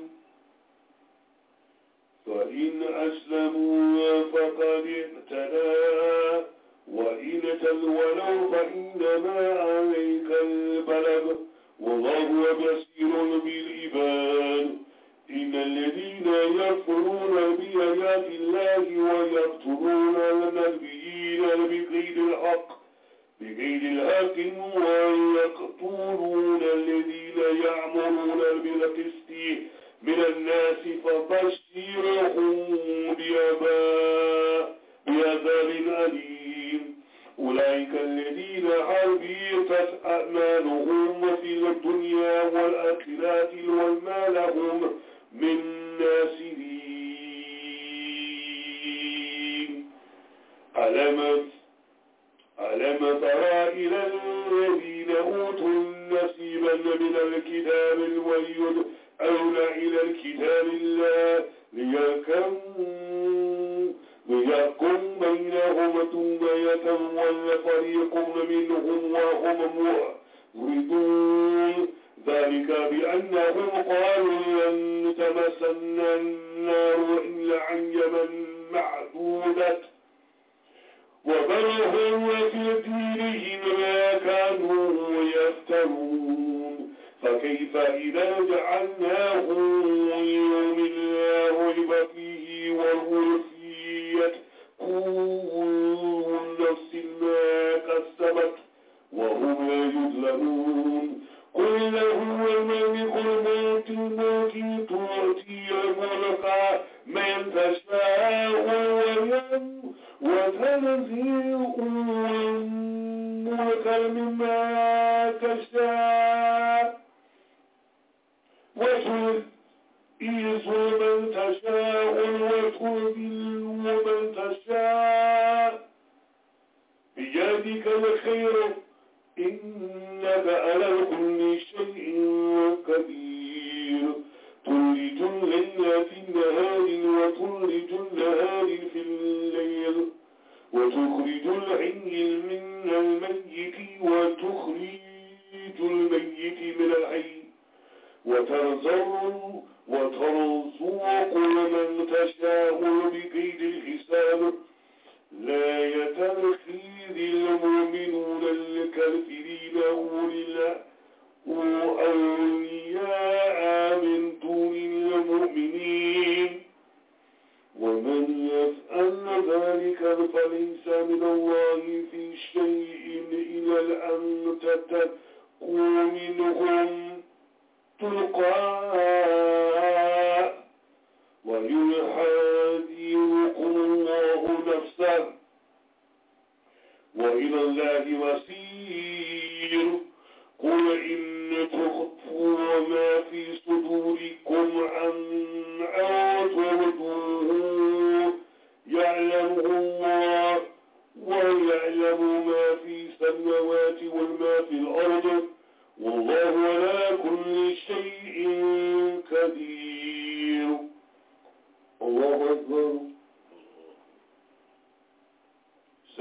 فإن أسلموا فقد اهتدوا وإن تولوا فإنما عليك البلاغ والله بصير بالعباد. إن الذين يكفرون بآيات الله ويقتلون النبيين بغير الحق بغير الحق ويقتلون الذين يأمرون بالقسط من الناس فبشرهم بعذاب أليم. أولئك الذين حبطت أعمالهم في الدنيا والآخرة وما لهم من ناصرين. ألم ألم ترى إلى الذين أوتوا نصيبا من الكتاب ويدعون إلى الكتاب الله ليحكموا ليحكم بينهم ثم يتولى فريق منهم وهم معرضون ذلك بأنهم قالوا لن تمسنا النار إلا أياما معدودة وبلغوا في دينهم ما كانوا يفترون. فكيف إذا جعلناه يوم لا ريب فيه والوفيت كل نفس ما كسبت وهم لا يظلمون. قل له الملك الموت الموت تؤتي الملك من تشاء وتنزع الملك مما تشاء وتعز من تشاء وتذل من تشاء بيدك الخير إنك على كل شيء قدير. تولج الليل في النهار وتولج النهار في الليل وتخرج الحي من الميت وتخرج الميت من الحي وترزق وترزق من تشاء بغير الحساب. لا يتخذ المؤمنون الكافرين أولياء من دون المؤمنين ومن يفعل ذلك فليس من الله في شيء إلا أن تتقوا منهم تلقاء ويحذركم الله نفسه وإلى الله مصير. قل إن تخفوا ما في صدوركم عن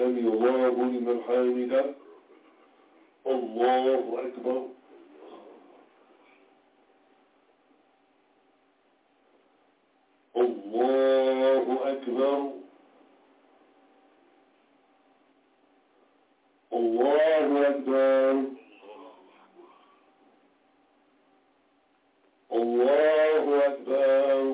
سمي الله لمن حمده. الله أكبر. الله أكبر. الله أكبر. الله أكبر.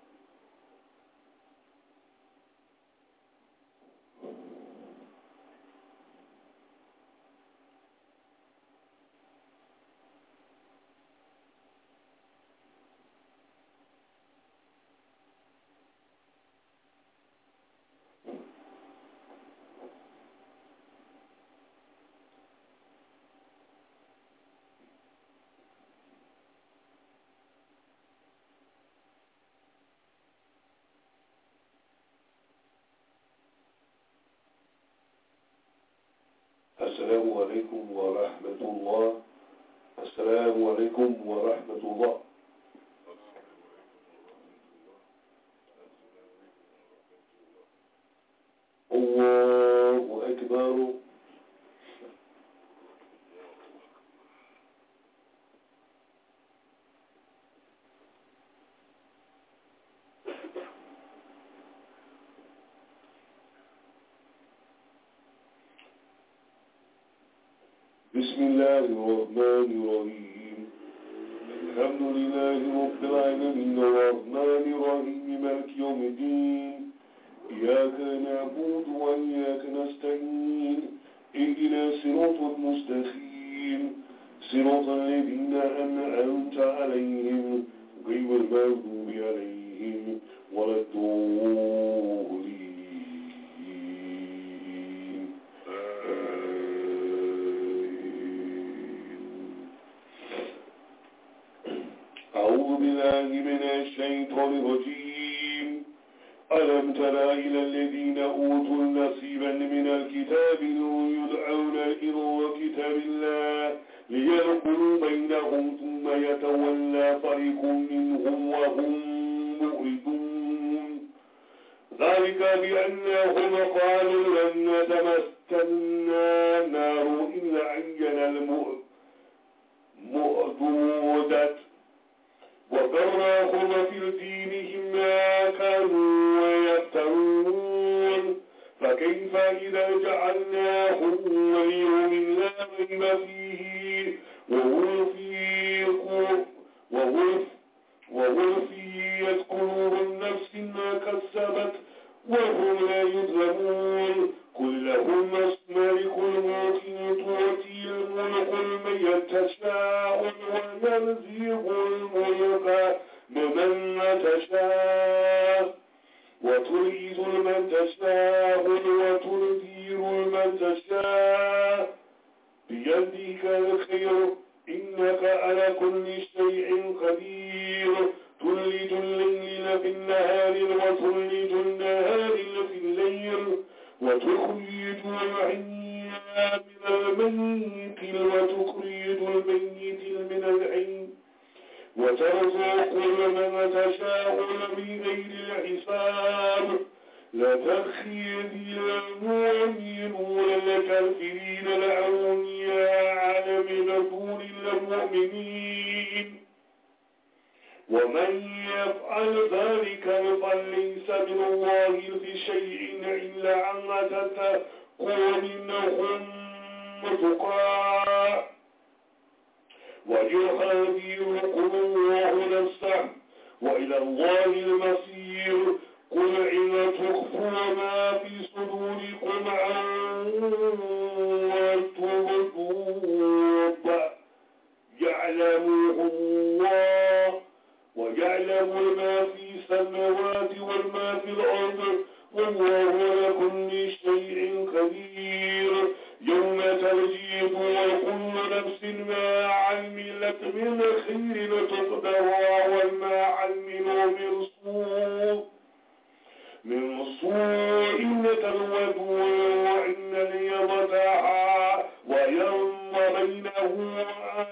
السلام عليكم ورحمة الله. السلام عليكم ورحمة الله. الله أكبر. بسم الله الرحمن الرحيم. الحمد لله رب العالمين الرحمن الرحيم مالك يوم الدين. إياك نعبد وإياك نستعين. اهدنا الصراط المستقيم صراط الذين أنعمت عليهم غير المغضوب عليهم ولا الضالين. أعوذ بالله من الشيطان الرجيم. ألم تر إلى الذين أوتوا نصيبا من الكتاب يدعون إلى كتاب الله ليدخلوا بينهم ثم يتولى فريق منهم وهم معرضون. ذلك بأنهم قالوا لن تمسنا النار إلا أياما معدودة وغرهم في دينهم ما كانوا يفترون. فكيف إذا جعلناه ليوم لا ريب فيه ووفيت كل نفس ما كسبت وهم لا يظلمون. قل لهم ملك الموت تؤتي الملك من تشاء وينزع الملك ممن تشاء وتريد من تشاء وتدير من تشاء بيدك الخير إنك على كل شيء قدير. تولج الليل في النهار وتولج النهار في الليل وتخرج الحي من الميت وتخرج الميت من الحي وترزق من تشاء بغير حساب. لا تخيذ المؤمنين والكافرين الأولياء من دون المؤمنين ومن يفعل ذلك فليس من الله في شيء إلا أن تتقوا منهم تقى ويحذركم الله نفسه وإلى الله المصير. قل إن تخفوا ما في صدوركم أو تبدوه يعلمه الله ويعلم ما في السماوات وما في الأرض والله على كل شيء قدير. يوم تجد وكل نفس ما عملت من خير تقدرها وما عملوا من سوء من سوء تلود وإن ليضتها ويوم بينه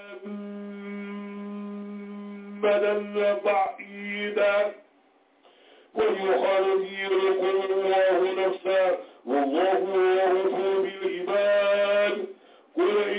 أمدا بعيدا ويخرجكم الله نفسا والله يعرف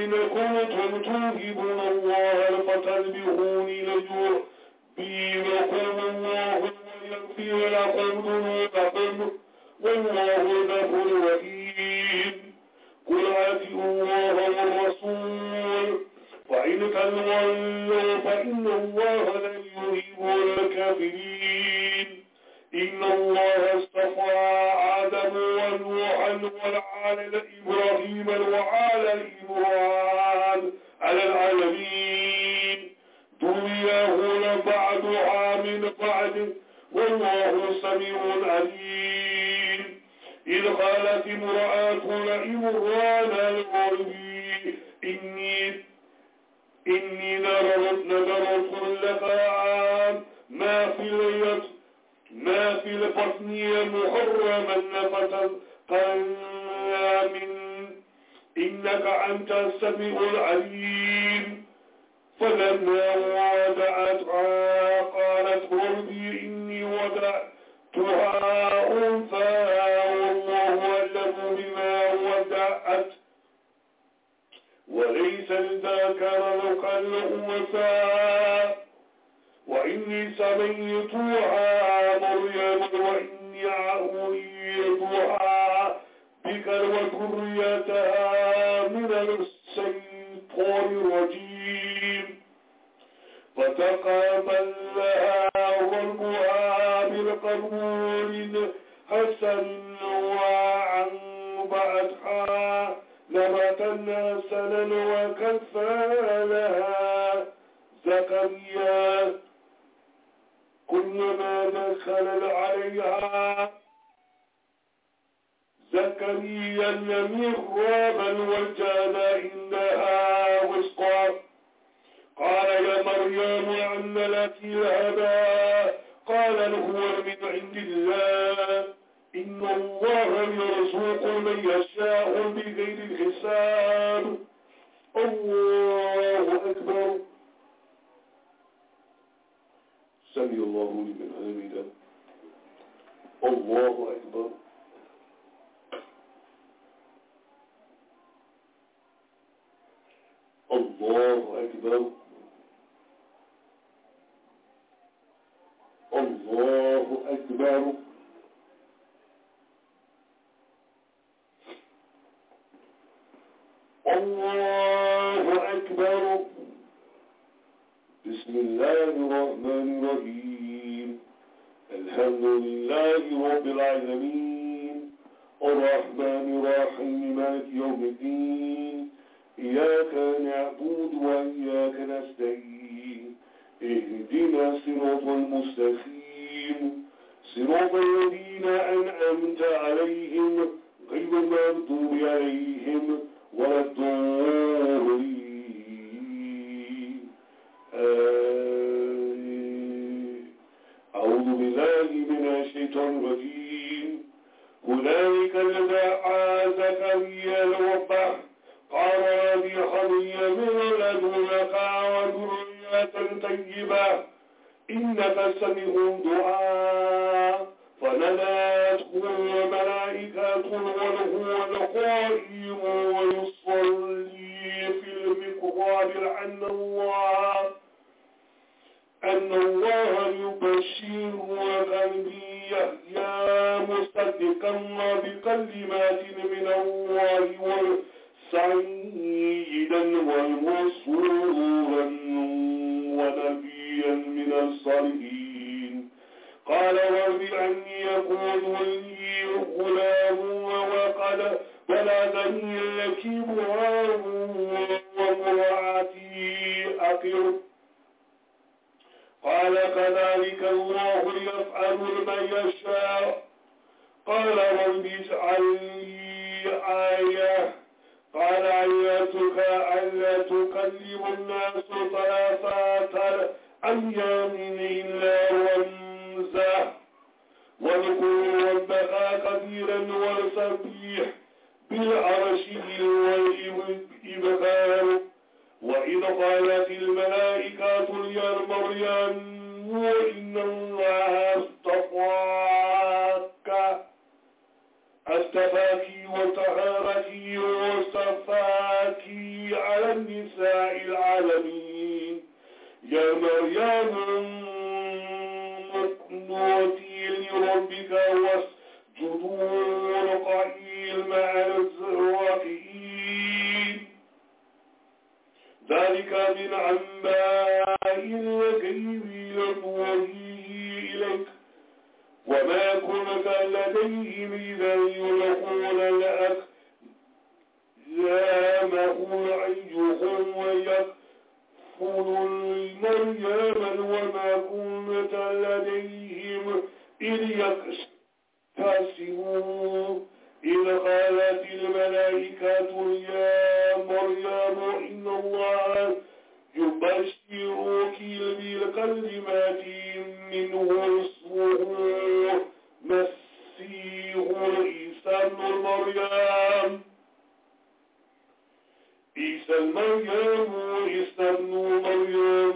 إن كنتم تحبون الله فاتبعوني يحببكم الله ويغفر لكم ذنوبكم والله غفور رحيم قل آتوا الله والرسول فإن تولوا فإن الله لا يحب الكافرين إن الله اصطفى آدم ونوحا وعلى إبراهيم وعلى إبراهيم على العالمين ذريته بعضها من بعد والله سميع عليم إذ قالت امرأة عمران الغربي إني إني نذرت نذرت لك ما في اليد ما في البطن محرما فتلقى من إنك أنت السميع العليم فلما وضعتها قالت ربي إني وضعتها أنثى والله أعلم بما وضعت وليس الذكر كالأنثى وإني سميتها مريم وإني أعيذها بك وذريتها من الشيطان الرجيم فتقبلها ربها بالقبول حسن وأنبأتها نبتا حسنا وكفلها زكريا كلما دخل عليها زكريا محرابا وجد عندها رزقا قال يا مريم أن لك هذا قال هو من عند الله إن الله يرزق من يشاء بغير حساب الله أكبر سمع الله لمن حمده الله أكبر الله أكبر الله أكبر الله أكبر بسم الله الرحمن الرحيم الحمد لله رب العالمين الرحمن الرحيم مالك يوم الدين إياك نعبد وإياك نستعين اهدنا الصراط المستقيم صراط الذين أنعمت عليهم غير المغضوب عليهم ولا الضالين أعوذ بالله من الشيطان الرجيم هنالك دعا زكريا ربه قال ربي هب لي من لدنك وذرية طيبة إنك سميع الدعاء فنادته الملائكة وهو قائم ويصلي في المحراب أن الله أن الله يبشرك بيحيى مصدقا بكلمات من الله سيدا ومسرورا ونبيا من الصالحين قال رب أني يكون لي غلام وقد بلغني الكبر وامرأتي أقر قال كذلك الله يفعل ما يشاء قال رب اجعل لي آية قال آياتك ألا تكلم الناس ثلاثة أيام إلا رمزا واذكر ربك كثيرا وسبح بالعشي والإبكار وإذ قالت الملائكة يا مريم إن الله اصطفاك اصطفاك وطهرك واصطفاك على على نساء العالمين يا مريم اقنتي لربك واسجدوا واركعي مع الراكعين ذلك من أنباء الغيب نوحيه إليك وما كنت لديهم إذا يلقون الأقلامهم أيهم يكفل مريم وما كنت لديهم إذ يختصمون إذ قالت الملائكة يا مريم إن الله يبشرك بالكلمات منه اسمه مسيح عيسى ابن مريم عيسى مريم عيسى ابن مريم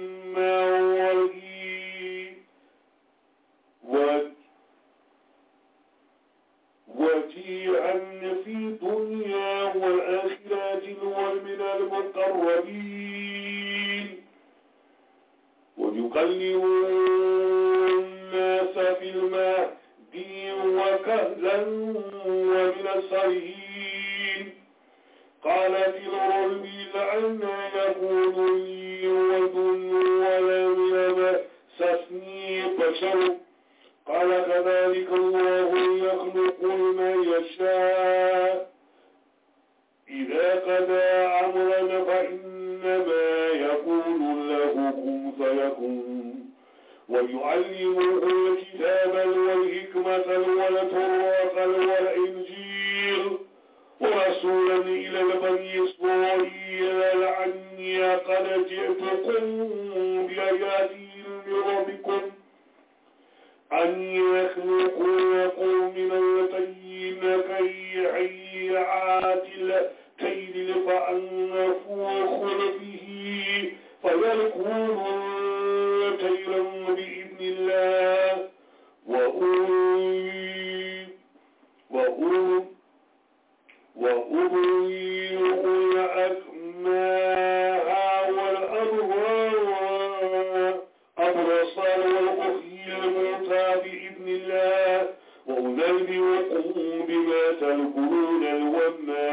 وجيئا في الدنيا والآخرة ومن المقربين ويكلم الناس في المهدي وكهلا ومن الصالحين قالت الرب لعنا يكون لي ولد ولم يمسسني بشر قال كذلك الله يخلق ما يشاء إذا قضى أمرا فإنما يقول له كن فيكون ويعلمه الكتاب والحكمة والتوراة والإنجيل ورسولا إلى بني إسرائيل لعني قد جئتكم بآيات من ربكم أن يخلقوا لكم من الطين كيعات الكيل فأنفخوا فيه فيكون طيرا بإذن الله وأولي وأولي وأولي الأكماء والأبرصار والأخيل الموتى بإذن الله وأنبئكم بما تأكلون وما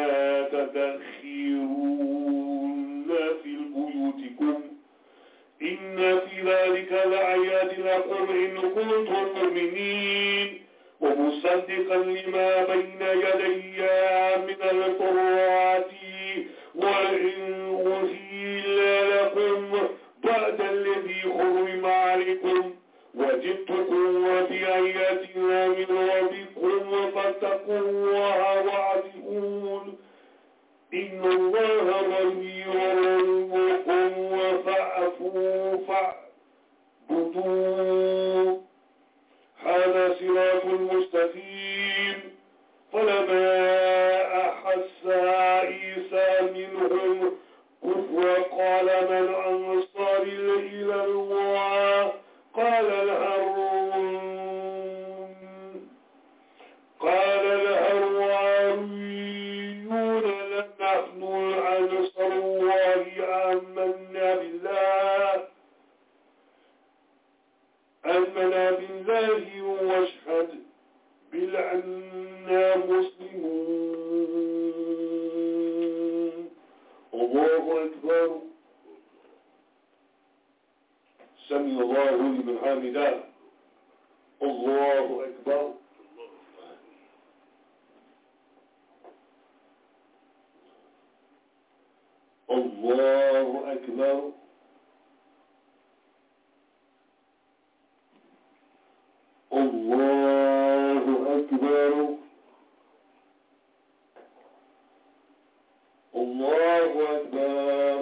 تدخرون في بيوتكم إن في ذلك لآيات لكم إن كنتم مؤمنين ومصدقا لما بين يدي من التوراة وإن أحل لكم بعد الذي حرم عليكم وجدتكم بآيات من ربكم فاتقوا الله وأطيعون إن الله غني ربكم فاعفوا فاعبدوه هذا صراط مستقيم فلما أحس عيسى منهم كفر قال من أنصاري إلى الله قال الهارون قال الهارونيون نحن أنصار الله آمنا بالله آمنا بالله واشهد بأننا مسلمون الله أكبر سمع الله لمن حمده الله أكبر الله أكبر الله أكبر الله أكبر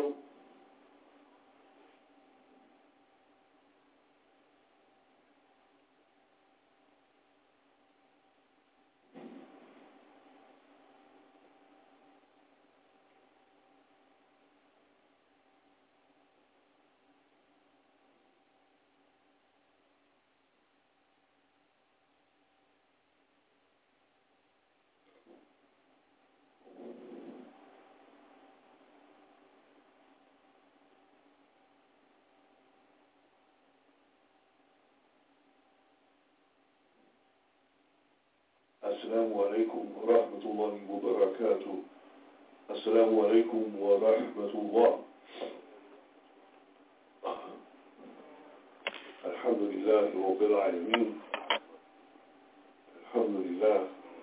Assalamu alaikum wa rahmatullahi wa barakatuh. Assalamu alaikum wa rahmatullah. Alhamdulillah Rabbil Alameen. Alhamdulillah.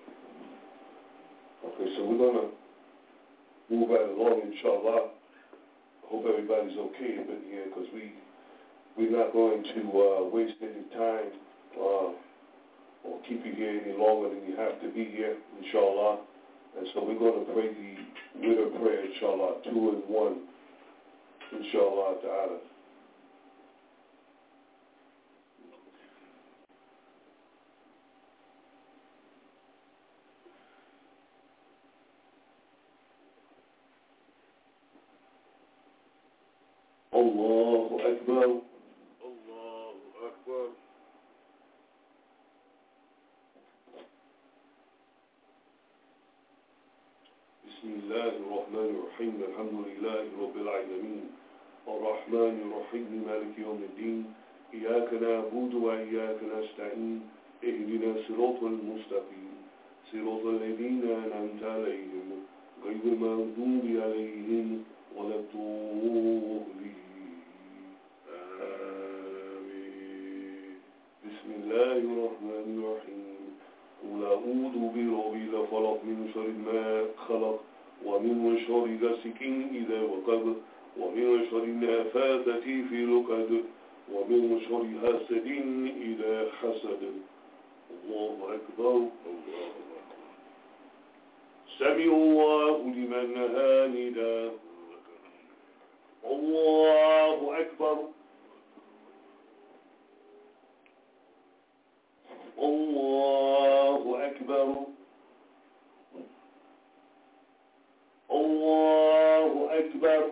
Okay, so we're going to move right along, inshallah. I hope everybody's okay up in here because we, we're not going to uh, waste any time uh, or keep you here any longer than you have to be here, inshallah. And so we're going to pray the winter prayer, inshallah, two and one, inshallah ta'ala. Allahu Akbar. Allahu Akbar. Bismillah ar-Rahman ar-Rahim. Alhamdulillah Rabbil Alameen. Ar-Rahman ar-Rahim. Malik Yawm al-Din. Iyaka na'budu wa iyaka nasta'in. Ihdina siratal mustaqim. Siratal ladhina an'amta alayhim. Ghayril maghdubi alayhim wa lad-dallin. بسم الله الرحمن الرحيم قل أعوذ برب الفلق من شر ما خلق ومن شر غاسق إذا وقب ومن شر النفاثات في العقد ومن شر حاسد إذا حسد الله أكبر الله أكبر سمع الله لمن حمده الله أكبر الله أكبر الله أكبر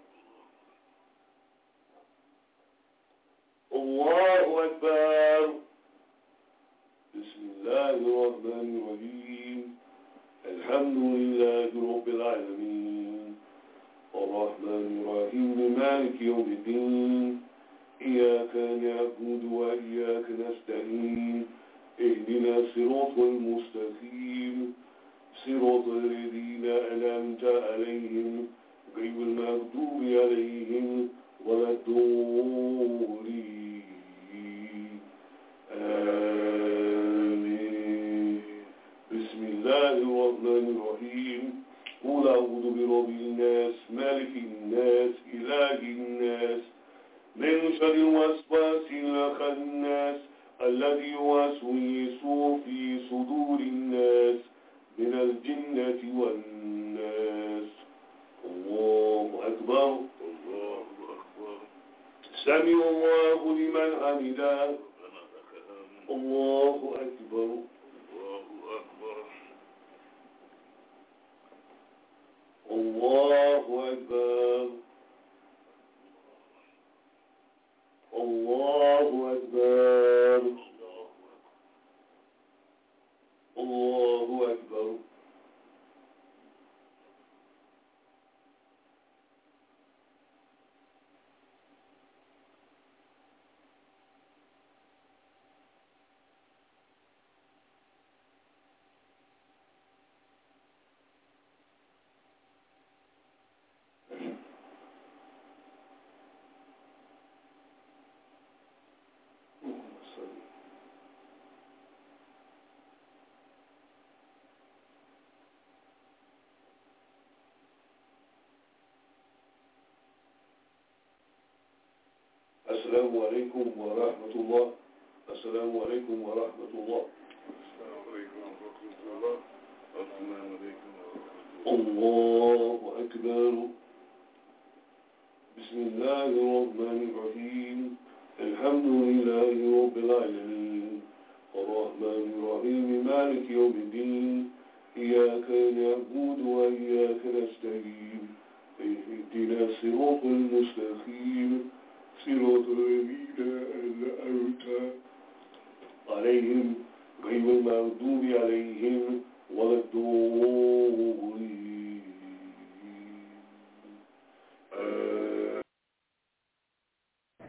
الله أكبر بسم الله الرحمن الرحيم الحمد لله رب العالمين الرحمن الرحيم مالك يوم الدين إياك نعبد وإياك نستعين اهدنا الصراط المستقيم صراط الذين أنعمت عليهم غير المغضوب عليهم ولا الضالين آمين بسم الله الرحمن الرحيم قل أعوذ برب الناس مالك الناس إله الناس من شر الوسواس الخناس الذي يوسوس في صدور الناس من الجنة والناس الله أكبر الله أكبر سمع الله لمن حمده الله أكبر الله أكبر الله أكبر الله أكبر الله أكبر السلام عليكم ورحمة الله. السلام عليكم ورحمة الله. السلام عليكم ورحمة الله. السلام عليكم ورحمة الله. الله أكبر. بسم الله الرحمن الرحيم. الحمد لله رب العالمين. الرحمن الرحيم مالك يوم الدين. إياك نعبد وإياك نستعين. اهدنا الصراط المستقيم. صراط الذين أنعمت عليهم غير المغضوب عليهم ولا الضالين.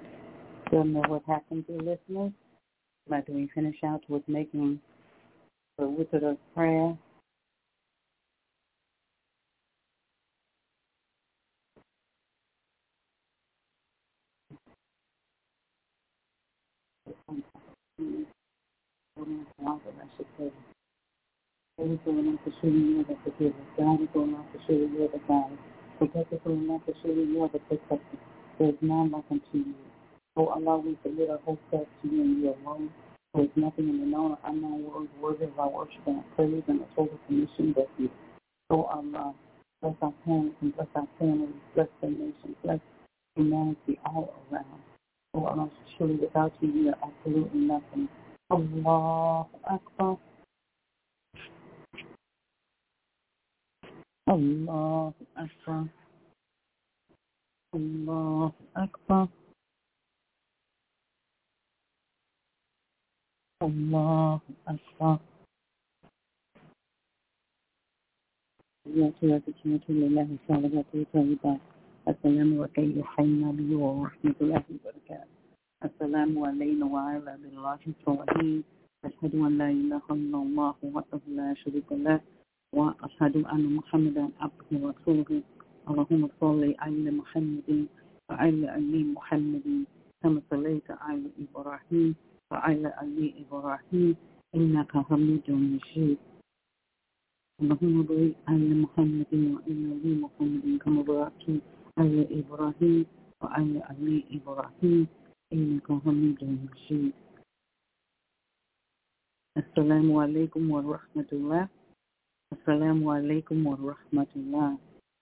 Don't know what happened to the listeners, but we finish out with making the wizard of prayer. Every soul not to show you the forgiver. God is all not to show you the God. Protect us all not to show you the protector. There is none like unto you. Oh Allah, we submit our whole self to you and you alone. There is nothing in the known or unknown world worthy of our worship and our praise and the total submission that you. Oh Allah, bless our parents and bless our families, bless the nation, bless humanity all around. Oh Allah, surely without you we are absolutely nothing. Allah Akbar. Allah Akbar. Allah Akbar. Allah Akbar. السلام عليكم حينا به ورحمة الله وبركاته. السلام علينا وعلى الله الصالحين. أشهد أن لا إله إلا الله وحده لا شريك له وأشهد أن محمدا عبده ورسوله. اللهم صل على محمد وعلى آل محمد كما صليت على إبراهيم وعلى آل إبراهيم إنك حميد مجيد. اللهم بارك على محمد وعلى آل محمد كما باركت على إبراهيم وعلى آل إبراهيم إنك حميد مجيد. السلام عليكم ورحمة الله. السلام عليكم ورحمة الله.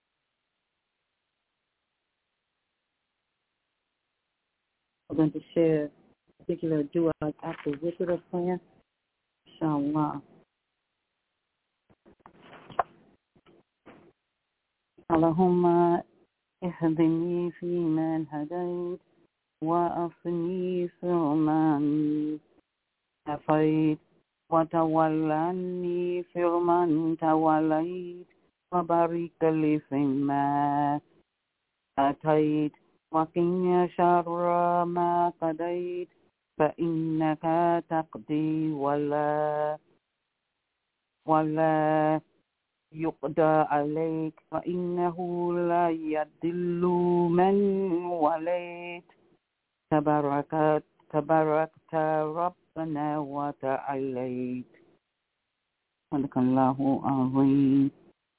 I'm going to share a particular dua after wizard of prayer, inshallah. اللهم اهدني فيمن هديت وأعطني فيمن عافيت وتولني فيمن توليت وبارك لي فيما آتيت وقنا شر ما قضيت فإنك تقضي ولا ولا يقضى عليك فإنه لا يضل من وليت تباركت تباركت ربنا وتعاليت. صدق الله العظيم.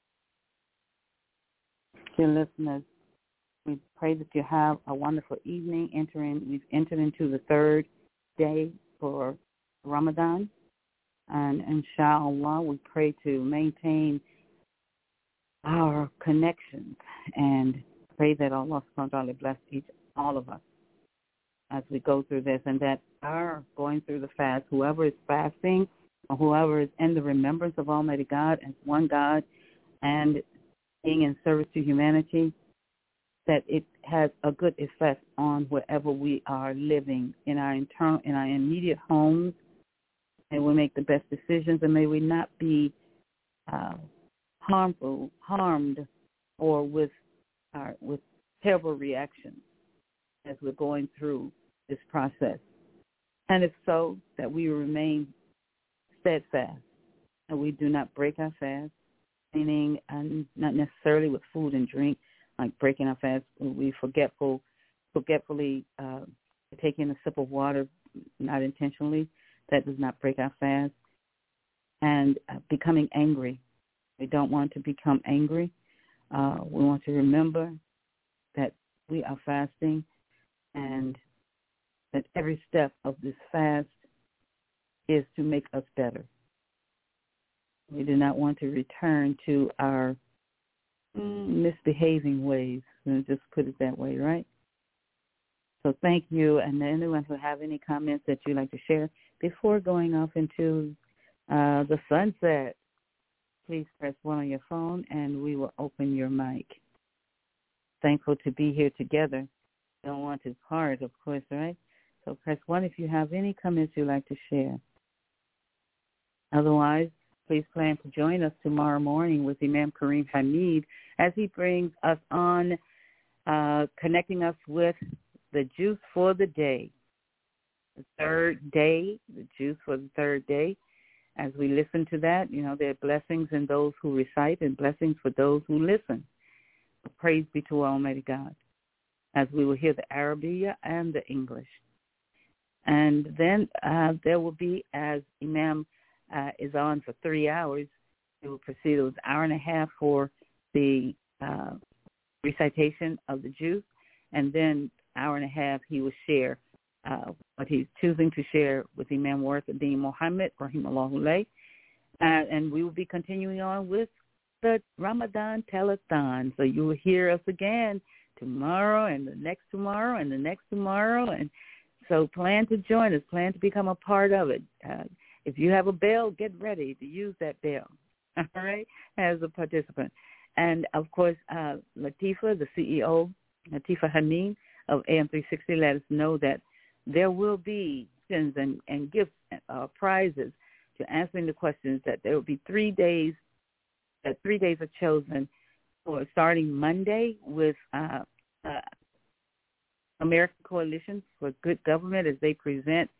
Dear listeners, we pray that you have a wonderful evening. Entering, we've entered into the third day for Ramadan, and inshallah, we pray to maintain our connections and pray that Allah subhanahu wa ta'ala bless each all of us as we go through this, and that our going through the fast, whoever is fasting or whoever is in the remembrance of Almighty God as one God and being in service to humanity, that it has a good effect on wherever we are living in our internal, in our immediate homes, and we make the best decisions, and may we not be uh, harmful, harmed, or with our, with terrible reactions as we're going through this process. And if so, that we remain steadfast and we do not break our fast, meaning and not necessarily with food and drink, like breaking our fast. We forgetful, forgetfully uh, taking a sip of water, not intentionally. That does not break our fast. And uh, becoming angry. We don't want to become angry. Uh, we want to remember that we are fasting and that every step of this fast is to make us better. We do not want to return to our mm, misbehaving ways. We'll just put it that way, right? So thank you. And anyone who have any comments that you'd like to share before going off into uh, the sunset, please press one on your phone and we will open your mic. Thankful to be here together. Don't want to part, of course, right? So press one if you have any comments you'd like to share. Otherwise, please plan to join us tomorrow morning with Imam Kareem Hamid as he brings us on, uh, connecting us with the juice for the day. The third day, the juice for the third day. as we listen to that, you know, there are blessings in those who recite and blessings for those who listen. Praise be to Almighty God, as we will hear the Arabic and the English. And then uh, there will be, as Imam uh, is on for three hours, it will proceed. It was an hour and a half for the uh, recitation of the Jews, and then hour and a half he will share uh, what he's choosing to share with Imam Worth Deen Muhammad, rahimahullah alayh. Uh, and we will be continuing on with the Ramadan Telethon. So you will hear us again tomorrow and the next tomorrow and the next tomorrow. And so plan to join us, plan to become a part of it. Uh, if you have a bell, get ready to use that bell, all right, as a participant. And, of course, uh, Latifa, the C E O, Latifa Hameen of A M three sixty, let us know that there will be questions and, and gifts, uh, prizes to answering the questions, that there will be three days, that three days are chosen for starting Monday with uh, uh, American Coalition for Good Government as they present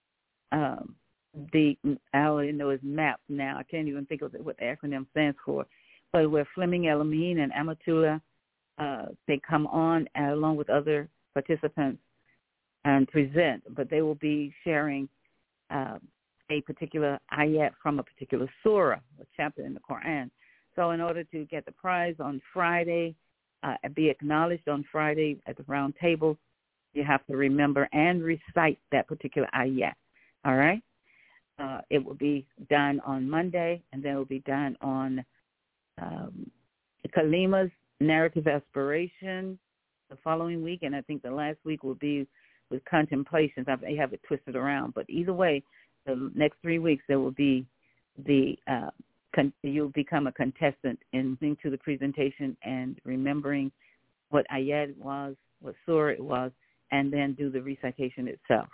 um, the, I only know it's MAP now. I can't even think of what the acronym stands for. But where Fleming El-Amin and Amatullah, uh, they come on uh, along with other participants and present, but they will be sharing uh, a particular ayat from a particular surah, a chapter in the Quran. So in order to get the prize on Friday, uh, and be acknowledged on Friday at the round table, you have to remember and recite that particular ayat, all right? Uh, it will be done on Monday, and then it will be done on um, Kalima's narrative aspiration the following week, and I think the last week will be with contemplations. I have it twisted around, but either way, the next three weeks there will be the uh, con- you'll become a contestant in listening to the presentation and remembering what ayat it was, what surah it was, and then do the recitation itself.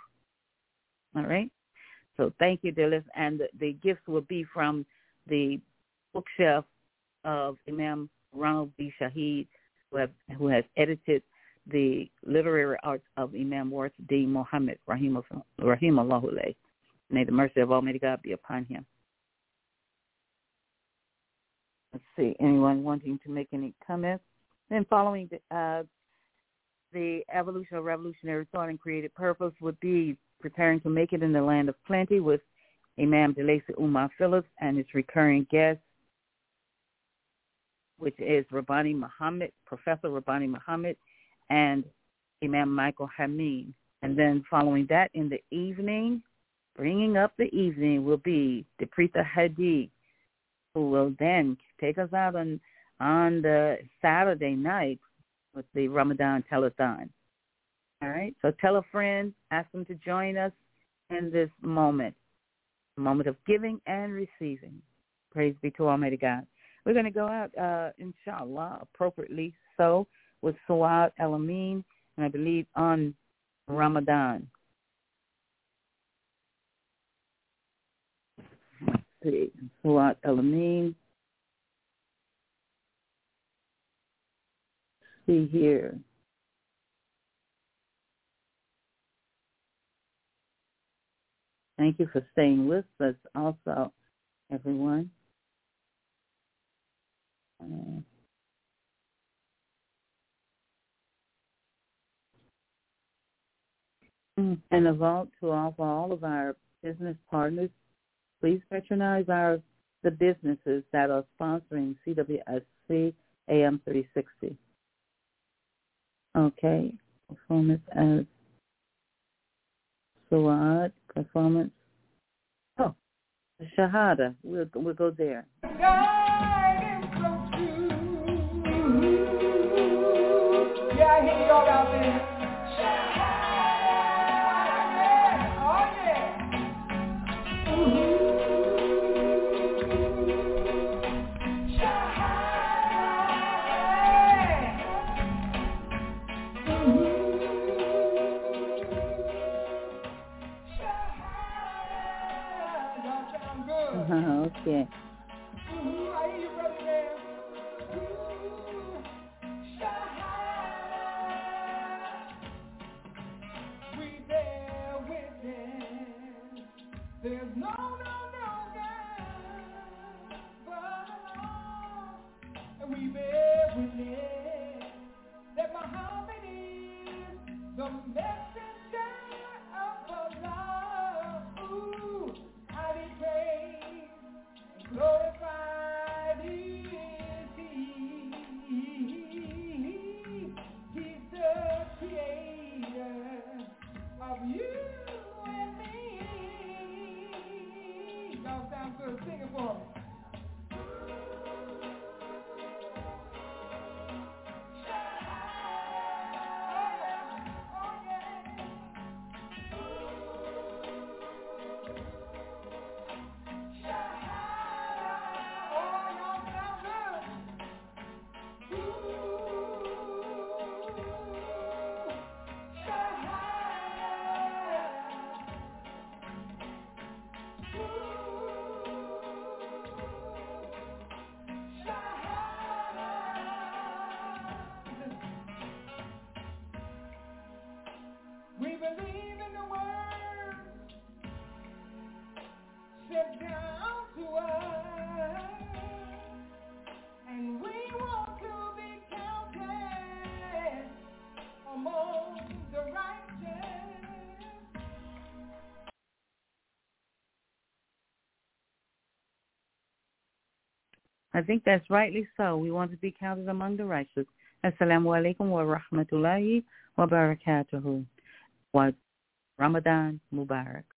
All right? So thank you, dear listeners. And the, the gifts will be from the bookshelf of Imam Ronald B. Shaheed, who, have, who has edited the literary arts of Imam Worth Deen Muhammad, rahimahullah alayh. May the mercy of Almighty God be upon him. Let's see, anyone wanting to make any comments? Then following the, uh, the evolution of revolutionary thought and creative purpose would be preparing to make it in the land of plenty with Imam DeLacy Umar Phillips and his recurring guest, which is Rabbani Muhammad, Professor Rabbani Muhammad, and Imam Michael Hameen. And then following that in the evening, bringing up the evening, will be Deprita Hadi, who will then take us out on, on the Saturday night with the Ramadan Telethon. All right? So tell a friend, ask them to join us in this moment, a moment of giving and receiving. Praise be to Almighty God. We're going to go out, uh, inshallah, appropriately so, with Suad El-Amin, and I believe on Ramadan. Let's see, Suad El-Amin. See here. Thank you for staying with us also, everyone. Uh, and a vault to offer all of our business partners. Please patronize our the businesses that are sponsoring C W S C A M three sixty. Okay, performance as Suad, performance. Oh, Shahada. We'll we'll go there. Yeah, I hear y'all out there. Oh, yeah. Ooh. Uh-huh, okay. Ooh, I hear you, brother there. We bear witness. There's no, no, no God. sounds good. Sing it for me. We believe in the word sent down to us, and we want to be counted among the righteous. I think that's rightly so. We want to be counted among the righteous. Assalamu alaikum wa rahmatullahi wa barakatuhu. Wa Ramadan Mubarak.